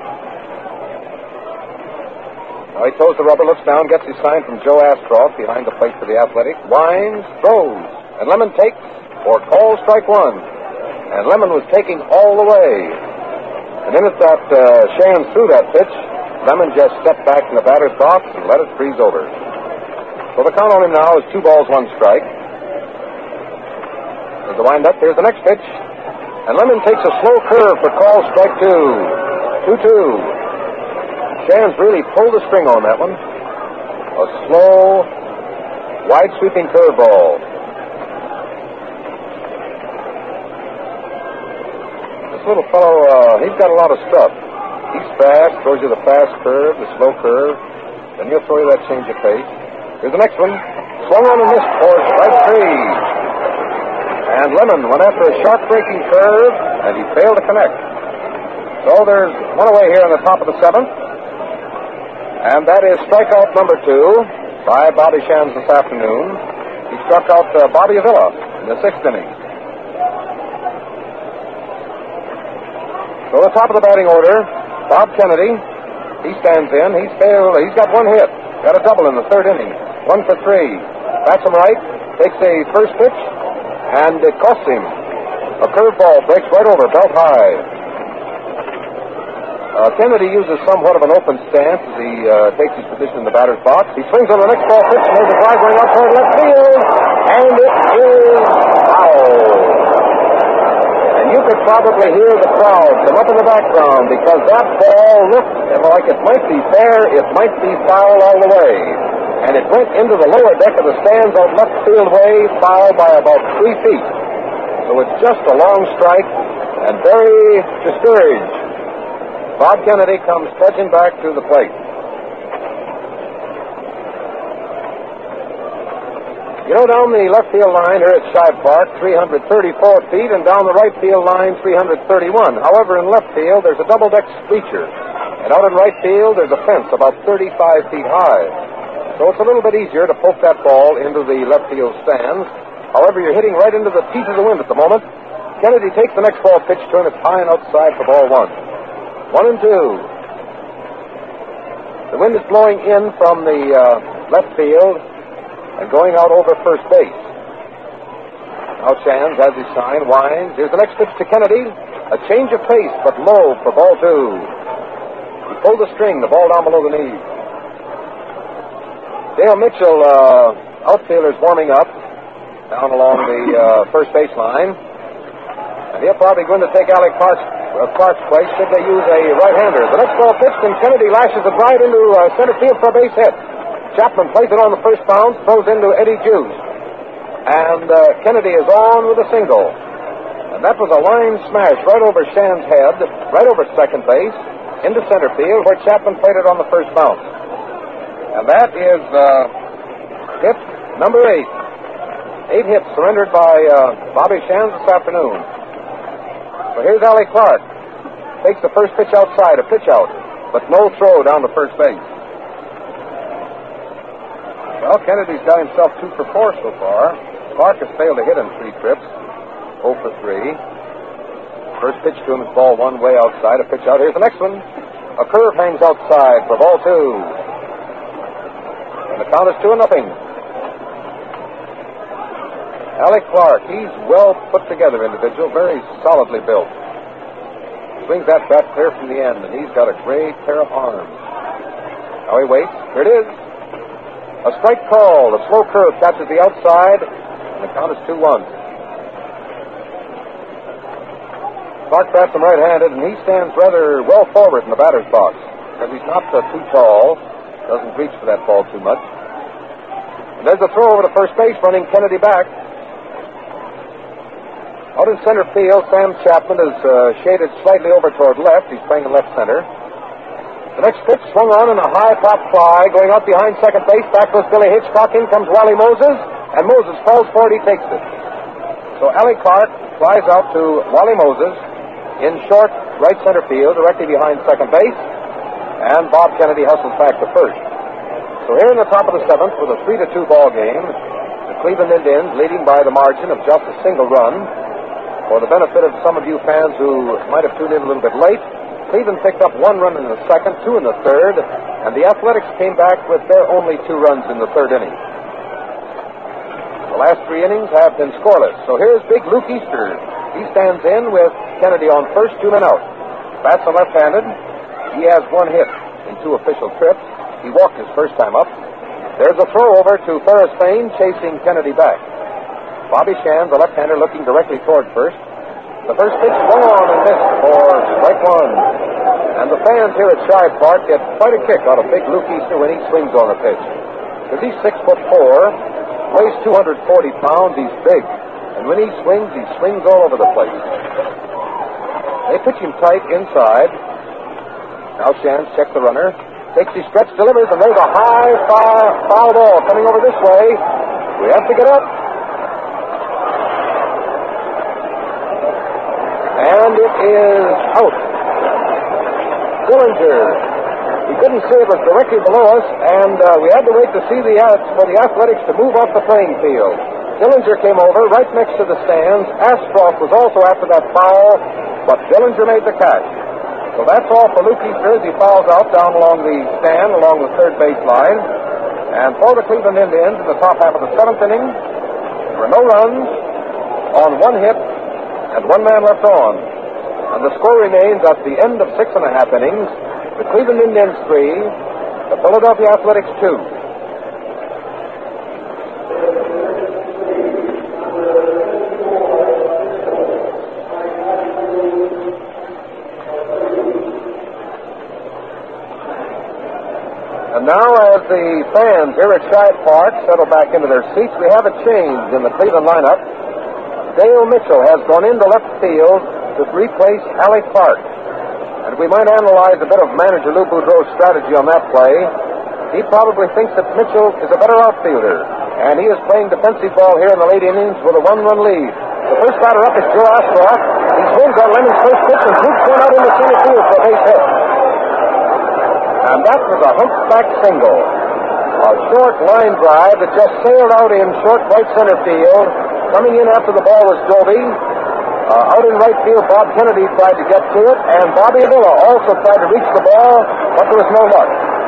Now he toes the rubber, looks down, gets his sign from Joe Ashcroft behind the plate for the Athletic. Winds, throws, and Lemon takes for call strike one. And Lemon was taking all the way. And then at that uh, Shands threw that pitch, Lemon just stepped back in the batter's box and let it freeze over. So the count on him now is two balls, one strike. There's the wind up. Here's the next pitch. And Lemon takes a slow curve for call strike two. two two. Shands really pulled the string on that one. A slow, wide-sweeping curveball. This little fellow, uh, he's got a lot of stuff. He's fast, throws you the fast curve, the slow curve. Then he'll throw you that change of pace. Here's the next one. Swung on and missed for strike three. And Lemon went after a sharp-breaking curve, and he failed to connect. So there's one away here in the top of the seventh. And that is strikeout number two by Bobby Shands this afternoon. He struck out uh, Bobby Avila in the sixth inning. So the top of the batting order, Bob Kennedy. He stands in. He's failed. He's got one hit. Got a double in the third inning. One for three. Bats him right. Takes the first pitch. And it costs him. A curveball breaks right over, belt high. Uh, Kennedy uses somewhat of an open stance as he uh, takes his position in the batter's box. He swings on the next ball pitch, and there's a drive going up toward left field. And it is foul. And you could probably hear the crowd come up in the background because that ball looked like it might be fair, it might be foul all the way. And it went into the lower deck of the stands out left field way, foul by about three feet. So it's just a long strike and very discouraged. Bob Kennedy comes trudging back to the plate. You know, down the left field line here at Shibe Park, three hundred thirty-four feet, and down the right field line, three hundred thirty-one. However, in left field, there's a double-deck bleacher. And out in right field, there's a fence about thirty-five feet high. So it's a little bit easier to poke that ball into the left field stands. However, you're hitting right into the teeth of the wind at the moment. Kennedy takes the next ball pitch to him. It's high and outside for ball one. One and two. The wind is blowing in from the uh, left field and going out over first base. Now Shands has his sign, winds. Here's the next pitch to Kennedy. A change of pace, but low for ball two. He pulled the string, the ball down below the knee. Dale Mitchell, uh, outfielder's warming up down along the uh, first base line. And he'll probably go in to take Alec Clark's, uh, Clark's place should they use a right-hander. The next ball pitched, and Kennedy lashes it right into uh, center field for a base hit. Chapman plays it on the first bounce, throws into Eddie Juice. And uh, Kennedy is on with a single. And that was a line smash right over Shands' head, right over second base, into center field, where Chapman played it on the first bounce. And that is uh, hit number eight. Eight hits surrendered by uh, Bobby Shands this afternoon. So here's Alec Clark. Takes the first pitch outside, a pitch out, but no throw down to first base. Well, Kennedy's got himself two for four so far. Clark has failed to hit in three trips. oh for three. First pitch to him is ball one way outside. A pitch out. Here's the next one. A curve hangs outside for ball two. And the count is two and nothing. Alec Clark, he's well put together individual, very solidly built. Swings that bat clear from the end, and he's got a great pair of arms. Now he waits. Here it is. A strike call. The slow curve catches the outside, and the count is two one. Clark bats him right-handed, and he stands rather well forward in the batter's box because he's not uh, too tall, doesn't reach for that ball too much. And there's a throw over to first base, running Kennedy back. Out in center field, Sam Chapman is uh, shaded slightly over toward left. He's playing in left center. The next pitch swung on in a high pop fly, going out behind second base. Back goes Billy Hitchcock. In comes Wally Moses, and Moses falls for it. He takes it. So Alec Clark flies out to Wally Moses in short right center field, directly behind second base, and Bob Kennedy hustles back to first. So here in the top of the seventh, with a three to two ball game, the Cleveland Indians leading by the margin of just a single run. For the benefit of some of you fans who might have tuned in a little bit late, Cleveland picked up one run in the second, two in the third, and the Athletics came back with their only two runs in the third inning. The last three innings have been scoreless. So here's big Luke Easter. He stands in with Kennedy on first, two men out. Bats are left-handed. He has one hit in two official trips. He walked his first time up. There's a throw over to Ferris Fain, chasing Kennedy back. Bobby Shan, the left-hander, looking directly toward first. The first pitch swung on and missed for strike one. And the fans here at Shibe Park get quite a kick out of big Luke Easter when he swings on a pitch. Because he's six foot four, weighs two hundred forty pounds, he's big. And when he swings, he swings all over the place. They pitch him tight inside. Now Shans checks the runner. Takes his stretch, delivers, and there's a high foul, foul ball coming over this way. We have to get up. And it is out. Dillinger. We couldn't see it was directly below us, and uh, we had to wait to see the uh, for the Athletics to move off the playing field. Dillinger came over right next to the stands. Ashcroft was also after that foul, but Dillinger made the catch. So that's all for Luke Easter as he fouls out down along the stand, along the third base line. And for the Cleveland Indians in the top half of the seventh inning, there were no runs on one hit and one man left on. And the score remains at the end of six and a half innings. The Cleveland Indians three, the Philadelphia Athletics two. And now as the fans here at Shibe Park settle back into their seats, we have a change in the Cleveland lineup. Dale Mitchell has gone into left field to replace Alec Clark. And if we might analyze a bit of manager Lou Boudreau's strategy on that play, he probably thinks that Mitchell is a better outfielder. And he is playing defensive ball here in the late innings with a one-run lead. The first batter up is Joe Ashcroft. He swings on Lemon's first pitch and shoots one out in the center field for a base hit. And that was a humpback single. A short line drive that just sailed out in short right center field. Coming in after the ball was Joby. Uh, out in right field, Bob Kennedy tried to get to it, and Bobby Avila also tried to reach the ball, but there was no luck.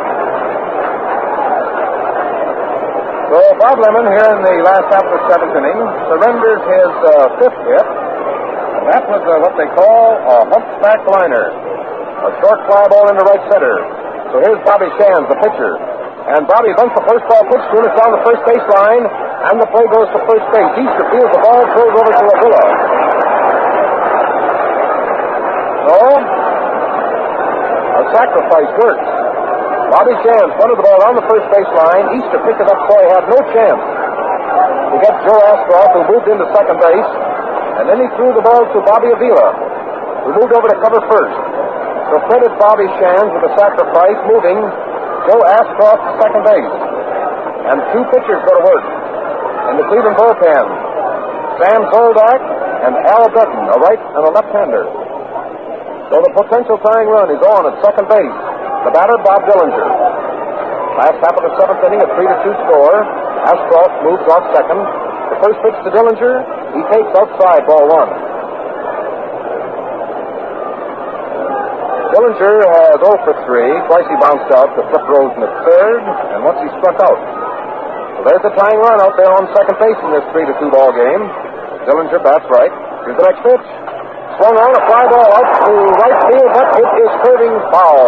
So Bob Lemon, here in the last half of the seventh inning, surrenders his uh, fifth hit, and that was uh, what they call a humpback liner. A short fly ball into right center. So here's Bobby Shands, the pitcher. And Bobby bunts the first ball pitch to him. It's down the first base line, and the play goes to first base. Easter fields the ball, throws over to Avila. So, a sacrifice works. Bobby Shands bunted the ball down the first base line. Easter picked it up so he had no chance to get Joe Ashcroft, who moved into second base. And then he threw the ball to Bobby Avila, who moved over to cover first. So credit Bobby Shands with the sacrifice, moving Joe Ashcroft to second base. And two pitchers go to work in the Cleveland bullpen. Sam Zoldak and Al Dutton, a right and a left-hander. So the potential tying run is on at second base. The batter, Bob Dillinger. Last half of the seventh inning, a three to two score. Ashcroft moves off second. The first pitch to Dillinger. He takes outside, ball one. Dillinger has oh for three. Twice he bounced out to Flip Rosen at third, and once he struck out. So there's the tying run out there on second base in this three to two ball game. Dillinger bats right. Here's the next pitch. Swung on, a fly ball out to right field, but it is curving foul.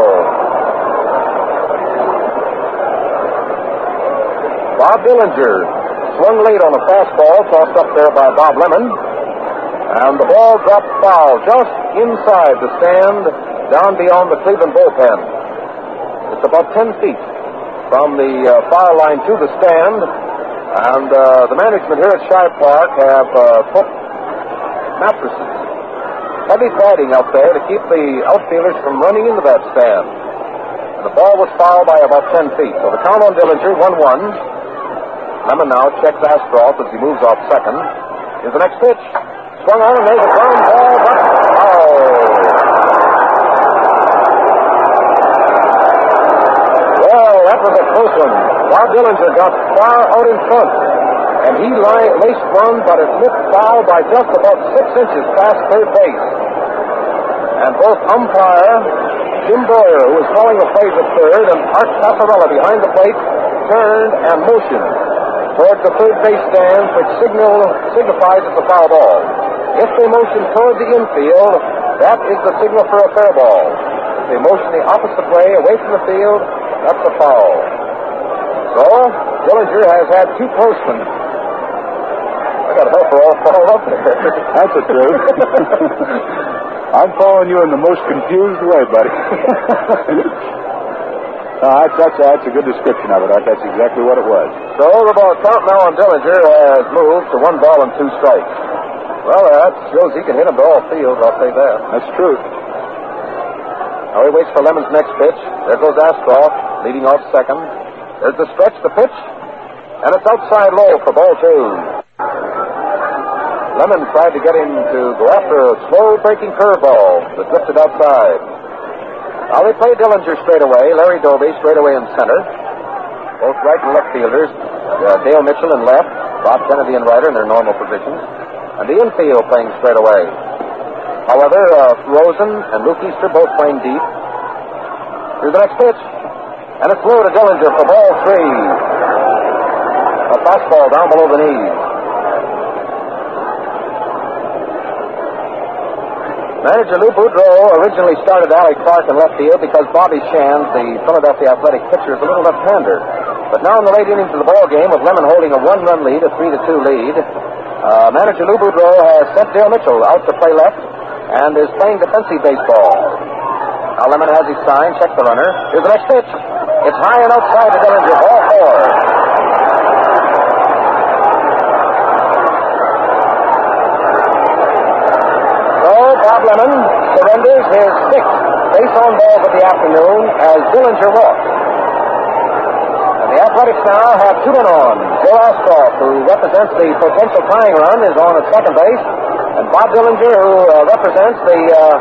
Bob Dillinger swung late on a fastball tossed up there by Bob Lemon, and the ball dropped foul just inside the stand, down beyond the Cleveland bullpen. It's about ten feet from the uh, foul line to the stand, and uh, the management here at Shibe Park have uh, put mattresses, heavy padding out there to keep the outfielders from running into that stand. And the ball was fouled by about ten feet. So the count on Dillinger, one one. Lemon now checks Ashcroft as he moves off second. Here's the next pitch. Swung on and there's a ground ball, but foul. Well, that was a close one. Bob Dillinger got far out in front, and he laced one, but it missed foul by just about six inches past third base. And both umpire Jim Boyer, who was calling the plays at third, and Art Passarella behind the plate, turned and motioned towards the third base stands, which signal, signifies it's a foul ball. If they motion toward the infield, that is the signal for a fair ball. If they motion the opposite way, away from the field, that's a foul. So, Dillinger has had two postmen. I got a helper all fouled up there. That's the truth. I'm following you in the most confused way, buddy. No, that's, that's, that's a good description of it, Art. That's exactly what it was. So the ball count now on Dillinger has moved to one ball and two strikes. Well, that shows he can hit him to all fields, I'll say that. That's true. Now he waits for Lemon's next pitch. There goes Ashcroft, leading off second. There's the stretch, the pitch, and it's outside low for ball two. Lemon tried to get him to go after a slow-breaking curveball that drifted outside. Now they play Dillinger straight away, Larry Doby straight away in center. Both right and left fielders, uh, Dale Mitchell in left, Bob Kennedy and Ryder in their normal positions, and the infield playing straight away. However, uh, Rosen and Luke Easter both playing deep. Here's the next pitch, and it's low to Dillinger for ball three. A fastball down below the knees. Manager Lou Boudreau originally started Alec Clark in left field because Bobby Shands, the Philadelphia Athletic pitcher, is a little left-hander. But now in the late innings of the ball game, with Lemon holding a one-run lead, a three to two lead, uh, manager Lou Boudreau has sent Dale Mitchell out to play left and is playing defensive baseball. Now Lemon has his sign, checks the runner. Here's the next pitch. It's high and outside to Dillinger, ball four. Bob Lemon surrenders his sixth base-on balls of the afternoon as Dillinger walks. And the Athletics now have two men on. Joe Ashcroft, who represents the potential tying run, is on at second base. And Bob Dillinger, who uh, represents the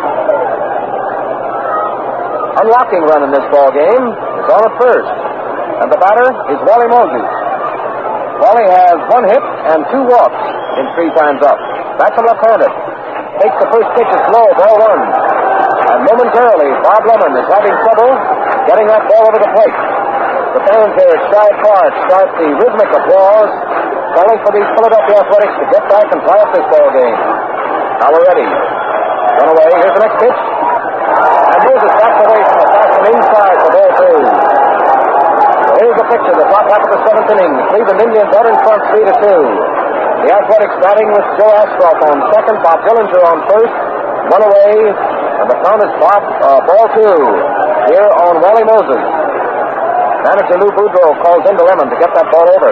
uh, unlocking run in this ball game, is on at first. And the batter is Wally Moses. Wally has one hit and two walks in three times up. Bats him left-handed. Takes the first pitch, it's low, ball one. And momentarily, Bob Lemon is having trouble getting that ball over the plate. The fans here at Shibe Park start the rhythmic applause, calling for these Philadelphia Athletics to get back and tie up this ball game. Now we're ready. Run away, here's the next pitch. And Moses backs away from the Boston inside for ball two. So here's the picture, the top half of the seventh inning. The Cleveland Indians are in front three to two. The Athletics batting with Joe Ashcroft on second, Bob Dillinger on first, one away, and the count is Bob, uh, ball two here on Wally Moses. Manager Lou Boudreau calls into Lemon to get that ball over.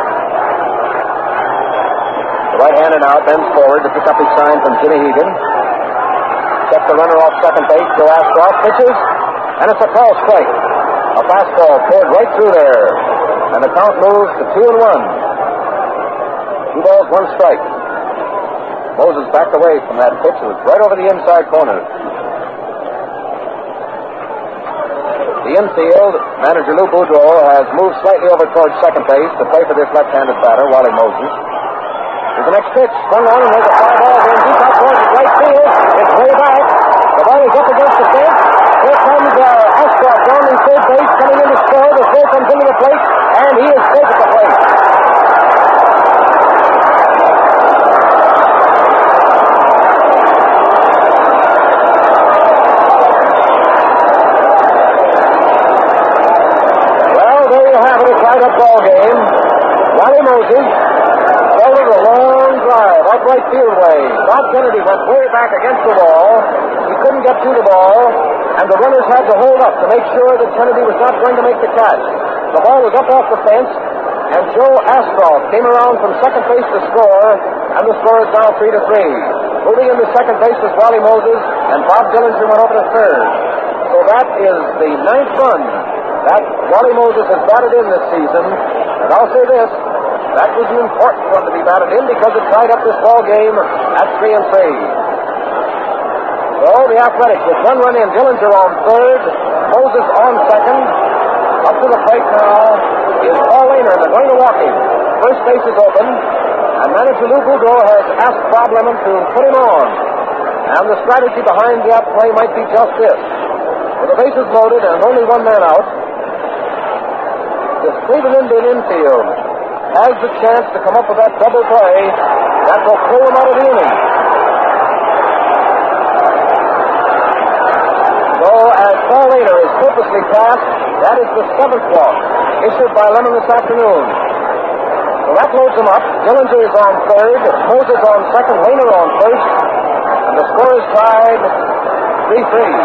The right-hander now bends forward to pick up his sign from Jimmy Hegan. Checks the runner off second base, Joe Ashcroft pitches, and it's a call strike. A fastball poured right through there, and the count moves to two and one. Two balls, one strike. Moses backed away from that pitch. It was right over the inside corner. The infield, manager Lou Boudreau has moved slightly over towards second base to play for this left-handed batter, Wally Moses. Here's the next pitch. Swung on and there's a fly ball going deep out towards the right field. It's way back. The ball is up against the fence. Here comes uh, Ashcroft down in third base, coming in to score. The throw comes into the plate, and he is safe at the plate. Well, there you have it. A tied-up ball game. Wally Moses shouldered a long drive up right field way. Bob Kennedy went way back against the wall. He couldn't get to the ball, and the runners had to hold up to make sure that Kennedy was not going to make the catch. The ball was up off the fence, and Joe Ashcroft came around from second base to score, and the score is now three to three. Moving into second base was Wally Moses, and Bob Dillinger went over to third. So that is the ninth run that Wally Moses has batted in this season, and I'll say this, that was an important one to be batted in because it tied up this ball game at three and three. So the Athletics with one run in, Dillinger on third, Moses on second. Up to the plate now is Paul Lehner, and they're going to walk him. First base is open, and manager Lou Boudreau has asked Bob Lemon to put him on. And the strategy behind that play might be just this. With the bases loaded and only one man out, this Cleveland Indian infield has the chance to come up with that double play that will pull him out of the inning. So as Paul Lehner is purposely cast, that is the seventh walk issued by Lemon this afternoon. So that loads him up. Dillinger is on third, Moses on second, Lehner on first, and the score is tied three three.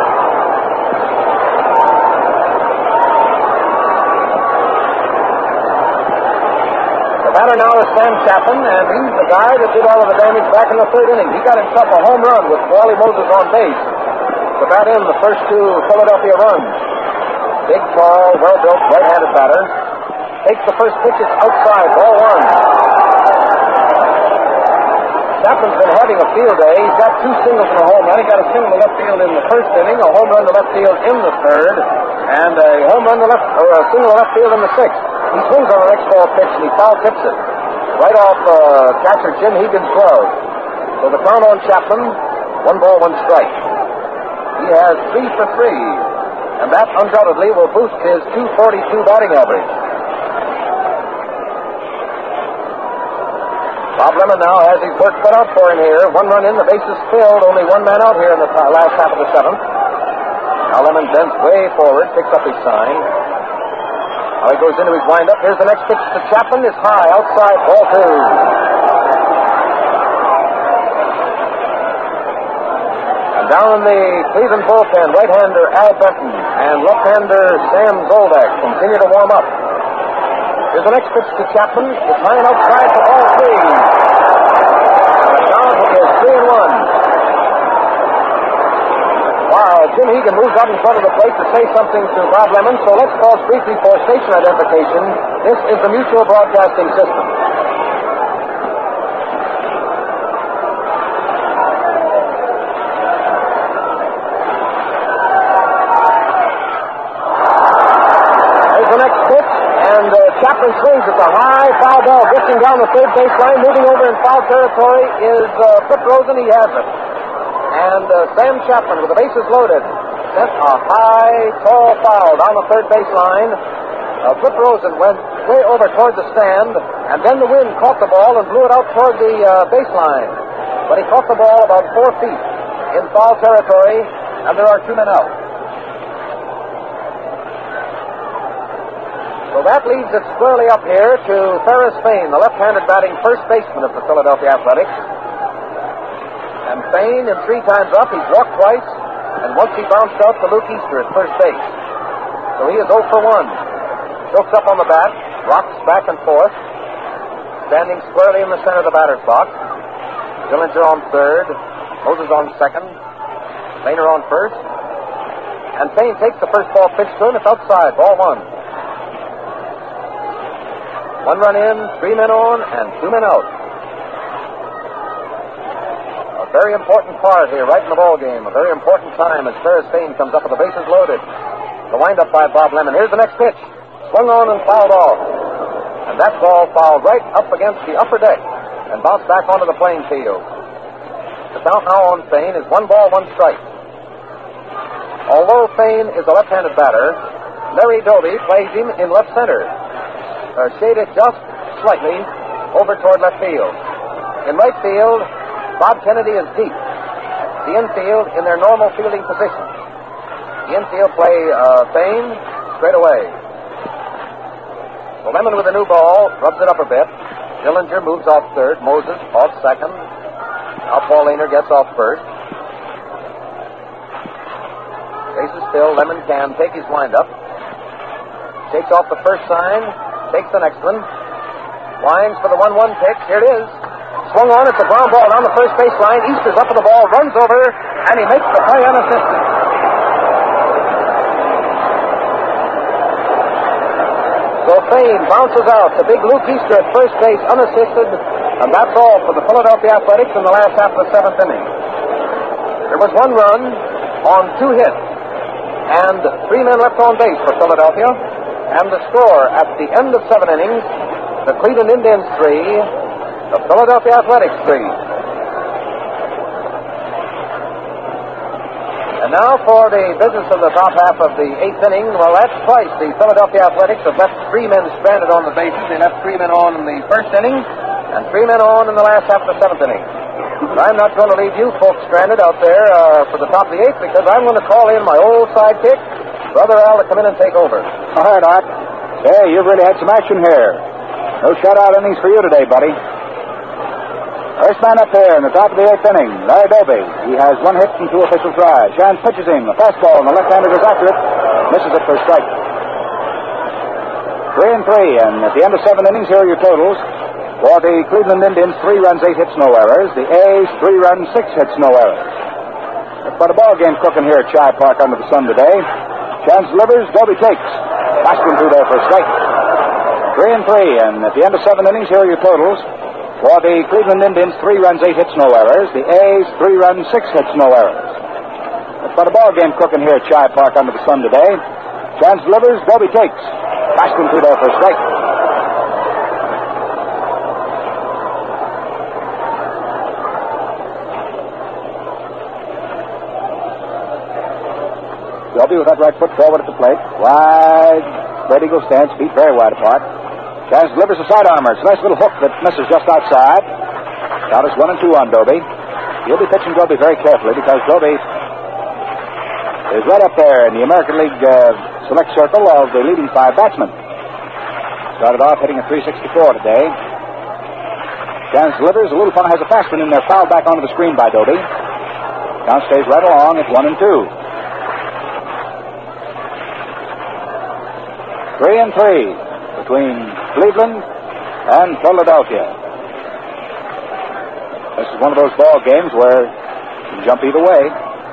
The batter now is Sam Chapman, and he's the guy that did all of the damage back in the third inning. He got himself a home run with Wally Moses on base to bat in the first two Philadelphia runs. Big, tall, well-built, right-handed batter. Takes the first pitch, it's outside, ball one. Chapman's been having a field day. He's got two singles and a home run. He got a single to left field in the first inning, a home run to left field in the third, and a home run to left, or a single to left field in the sixth. He swings on the next ball pitch, and he foul tips it right off uh, catcher Jim Hegan's glove. So the count on Chapman, one ball, one strike. He has three for three, and that undoubtedly will boost his two forty-two batting average. Bob Lemon now has his work cut out for him here. One run in, the bases filled, only one man out here in the last half of the seventh. Now Lemon bends way forward, picks up his sign. Now he goes into his windup. Here's the next pitch to Chapman. It's high, outside, ball two. Down in the Cleveland bullpen, right-hander Al Benton and left-hander Sam Zoldak continue to warm up. Here's the next pitch to Chapman. It's high and outside for ball three. The count is three and one. Wow, Jim Hegan moves out in front of the plate to say something to Bob Lemon, so let's pause briefly for station identification. This is the Mutual Broadcasting System. Chapman swings at the high foul ball, drifting down the third baseline, moving over in foul territory is uh, Flip Rosen. He has it. And uh, Sam Chapman, with the bases loaded, sent a high, tall foul down the third baseline. Uh, Flip Rosen went way over toward the stand, and then the wind caught the ball and blew it out toward the uh, baseline. But he caught the ball about four feet in foul territory, and there are two men out. So that leads it squarely up here to Ferris Fain, the left-handed batting first baseman of the Philadelphia Athletics. And Fain, in three times up, he's walked twice, and once he bounced out to Luke Easter at first base. So he is oh for one. Chokes up on the bat, rocks back and forth, standing squarely in the center of the batter's box. Dillinger on third, Moses on second, Fainer on first, and Fain takes the first ball pitch to him. It's outside, ball one. One run in, three men on, and two men out. A very important part here, right in the ball game. A very important time as Ferris Fain comes up with the bases loaded. The windup by Bob Lemon. Here's the next pitch. Swung on and fouled off. And that ball fouled right up against the upper deck and bounced back onto the playing field. The count now on Fane is one ball, one strike. Although Fane is a left-handed batter, Larry Doby plays him in left center, uh, shaded just slightly over toward left field. In right field, Bob Kennedy is deep. The infield in their normal fielding position. The infield play uh, Fane straight away. So Lemon with a new ball, rubs it up a bit. Dillinger moves off third. Moses off second. Now Paul Lehner gets off first. Bases still. Lemon can take his windup. Takes off the first sign. Takes the next one. Winds for the one one pitch. Here it is. Swung on. It's a ground ball down the first baseline. Easter's up with the ball. Runs over. And he makes the play unassisted. So Fane bounces out to big Luke Easter at first base unassisted. And that's all for the Philadelphia Athletics in the last half of the seventh inning. There was one run on two hits. And three men left on base for Philadelphia. And the score at the end of seven innings, the Cleveland Indians three, the Philadelphia Athletics three. And now for the business of the top half of the eighth inning. Well, that's twice the Philadelphia Athletics have left three men stranded on the bases. They left three men on in the first inning and three men on in the last half of the seventh inning. But I'm not going to leave you folks stranded out there uh, for the top of the eighth because I'm going to call in my old sidekick, Brother Al, to come in and take over. All right, Art. Hey, you've really had some action here. No shutout innings for you today, buddy. First man up there in the top of the eighth inning, Larry Doby. He has one hit and two official tries. Shans pitches him. A fastball, and the left-hander goes after it. Misses it for a strike. Three and three, and at the end of seven innings, here are your totals. For the Cleveland Indians, three runs, eight hits, no errors. The A's, three runs, six hits, no errors. That's about a ball game cooking here at Shibe Park under the sun today. Shans delivers, Doby takes. Baskin through there for a strike. Three and three, and at the end of seven innings, here are your totals. For the Cleveland Indians, three runs, eight hits, no errors. The A's, three runs, six hits, no errors. That's about a ball game cooking here at Shibe Park under the sun today. Shans delivers, Doby takes. Baskin through there for a strike. Doby with that right foot forward at the plate. Wide, spread eagle stance, feet very wide apart. Shans delivers a side armor. It's a nice little hook that misses just outside. Count is one and two on Doby. He'll be pitching Doby very carefully because Doby is right up there in the American League uh, select circle of the leading five batsmen. Started off hitting a three sixty-four today. Shans delivers. A little fun has a fast one in there, fouled back onto the screen by Doby. Count stays right along at one and two. Three and three between Cleveland and Philadelphia. This is one of those ball games where you can jump either way.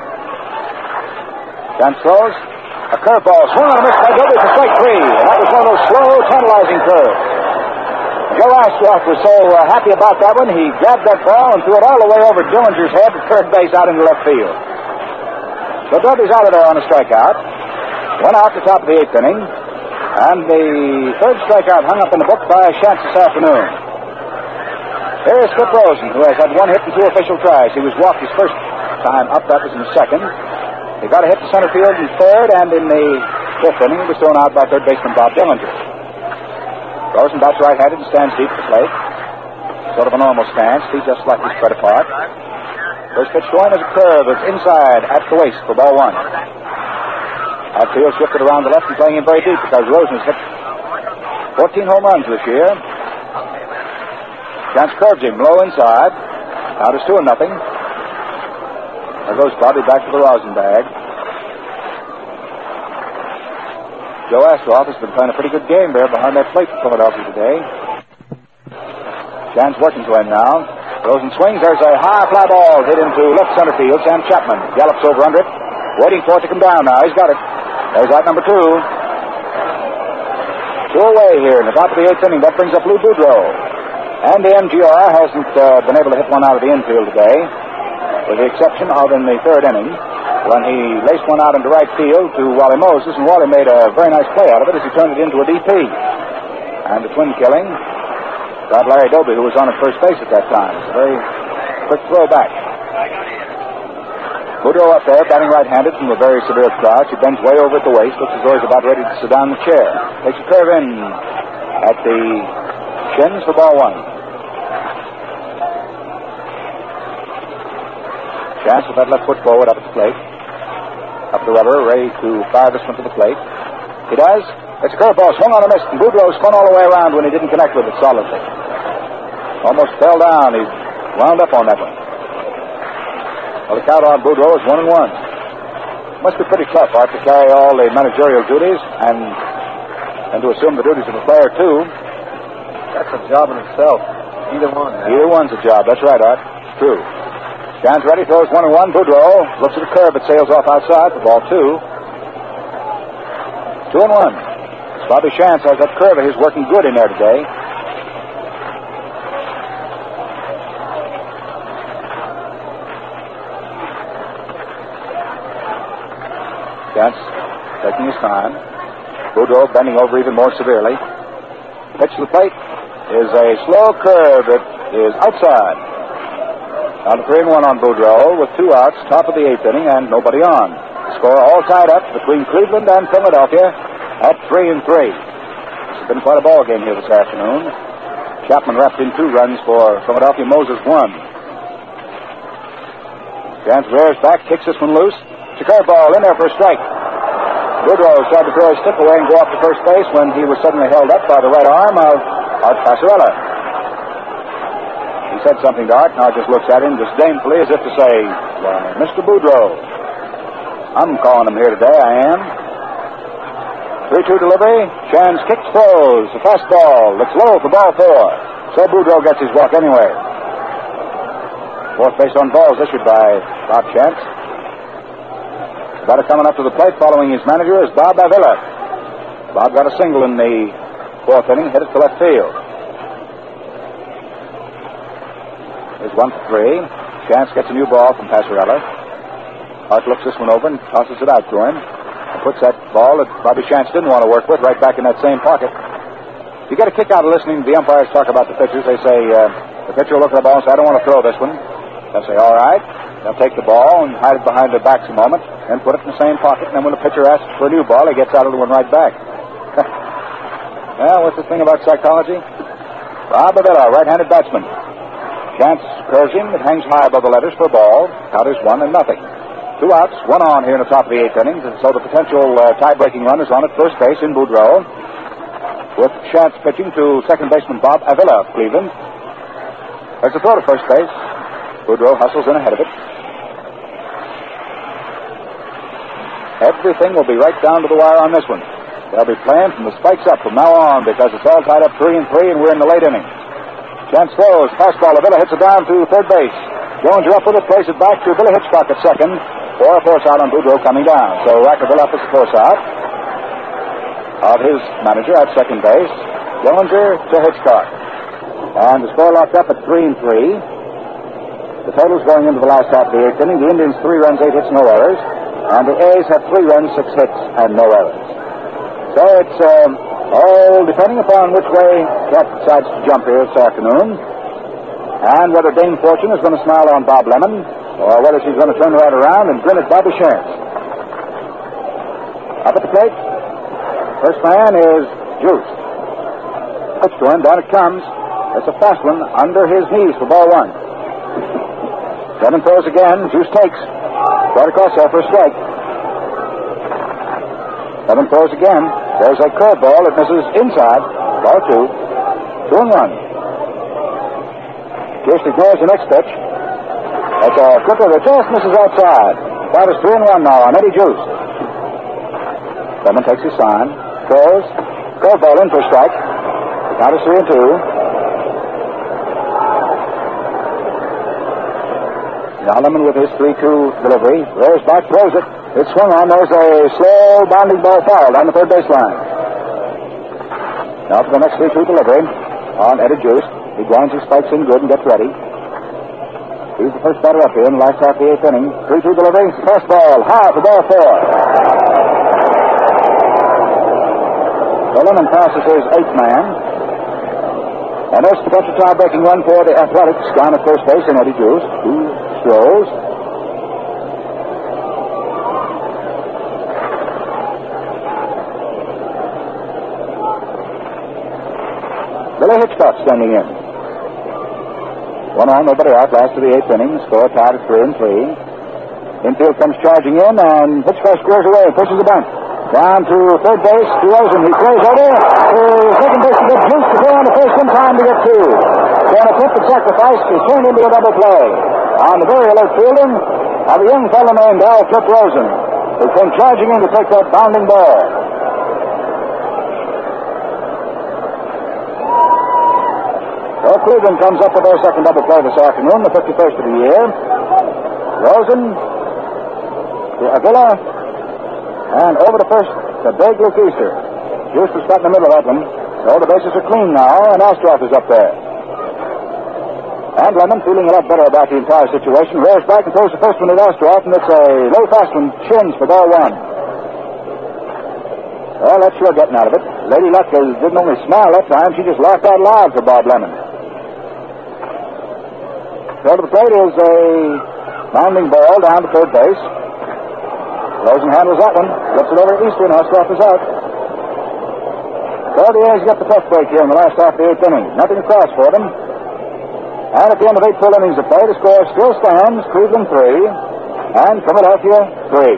Shans throws. A curveball swung on a miss by Doby for strike three. And that was one of those slow, tantalizing curves. Joe Ashcroft was so uh, happy about that one, he grabbed that ball and threw it all the way over Dillinger's head to third base out into left field. So Doby's out of there on a strikeout. One out at the top of the eighth inning. And the third strikeout hung up in the book by Shantz this afternoon. Here is Skip Rosen, who has had one hit and two official tries. He was walked his first time up. That was in the second. He got a hit to center field in third, and in the fifth inning, he was thrown out by third baseman Bob Dillinger. Rosen bats right-handed and stands deep at the plate. Sort of a normal stance, feet just slightly spread apart. First pitch going is a curve. It's inside at the waist for ball one. Outfield shifted around the left and playing him very deep because Rosen has hit fourteen home runs this year. Shantz curves him low inside. Out is two and nothing. There goes Bobby back to the rosin bag. Joe Ashcroft has been playing a pretty good game there behind that plate for Philadelphia today. Shantz working to him now. Rosen swings. There's a high fly ball hit into left center field. Sam Chapman gallops over under it, waiting for it to come down now. He's got it. There's out number two. Two away here in the top of the eighth inning. That brings up Lou Boudreau. And the M G R hasn't uh, been able to hit one out of the infield today, with the exception of in the third inning. when he laced one out into right field to Wally Moses, and Wally made a very nice play out of it as he turned it into a D P. And the twin killing got Larry Doby, who was on at first base at that time. It's a very quick throw back. Boudreau up there, batting right-handed from a very severe crouch. He bends way over at the waist, looks as though he's about ready to sit down in the chair. Takes a curve in at the shins for ball one. Chance with that left foot forward up at the plate. Up the rubber, ready to fire this one to the plate. He does. It's a curveball, swung on a miss, and Boudreau spun all the way around when he didn't connect with it solidly. Almost fell down. He wound up on that one. Well, the count on Boudreau is one and one. Must be pretty tough, Art, to carry all the managerial duties and and to assume the duties of a player, too. That's a job in itself. Either one. Now. Either one's a job. That's right, Art. It's true. Chance ready, throws one and one. Boudreau looks at the curve. It sails off outside for ball two. Two and one. Bobby Chance has that curve of his working good in there today. Chance taking his time. Boudreau bending over even more severely. Pitch to the plate is a slow curve. It is outside. Down to three and one on Boudreau with two outs, top of the eighth inning, and nobody on. The score all tied up between Cleveland and Philadelphia at three and three. This has been quite a ball game here this afternoon. Chapman wrapped in two runs for Philadelphia. Moses one. Chance rears back, kicks this one loose. It's a curveball in there for a strike. Boudreau tried to throw his stick away and go off to first base when he was suddenly held up by the right arm of Art Passarella. He said something to Art, now just looks at him disdainfully as if to say, "Why, Mister Boudreau, I'm calling him here today, I am." three two delivery. Chance kicks, throws. The fastball looks low for ball four. So Boudreau gets his walk anyway. Fourth base on balls issued by Bob Chance. The batter coming up to the plate following his manager is Bob Avila. Bob got a single in the fourth inning, hit it to left field. There's one for three. Chance gets a new ball from Passarella. Art looks this one over and tosses it out to him. And puts that ball that Bobby Chance didn't want to work with right back in that same pocket. You get a kick out of listening to the umpires talk about the pitchers. They say, uh, the pitcher will look at the ball and say, "I don't want to throw this one." They'll say, "All right." They'll take the ball and hide it behind their backs a moment and put it in the same pocket. And then when the pitcher asks for a new ball, he gets out of the one right back. Well, what's the thing about psychology? Bob Avila, right-handed batsman. Chance curves him. It hangs high above the letters for a ball. Count is one and nothing. Two outs, one on here in the top of the eighth inning. And so the potential uh, tie-breaking run is on at first base in Boudreau, with Chance pitching to second baseman Bob Avila of Cleveland. There's a throw to first base. Boudreau hustles in ahead of it. Everything will be right down to the wire on this one. They'll be playing from the spikes up from now on because it's all tied up three and three, and we're in the late inning. Chance throws. Fastball. Avila hits it down to third base. Jones up with it, plays it back to Billy Hitchcock at second. For a force out on Boudreau coming down. So Rackerville up is the force out of his manager at second base. Dillinger to Hitchcock. And the score locked up at three and three. The totals going into the last half of the eighth inning. The Indians three runs, eight hits, no errors. And the A's have three runs, six hits, and no errors. So it's um, all depending upon which way Cat decides to jump here this afternoon. And whether Dame Fortune is going to smile on Bob Lemon, or whether she's going to turn right around and grin at Bobby Chance. Up at the plate, first man is Juice. Pitch to him, down it comes. It's a fast one under his knees for ball one. Lemon throws again, Juice takes. Right across there for a strike. Lemon throws again. There's a curveball that misses inside. Ball two. Two and one. Juice ignores the next pitch. That's a clipper that just misses outside. That is three and one now on Eddie Juice. Lemon takes his sign. Throws. Curveball in for a strike. The count is three and two. Now Lemon with his three two delivery. Rears back, throws it. It's swung on. There's a slow bounding ball foul down the third baseline. Now for the next three two delivery on Eddie Juice. He grinds his spikes in good and gets ready. He's the first batter up here in the last half of the eighth inning. three two delivery. First ball. High for ball four. So Lemon passes his eighth man. And there's the potential tie-breaking run for the Athletics down at first base in Eddie Juice. Two strolls. Billy Hitchcock standing in. One on, nobody out. Last of the eighth inning. Score tied at three and three. Infield comes charging in, and Hitchcock squares away, pushes the bunt. Down to third base to Rosen. He throws over to second base to get Juice to go on the first in time to get two. So an attempted sacrifice is turned into a double play. On the very alert fielding of a young fellow named Al Kip Rosen, who came charging in to take that bounding ball. Well, Cleveland comes up with their second double play this afternoon, the fifty-first of the year. Rosen to Avila, and over to first to Big Luke Easter. Juice was caught in the middle of that one. So the bases are clean now, and Astroff is up there. And Lemon, feeling a lot better about the entire situation, rears back and throws the first one at Astroff, and it's a low fast one, chins for ball one. Well, that's sure getting out of it. Lady Luck didn't only smile that time, she just laughed out loud for Bob Lemon. So to the plate is a bounding ball down to third base. Rosen handles that one. Gets it over to Easter, and Astroff is out. So the A's get the tough break here in the last half of the eighth inning. Nothing across for them. And at the end of eight full innings of play, the score still stands, Cleveland three, and Philadelphia three.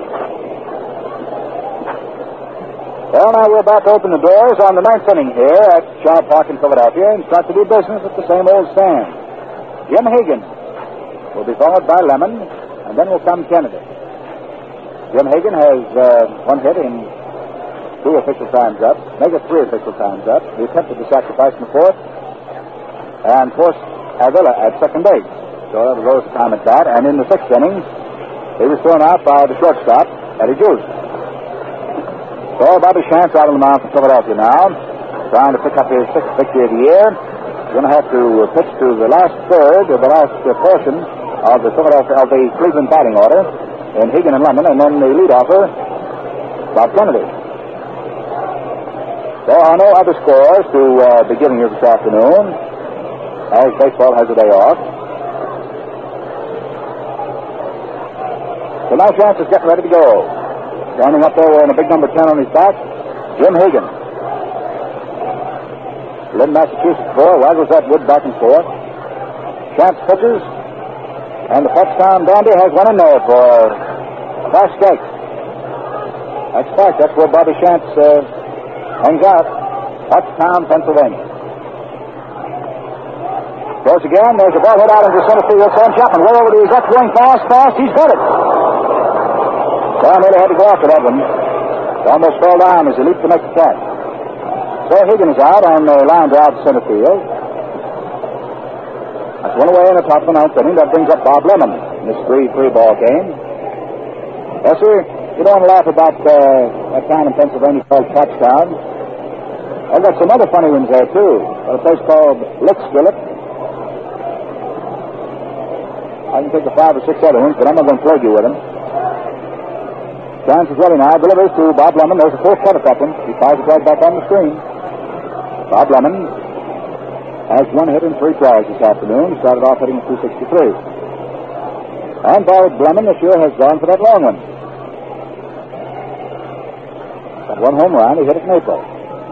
Well, now we're about to open the doors on the ninth inning here at Shibe Park in Philadelphia and start to do business at the same old stand. Jim Hagan will be followed by Lemon, and then will come Kennedy. Jim Hagan has uh, one hit in two official times up, make it three official times up. He attempted to sacrifice in the fourth, and forced Avila at second base. So that was lowest time at bat, and in the sixth inning, he was thrown out by the shortstop, Eddie Juice. So Bobby Shantz out on the mound for Philadelphia now, trying to pick up his sixth victory of the year. He's going to have to pitch to the last third, or the last uh, portion of the Philadelphia of the Cleveland batting order, in Hagan and Lemon, and then the leadoffer, Bob Kennedy. There are no other scores to uh, be given here this afternoon, as baseball has a day off. So now Shantz is getting ready to go. Standing up there wearing a big number ten on his back, Jim Hagan. Lynn, Massachusetts four, waggles that wood back and forth. Shantz pitches, and the Pottstown Dandy has one in there for fast strike. That's right, that's where Bobby Shantz uh, hangs out. Pottstown, Pennsylvania. Goes again, there's a ball hit out into center field. Sam Chapman way over to his left wing, fast, fast, he's got it. Sam really had to go after that one. He almost fell down as he leaped to make the catch. So Hagan is out on the line drive to center field. That's one away in the top of the ninth inning. That brings up Bob Lemon in this three three ball game. Yes, sir, you don't want to laugh about uh, that town in Pennsylvania called Pottstown. I've got some other funny ones there, too. A place called Lickskillet. I can think of five or six other ones, but I'm not going to plague you with them. Chance is ready now. Delivers to Bob Lemon. There's a full cut at that one. He fires it right back on the screen. Bob Lemon has one hit and three tries this afternoon. He started off hitting two sixty-three. And Bob Lemon this year has gone for that long one. Got one home run. He hit it in April.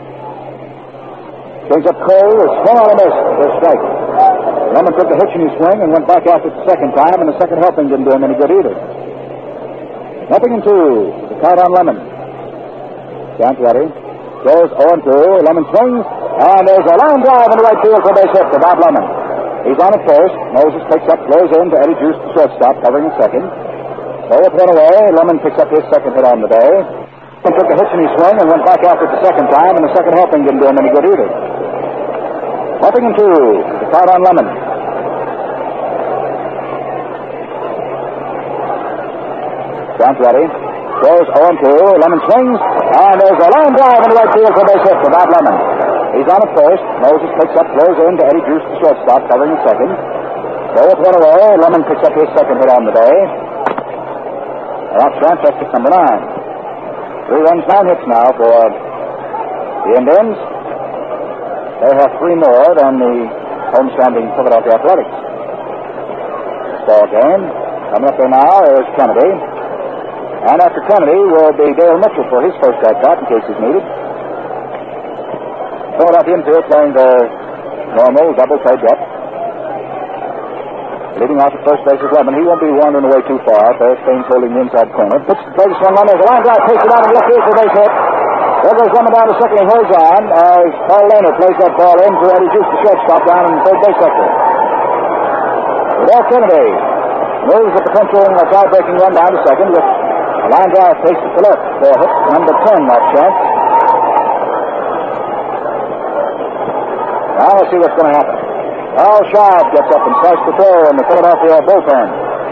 Brings up Cole. A swung on a miss. There's a strike. Lemon took a hitch in his swing and went back after it the second time, and the second helping didn't do him any good either. Nothing in two. The count on Lemon. Chance ready. Goes oh and two. Lemon swings. And there's a line drive into right field for a base hit for Bob Lemon. He's on at first. Moses picks up, throws in to Eddie Juice, the shortstop, covering the second. So it's one away. Lemon picks up his second hit on the day. He took a hitch in his swing and went back after it the second time, and the second helping didn't do him any good either. Nothing in two. The count on Lemon. Chance ready. Goes oh and two. Lemon swings. And there's a line drive into right field for a base hit for Bob Lemon. He's on at first. Moses picks up, throws in to Eddie Juice, the shortstop, covering the second. So with one away, Lemon picks up his second hit on the day. Ralph Chance, that's hit number nine. Three runs, nine hits now for the Indians. They have three more than the homestanding Philadelphia Athletics. This ball game. Coming up there now is Kennedy. And after Kennedy will be Dale Mitchell for his first at-bat in case he's needed. Philadelphia infield playing their normal double-play depth. Leading off at first base is Lemon. He won't be wandering away too far. There's Staines holding the inside corner. Pitch to play this one. There's a line drive. Takes it out and left field for base hit. There goes Lemon down to second. He holds on as Paul Lehner plays that ball in to Eddie Juice, the shortstop, down in the third base sector. Without Kennedy moves the potential uh, tie-breaking run down to second with a line drive takes it to left for hit number ten, that chance. Now let's see what's going to happen. Al Schaub gets up and starts to throw in the Philadelphia bullpen.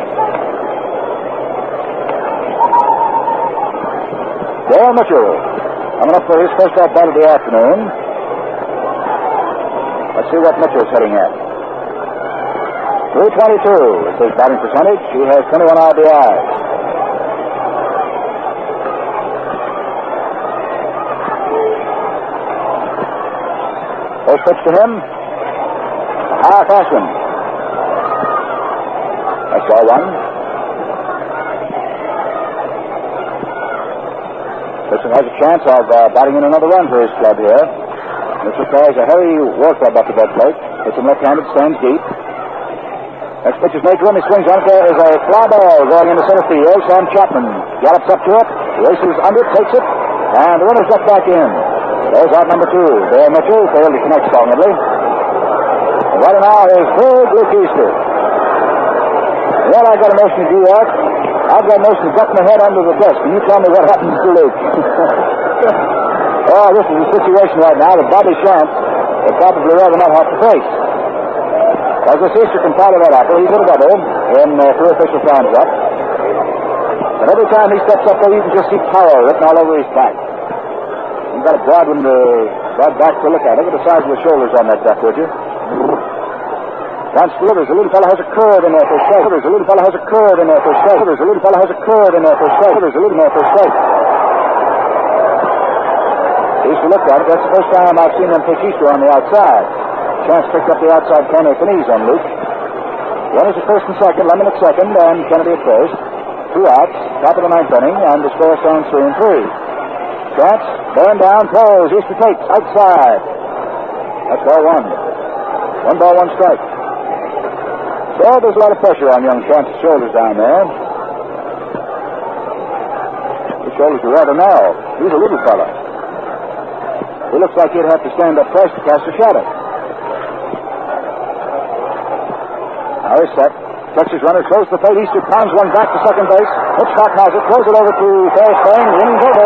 Dale Mitchell coming up for his first at bat of the afternoon. Let's see what Mitchell's hitting at. three twenty-two is his batting percentage. He has twenty-one R B Is. First pitch to him. High fast one. That's ball one. Mitchell has a chance of uh, batting in another run for his club here. Mitchell tries a heavy war club up the bed plate. Hits him left-handed, stands deep. Next pitch is made to him. He swings on it. There is a fly ball going into center field. Sam Chapman gallops up to it. Races under it, takes it, and the runner's left back in. There's out number two. Dale Mitchell failed to connect solidly. Right now is Big Luke Easter. Well, I got a notion of you, Art. I've got a notion of ducking my head under the desk, and you tell me what happens to Luke. Oh, this is a situation right now that Bobby Shantz would probably rather not have to face. As this Easter can follow that apple, he's hit a double in uh, three official times up. And every time he steps up there, you can just see power written all over his back. You've got a broad one to, broad back to look at. Look at the size of the shoulders on that duck, would you? Chance delivers. The little fellow has a curve in there for strike. Delivers. The little fellow has a curve in there for strike. Delivers. The little fellow has a curve in there for strike. Delivers. The little man for strike. Easter looked at it. That's the first time I've seen them pitch Easter on the outside. Chance picked up the outside corner at the knees on Luke. Runners at first and second. Lemon at second, and Kennedy at first. Two outs. Top of the ninth inning, and the score stands three and three. Chance, burn down, throws. Easter takes outside. That's ball one. One ball, one strike. So there's a lot of pressure on young Chance's shoulders down there. His shoulders are rather narrow. He's a little fella. He looks like he'd have to stand up first to cast a shadow. Now he's set. Checks his runner, throws the plate. Easter pounds one back to second base. Hitchcock has it, throws it over to Ferris Springs. Inning's over.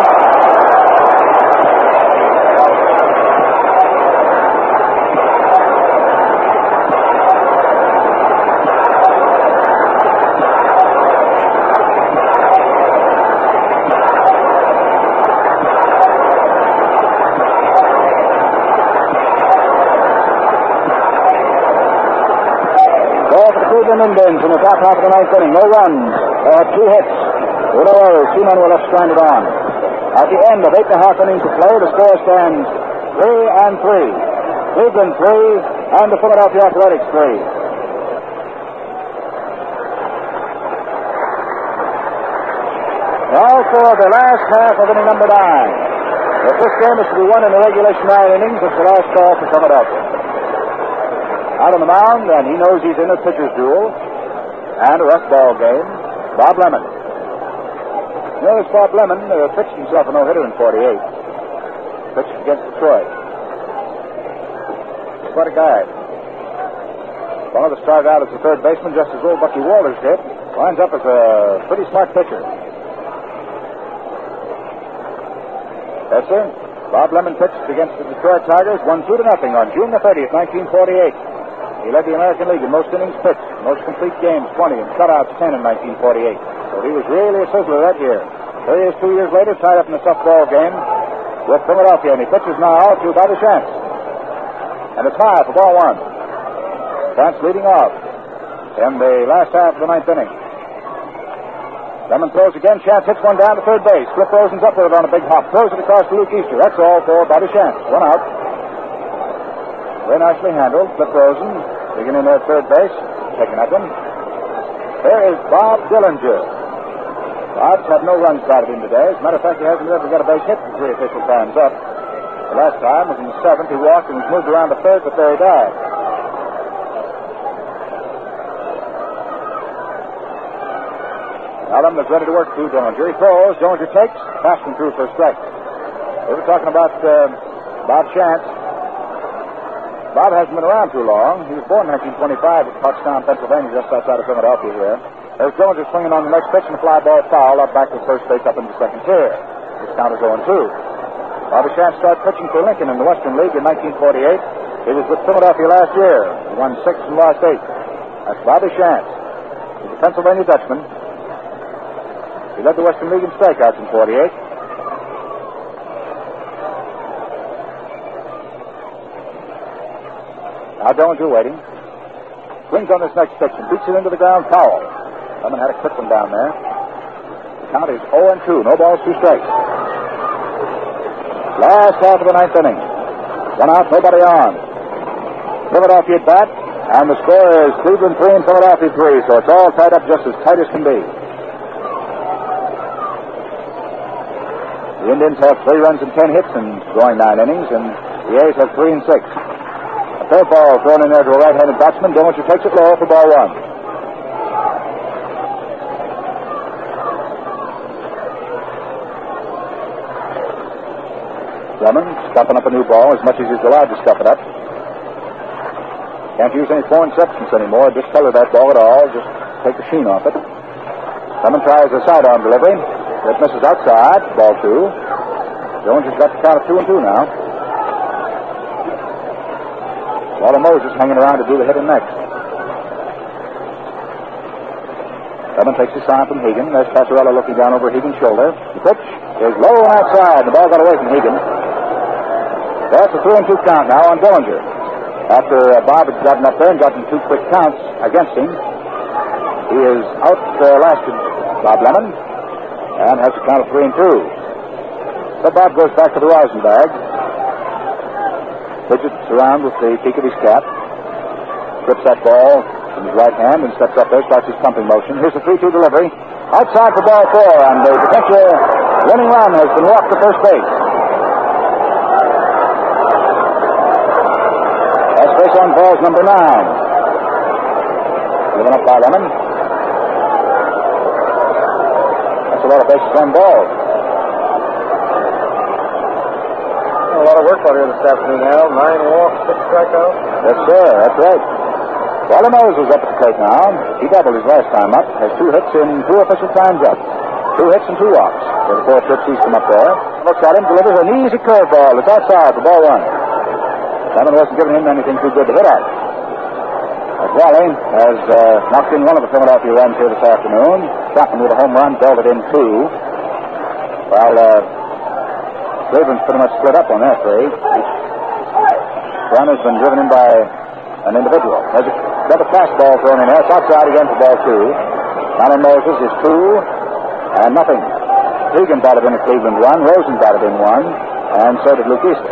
Indians in the top half of the ninth inning. No runs. They had two hits. Two errors. Two men were left stranded on. At the end of eight and a half innings to play, the score stands three and three. Cleveland three and the Philadelphia Athletics three. Now for the last half of inning number nine. If this game is to be won in the regulation nine innings, it's the last call for Philadelphia. Out on the mound, and he knows he's in a pitcher's duel and a rough ball game. Bob Lemon. You know, this Bob Lemon uh, pitched himself a no-hitter in forty-eight. Pitched against Detroit. What a guy. Father started out as a third baseman, just as old Bucky Walters did. Winds up as a pretty smart pitcher. Yes, sir. Bob Lemon pitched against the Detroit Tigers, won two to nothing on June the thirtieth, nineteen forty-eight. He led the American League in most innings pitched, most complete games, twenty, and shutouts, ten in nineteen forty-eight. So he was really a sizzler that year. Here he is two years later, tied up in a softball game with Philadelphia, and he pitches now to Bobby Shantz. And it's high for ball one. Shantz leading off. in the last half of the ninth inning. Lemon throws again. Chance hits one down to third base. Flip Rosen's up with it on a big hop. Throws it across to Luke Easter. That's all for Bobby Chance. One out. Very nicely handled. Flip Rosen digging in there at third base. Taking at them. There is Bob Dillinger. Bob's had no runs batted in today. As a matter of fact, he hasn't ever got a base hit for three official times up. The last time was in the seventh. He walked and was moved around to third, but there he died. Allen is ready to work through Dillinger. He throws. Dillinger takes. Passed him through for a strike. We were talking about uh, Bob Chance. Bob hasn't been around too long. He was born in nineteen twenty-five at Pottstown, Pennsylvania, just outside of Philadelphia here. There's Dillinger swinging on the next pitch, and the fly ball foul up back to first base up into second tier. His count is oh and two. Bobby Chance started pitching for Lincoln in the Western League in nineteen forty-eight. He was with Philadelphia last year. He won six and lost eight. That's Bobby Chance. He's a Pennsylvania Dutchman. He led the Western League in strikeouts in forty-eight. Now Dillinger waiting. Swings on this next pitch and beats it into the ground foul. Lemon had a quick one down there. The count is oh and two. No balls, two strikes. Last half of the ninth inning. One out, nobody on. Philadelphia at bat, and the score is Cleveland three and Philadelphia three, so it's all tied up just as tight as can be. The Indians have three runs and ten hits in going nine innings, and the A's have three and six. A third ball thrown in there to a right-handed batsman. Dillinger takes it low for ball one. Lemon stuffing up a new ball as much as he's allowed to stuff it up. Can't use any foreign substance anymore. Discolor that ball at all. Just take the sheen off it. Lemon tries a sidearm delivery. It misses outside. Ball two. Dillinger's got the count of two and two now. Walter Moses hanging around to do the hitting next. Lemon takes his sign from Hagan. There's Passarella looking down over Hagan's shoulder. The pitch is low and outside. The ball got away from Hagan. That's a three and two count now on Dillinger. After uh, Bob had gotten up there and gotten two quick counts against him, he is out uh, lasted Bob Lemon and has a count of three and two. So Bob goes back to the rosin bag. Fidgets around with the peak of his cap. Trips that ball in his right hand and steps up there, starts his pumping motion. Here's the three two delivery. Outside for ball four, and the potential winning run has been walked to first base. That's base on balls number nine. Given up by Lemon. That's a lot of bases on balls. A lot of work out here this afternoon, Al. Nine walks, six strikeouts. Yes, sir. That's right. Walter Moses is up at the plate now. He doubled his last time up. Has two hits in two official times up. Two hits and two walks. So the four trips he's come up there. Looks at him, delivers an easy curveball. It's outside for ball one. Lemon wasn't giving him anything too good to hit at. As Wally has uh, knocked in one of the Philadelphia runs here this afternoon. Chapman with a home run, belted in two. While uh, Cleveland's pretty much split up on that three. Each run has been driven in by an individual. There's another fastball thrown in there. It's outside again for ball two. Alan Moses is two and nothing. Hagan batted in a Cleveland run. Rosen batted in one, and so did Luke Easter.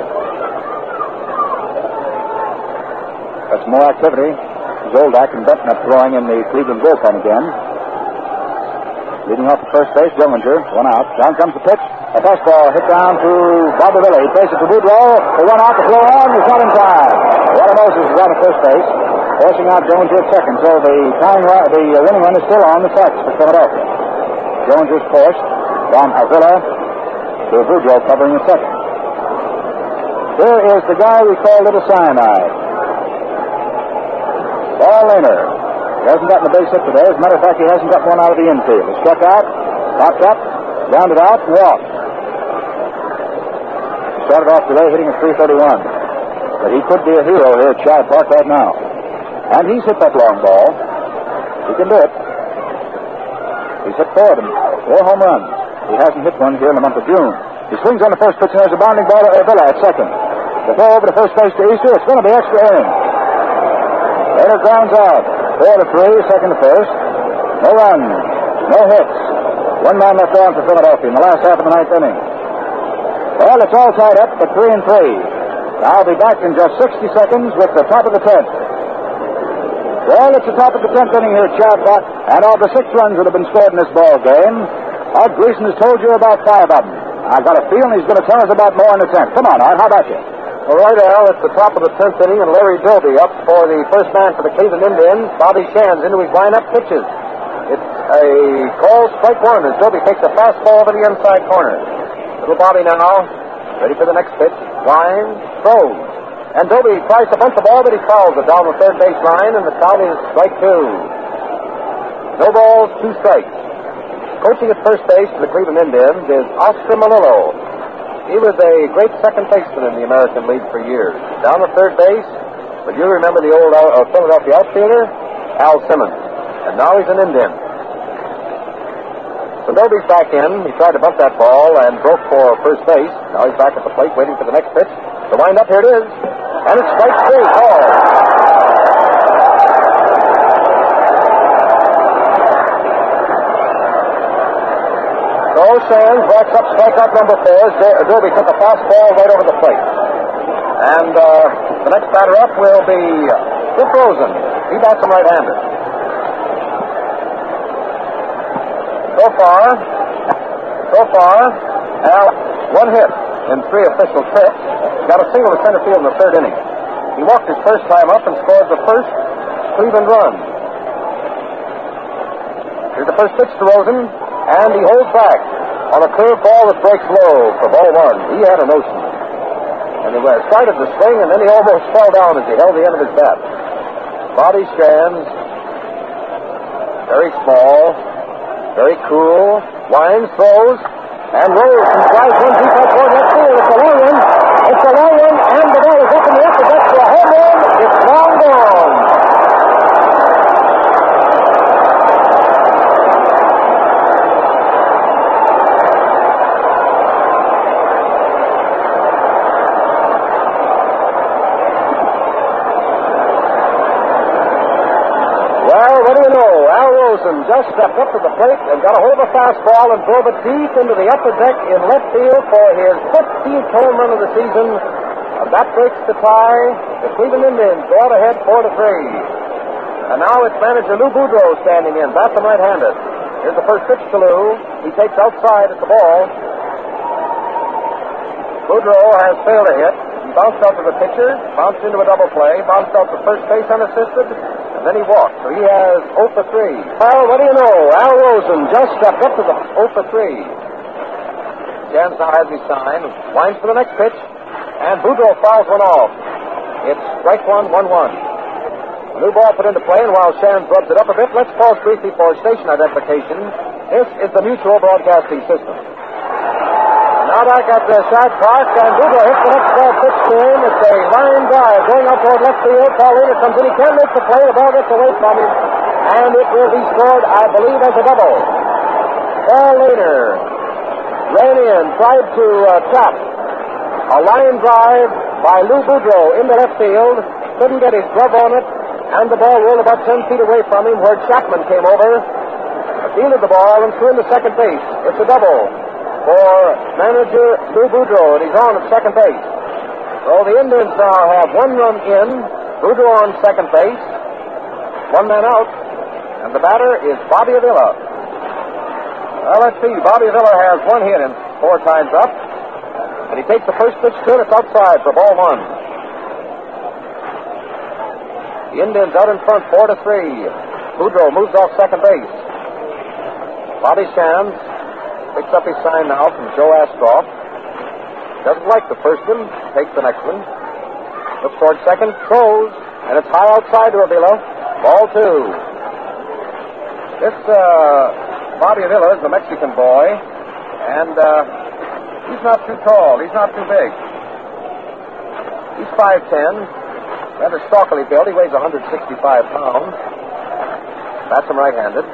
That's more activity. Zoldak and Benton up throwing in the Cleveland bullpen again. Leading off the first base, Dillinger, one out. Down comes the pitch. A fastball hit down to Barbarella. He plays it to Boudreau. The one out, the throw on, is not in time. Walter Moses is out at first base, forcing out Dillinger at second. So the tying run, the winning run is still on the sacks for Philadelphia. Dillinger's forced from Avila to Boudreau covering at second. Here is the guy we call Little Cyanide. Paul Lehner. He hasn't gotten a base hit today. As a matter of fact, he hasn't got one out of the infield. He struck out, popped up, grounded out, and walked. He started off today hitting a three thirty-one. But he could be a hero here at Shibe Park right now. And he's hit that long ball. He can do it. He's hit four of them. Four home runs. He hasn't hit one here in the month of June. He swings on the first pitch, and there's a bounding ball to Avila at second. The throw over to first base to Easter. It's going to be extra inning. Later grounds out. Four to three, second to first. No runs, no hits. One man left on for Philadelphia in the last half of the ninth inning. Well, it's all tied up at three and three. I'll be back in just sixty seconds with the top of the tenth. Well, it's the top of the tenth inning here at Shad Park, and of the six runs that have been scored in this ball game, Art Gleason has told you about five of them. I've got a feeling he's going to tell us about more in the tenth. Come on, Art, how about you? All right, Al, it's the top of the tenth inning, and Larry Doby up for the first man for the Cleveland Indians. Bobby Shands into his lineup pitches. It's a call strike one as Doby takes a fastball over the inside corner. Little Bobby now, ready for the next pitch. Winds, throws. And Doby tries to bunt the ball, but he fouls it down the third base line, and the count is strike two. No balls, two strikes. Coaching at first base for the Cleveland Indians is Oscar Malillo. He was a great second baseman in the American League for years. Down the third base, but you remember the old uh, Philadelphia outfielder, Al Simmons. And now he's an Indian. So Doby's back in. He tried to bunt that ball and broke for first base. Now he's back at the plate waiting for the next pitch. The windup, here it is. And it's strike three. Call. So Shands backs up strikeout number four as Doby took a fastball right over the plate. And uh, the next batter up will be Cliff Rosen. He bats him right-handed. So far, so far, Al, one hit in three official trips. Got a single to center field in the third inning. He walked his first time up and scored the first Cleveland run. Here's the first pitch to Rosen, and he holds back on a curve ball that breaks low for ball one. He had a notion. And he started to swing, and then he almost fell down as he held the end of his bat. Bobby Shands, very small, very cool, winds, throws, and rolls and drives one deep right toward left field. It's a long one. It's a long one, and the ball is up in the upper deck for a home run. It's long gone. Just stepped up to the plate and got a hold of a fastball and drove it deep into the upper deck in left field for his fifteenth home run of the season. And that breaks the tie. The Cleveland Indians go out ahead four to three. And now it's manager Lou Boudreau standing in, bats him right-handed. Here's the first pitch to Lou. He takes outside at the ball. Boudreau has failed a hit. He bounced out to the pitcher, bounced into a double play, bounced out to first base unassisted. Then he walked, so he has oh for three. Well, what do you know? Al Rosen just stepped up to the oh for three. Shands now has his sign, winds for the next pitch, and Boudreau fouls one off. It's strike one, one one. A new ball put into play, and while Shands rubs it up a bit, let's pause briefly for station identification. This is the Mutual Broadcasting System. Now back at the Shad Park, and Boudreau hits the next ball pitch to him. It's a line drive going up toward left field. Paul Lehner comes in. He can't make the play. The ball gets away from him, and it will be scored, I believe, as a double. Paul Lehner ran in, tried to uh, trap a line drive by Lou Boudreau into left field. Couldn't get his glove on it, and the ball rolled about ten feet away from him, where Chapman came over, fielded the ball, and threw into second base. It's a double for manager Lou Boudreau, and he's on at second base. So the Indians now have one run in, Boudreau on second base, one man out, and the batter is Bobby Avila. Well, let's see. Bobby Avila has one hit and four times up, and he takes the first pitch to it. It's outside for ball one. The Indians out in front, four to three. Boudreau moves off second base. Bobby Shands picks up his sign now from Joe Astroff. Doesn't like the first one. Takes the next one. Looks toward second. Throws. And it's high outside to Avila. Ball two. This uh, Bobby Avila is a Mexican boy. And uh, he's not too tall. He's not too big. He's five ten. Rather stalkily built. He weighs one hundred sixty-five pounds. That's him right-handed.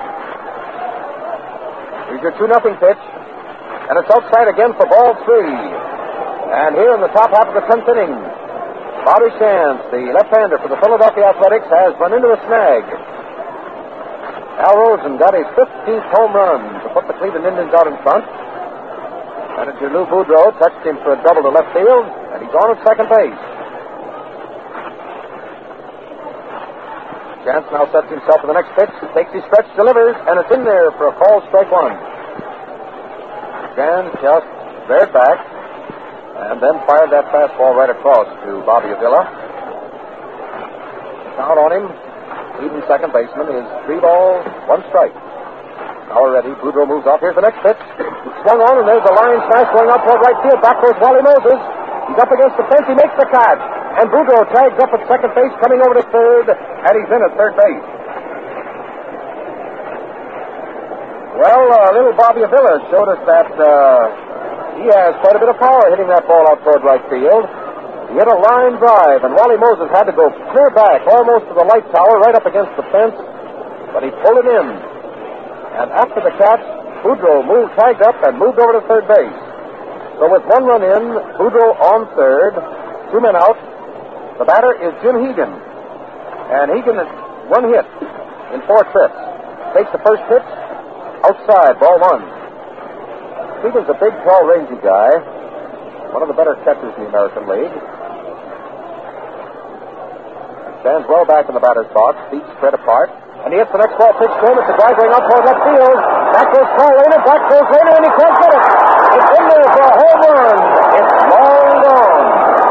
Here's your two nothing pitch, and it's outside again for ball three. And here in the top half of the tenth inning, Bobby Shands, the left-hander for the Philadelphia Athletics, has run into a snag. Al Rosen got his fifteenth home run to put the Cleveland Indians out in front. Manager Lou Boudreau touched him for a double to left field, and he's on at second base. Chance now sets himself for the next pitch, takes his stretch, delivers, and it's in there for a call, strike one. Chance just bared back, and then fired that fastball right across to Bobby Avila. Count on him, leading second baseman, is three balls, one strike. Now ready, Boudreau moves off. Here's the next pitch. Swung on, and there's a line smash going up toward right field. Back goes Wally Moses. He's up against the fence. He makes the catch. And Boudreau tags up at second base, coming over to third, and he's in at third base. Well, uh, little Bobby Avila showed us that uh, he has quite a bit of power hitting that ball out toward right field. He hit a line drive, and Wally Moses had to go clear back, almost to the light tower, right up against the fence, but he pulled it in. And after the catch, Boudreau moved, tagged up, and moved over to third base. So with one run in, Boudreau on third, two men out. The batter is Jim Hegan. And Hegan has one hit in four trips. Takes the first pitch, outside, ball one. Hegan's a big, tall, rangy guy. One of the better catchers in the American League. Stands well back in the batter's box, feet spread apart. And he hits the next ball pitch to him. It's a drive going up toward left field. Back goes Carl Leonard, back goes Leonard, and he can't get it. It's in there for a home run. It's long gone.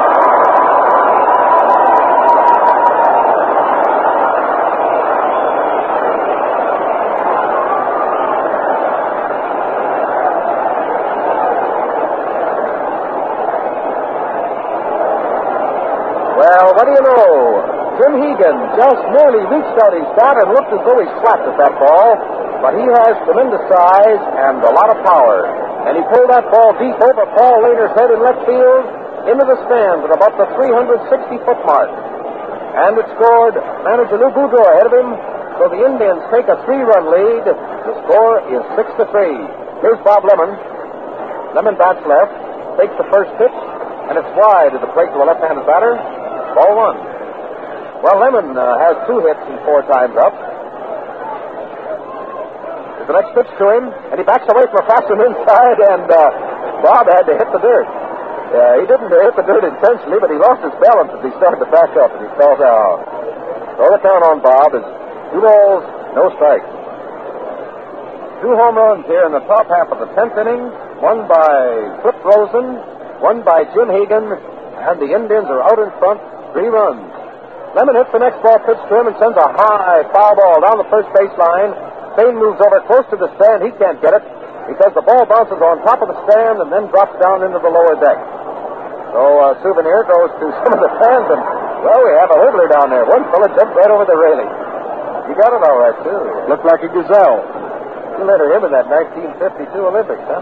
Well, what do you know? Jim Hegan just merely reached out his bat and looked as though he slapped at that ball, but he has tremendous size and a lot of power. And he pulled that ball deep over Paul Lehner's head in left field into the stands at about the three hundred sixty foot mark. And it scored manager Lou Boudreau ahead of him, so the Indians take a three-run lead. The score is six to three. Here's Bob Lemon. Lemon bats left, takes the first pitch, and it's wide at the plate to a left-handed batter. Ball one. Well, Lemon uh, has two hits and four times up. There's the next pitch to him, and he backs away from a fastball inside, and uh, Bob had to hit the dirt. Uh, he didn't hit the dirt intentionally, but he lost his balance as he started to back up, and he fell down. So the count on Bob is two balls, no strikes. Two home runs here in the top half of the tenth inning, one by Flip Rosen, one by Jim Hegan, and the Indians are out in front, three runs. Lemon hits the next ball pitch to him and sends a high foul ball down the first baseline. Spain moves over close to the stand. He can't get it because the ball bounces on top of the stand and then drops down into the lower deck. So a uh, souvenir goes to some of the fans, and, well, we have a hurdler down there. One fella jumped right over the railing. You got it all right, too. Looked like a gazelle. You let him in that nineteen fifty-two Olympics, huh?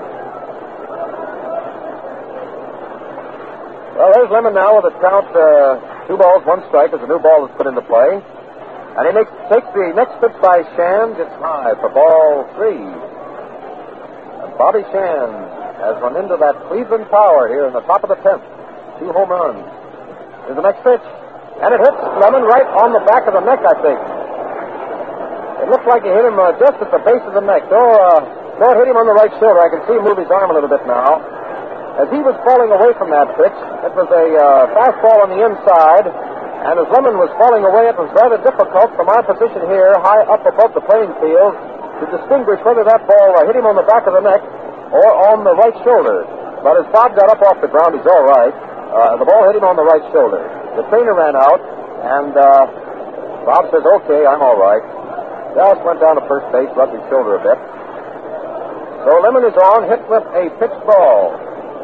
Well, there's Lemon now with a count, uh, two balls, one strike as the new ball is put into play. And he makes, takes the next pitch by Shand. It's high for ball three. And Bobby Shand has run into that Cleveland power here in the top of the tenth. Two home runs. Here's the next pitch. And it hits Lemon right on the back of the neck, I think. It looks like he hit him uh, just at the base of the neck. Though, uh, though it hit him on the right shoulder. I can see him move his arm a little bit now. As he was falling away from that pitch, it was a uh, fastball on the inside, and as Lemon was falling away, it was rather difficult from our position here, high up above the playing field, to distinguish whether that ball uh, hit him on the back of the neck or on the right shoulder. But as Bob got up off the ground, he's all right. Uh, the ball hit him on the right shoulder. The trainer ran out, and uh, Bob says, "Okay, I'm all right." Dallas went down to first base, rubbed his shoulder a bit. So Lemon is on, hit with a pitched ball.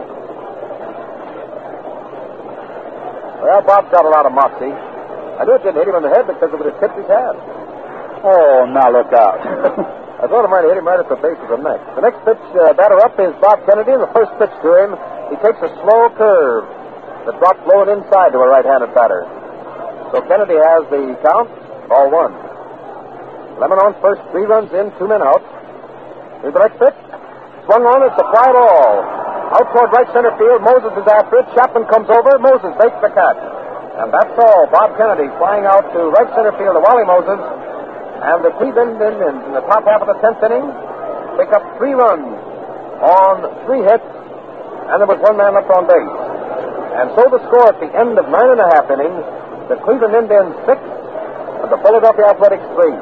Well, Bob's got a lot of moxie. I knew it didn't hit him in the head because it would have tipped his hat. Oh, now look out. I thought it might have hit him right at the base of the neck. The next pitch, uh, batter up is Bob Kennedy. The first pitch to him, he takes a slow curve that drops low and inside to a right-handed batter. So Kennedy has the count, ball one. Lemon on first, three runs in, two men out. Here's the next pitch. Swung on, it's a fly ball. Out toward right center field, Moses is after it. Chapman comes over, Moses makes the catch. And that's all. Bob Kennedy flying out to right center field to Wally Moses. And the Cleveland Indians in the top half of the tenth inning pick up three runs on three hits, and there was one man left on base. And so the score at the end of nine and a half innings, the Cleveland Indians six and the Philadelphia Athletics three.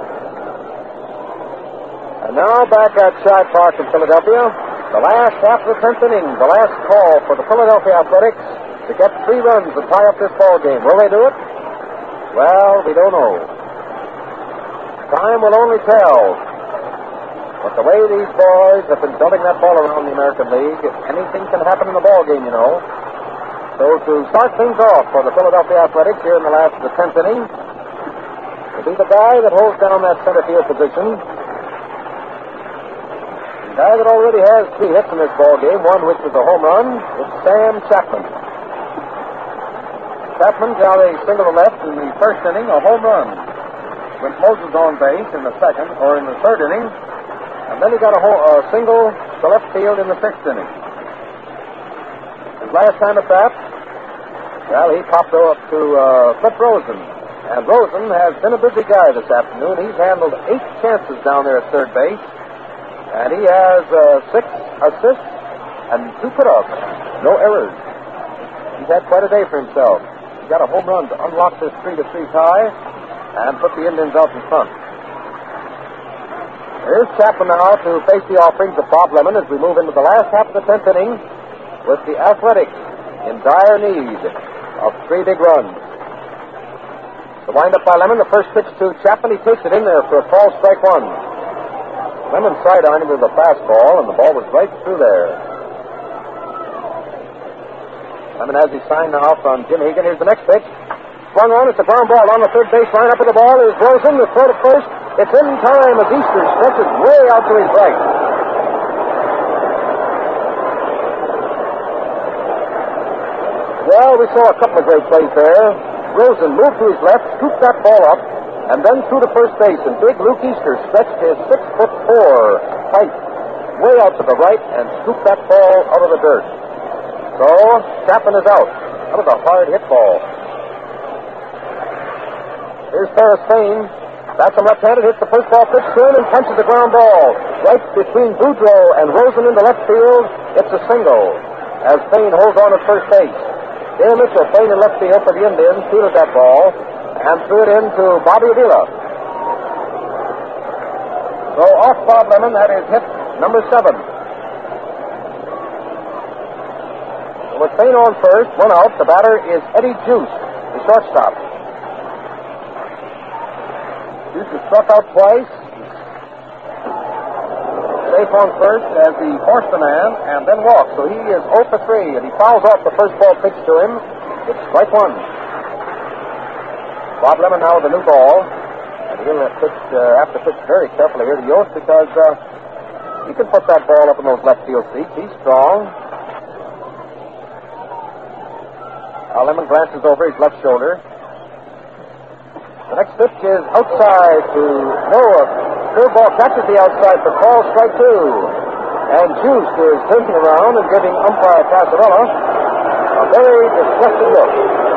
And now back at Shibe Park in Philadelphia, the last half of the tenth inning, the last call for the Philadelphia Athletics to get three runs to tie up this ball game. Will they do it? Well, we don't know. Time will only tell. But the way these boys have been dumping that ball around the American League, anything can happen in the ball game, you know. So to start things off for the Philadelphia Athletics here in the last of the tenth inning, will be the guy that holds down that center field position. The guy that already has three hits in this ball game, one which was a home run, is Sam Chapman. Chapman got a single to left in the first inning, a home run. Went Moses on base in the second, or in the third inning, and then he got a, ho- a single to left field in the sixth inning. His last time at bat, well, he popped up to uh, Flip Rosen. And Rosen has been a busy guy this afternoon. He's handled eight chances down there at third base, and he has uh, six assists and two put-ups, no errors. He's had quite a day for himself. He got a home run to unlock this three to three tie and put the Indians out in front. Here's Chapman now to face the offerings of Bob Lemon as we move into the last half of the tenth inning with the Athletics in dire need of three big runs. The windup by Lemon, the first pitch to Chapman, he takes it in there for a call strike one. Lemon sidearmed him with a fastball, and the ball was right through there. Lemon has his sign now from Jim Hegan. Here's the next pitch. Swung on, it's a ground ball on the third base line. Up with the ball is Rosen. The throw to first. It's in time as Easter stretches way out to his right. Well, we saw a couple of great plays there. Rosen moved to his left, scooped that ball up, and then threw to first base. And big Luke Easter stretched his six foot four height way out to the right and scooped that ball out of the dirt. So Chapman is out. That was a hard hit ball. Here's Ferris Fain. Bats him left-handed, hits the first ball pitch to him and punches the ground ball right between Boudreaux and Rosen into left field. It's a single as Fain holds on at first base. Dale Mitchell, Fain in left field for the Indians, fielded that ball and threw it into Bobby Avila. So off Bob Lemon, that is hit number seven. With Fain on first, one out, the batter is Eddie Juice, the shortstop. Juice is struck out twice. Safe on first as he forced the man and then walks. So he is oh for three, and he fouls off the first ball pitch to him. It's strike one. Bob Lemon now with a new ball, and he'll have, pitched, uh, have to pitch very carefully here to Yost because uh, he can put that ball up in those left field seats. He's strong. Now Lemon glances over his left shoulder. The next pitch is outside to Noah. Curveball catches the outside for call strike two. And Juice is turning around and giving umpire Casarella a very disgusted look.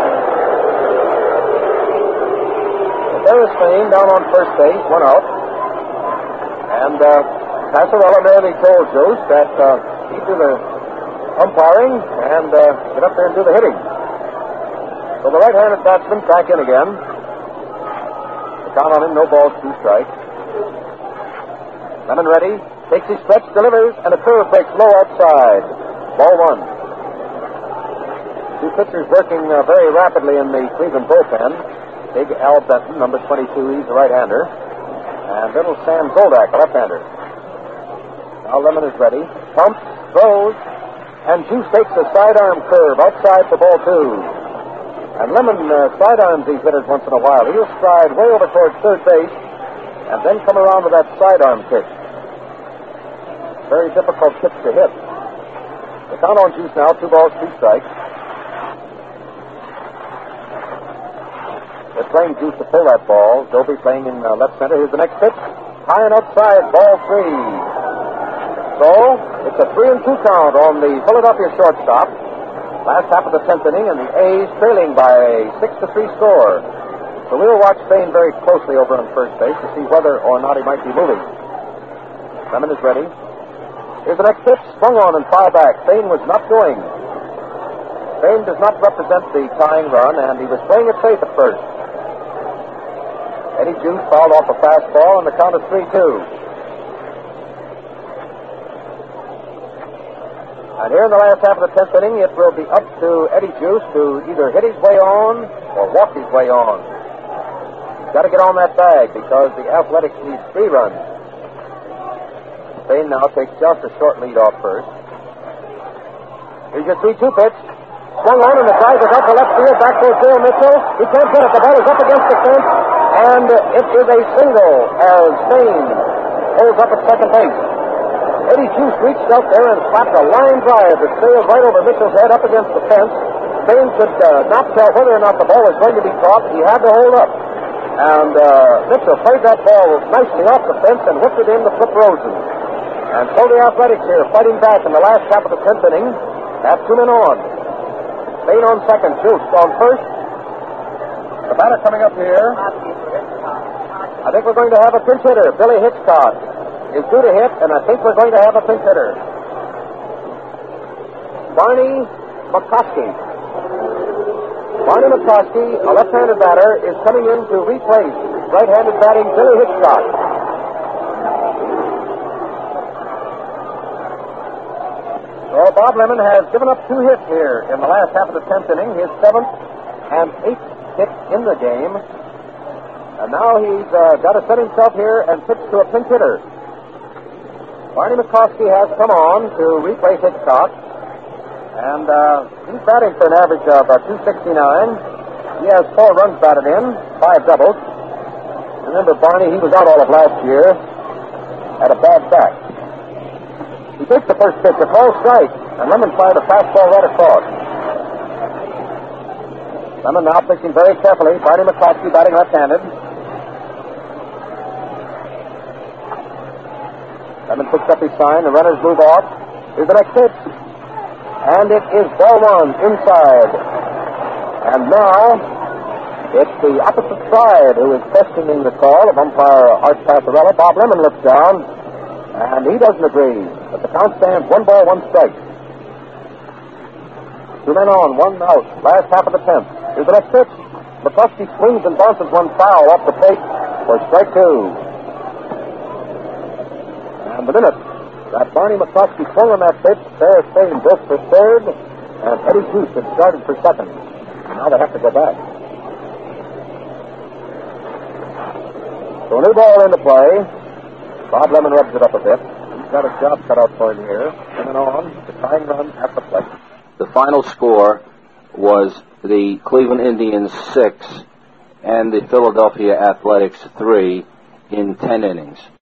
Ferris Fain down on first base, one out. And uh, Casarella merely told Juice that uh, he'd do the umpiring and uh, get up there and do the hitting. So the right-handed batsman back in again. The count on him, no balls, two strikes. Lemon ready, takes his stretch, delivers, and a curve breaks low outside. Ball one. Two pitchers working uh, very rapidly in the Cleveland bullpen. Big Al Benton, number twenty-two, he's a right-hander. And little Sam Zoldak, a left-hander. Now Lemon is ready, pumps, throws, and Juice takes a sidearm curve outside for ball two. And Lemon uh, sidearms these hitters once in a while. He'll stride way over towards third base and then come around with that sidearm pitch. Very difficult pitch to hit. The count on Juice now, two balls, two strikes. They're playing Juice to pull that ball. Doby playing in uh, left center. Here's the next pitch. High and outside, ball three. So, it's a three and two count on the Philadelphia shortstop. Last half of the tenth inning, and the A's trailing by a six to three score. So we'll watch Spain very closely over on first base to see whether or not he might be moving. Lemon is ready. Here's the next pitch, swung on and foul back. Spain was not going. Spain does not represent the tying run, and he was playing it safe at first. Eddie Juice fouled off a fastball, and the count is three two. And here in the last half of the tenth inning, it will be up to Eddie Juice to either hit his way on or walk his way on. He's got to get on that bag because the Athletics need three runs. Spain now takes just a short lead off first. Here's your three two pitch. Swung on and the drive is up the left field, back towards Bill Mitchell. He can't hit it. The ball is up against the fence, and it is a single as Spain pulls up at second base. Eddie Juice reached out there and slapped a line drive that sailed right over Mitchell's head up against the fence. Spain could uh, not tell whether or not the ball was going to be caught. He had to hold up. And uh, Mitchell played that ball nicely off the fence and whipped it in to Flip Rosen. And so the Athletics here fighting back in the last half of the tenth inning. Have two men on. Spain on second, Juice on first. The batter coming up here. I think we're going to have a pinch hitter. Billy Hitchcock is due to hit, and I think we're going to have a pinch hitter. Barney McCoskey. Barney McCoskey, a left-handed batter, is coming in to replace right-handed batting Billy Hitchcock. So Bob Lemon has given up two hits here in the last half of the tenth inning, his seventh and eighth hit in the game. And now he's uh, got to set himself here and pitch to a pinch hitter. Barney McCoskey has come on to replace Hitchcock, and uh, he's batting for an average of uh, two sixty-nine. He has four runs batted in, five doubles. Remember, Barney, he was out all of last year, had a bad back. He takes the first pitch, a call strike, and Lemon fired a fastball right across. Lemon now pitching very carefully. Barney McCoskey batting left-handed. Lemon picks up his sign. The runners move off. Here's the next pitch. And it is ball one inside. And now it's the opposite side who is questioning the call of umpire Art Passarella. Bob Lemon looks down, and he doesn't agree. But the count stands one ball, one strike. Two men on, one out. Last half of the tenth. Here's the next pitch. McCoskey swings and bounces one foul off the plate for strike two. And within it, that Barney McCoskey swung on that pitch. Sarah Spain broke for third, and Eddie Juice had started for second. Now they have to go back. So a new ball into play. Bob Lemon rubs it up a bit. He's got a job cut out for him here. And then on, the tying run at the plate. The final score was the Cleveland Indians six and the Philadelphia Athletics three in ten innings.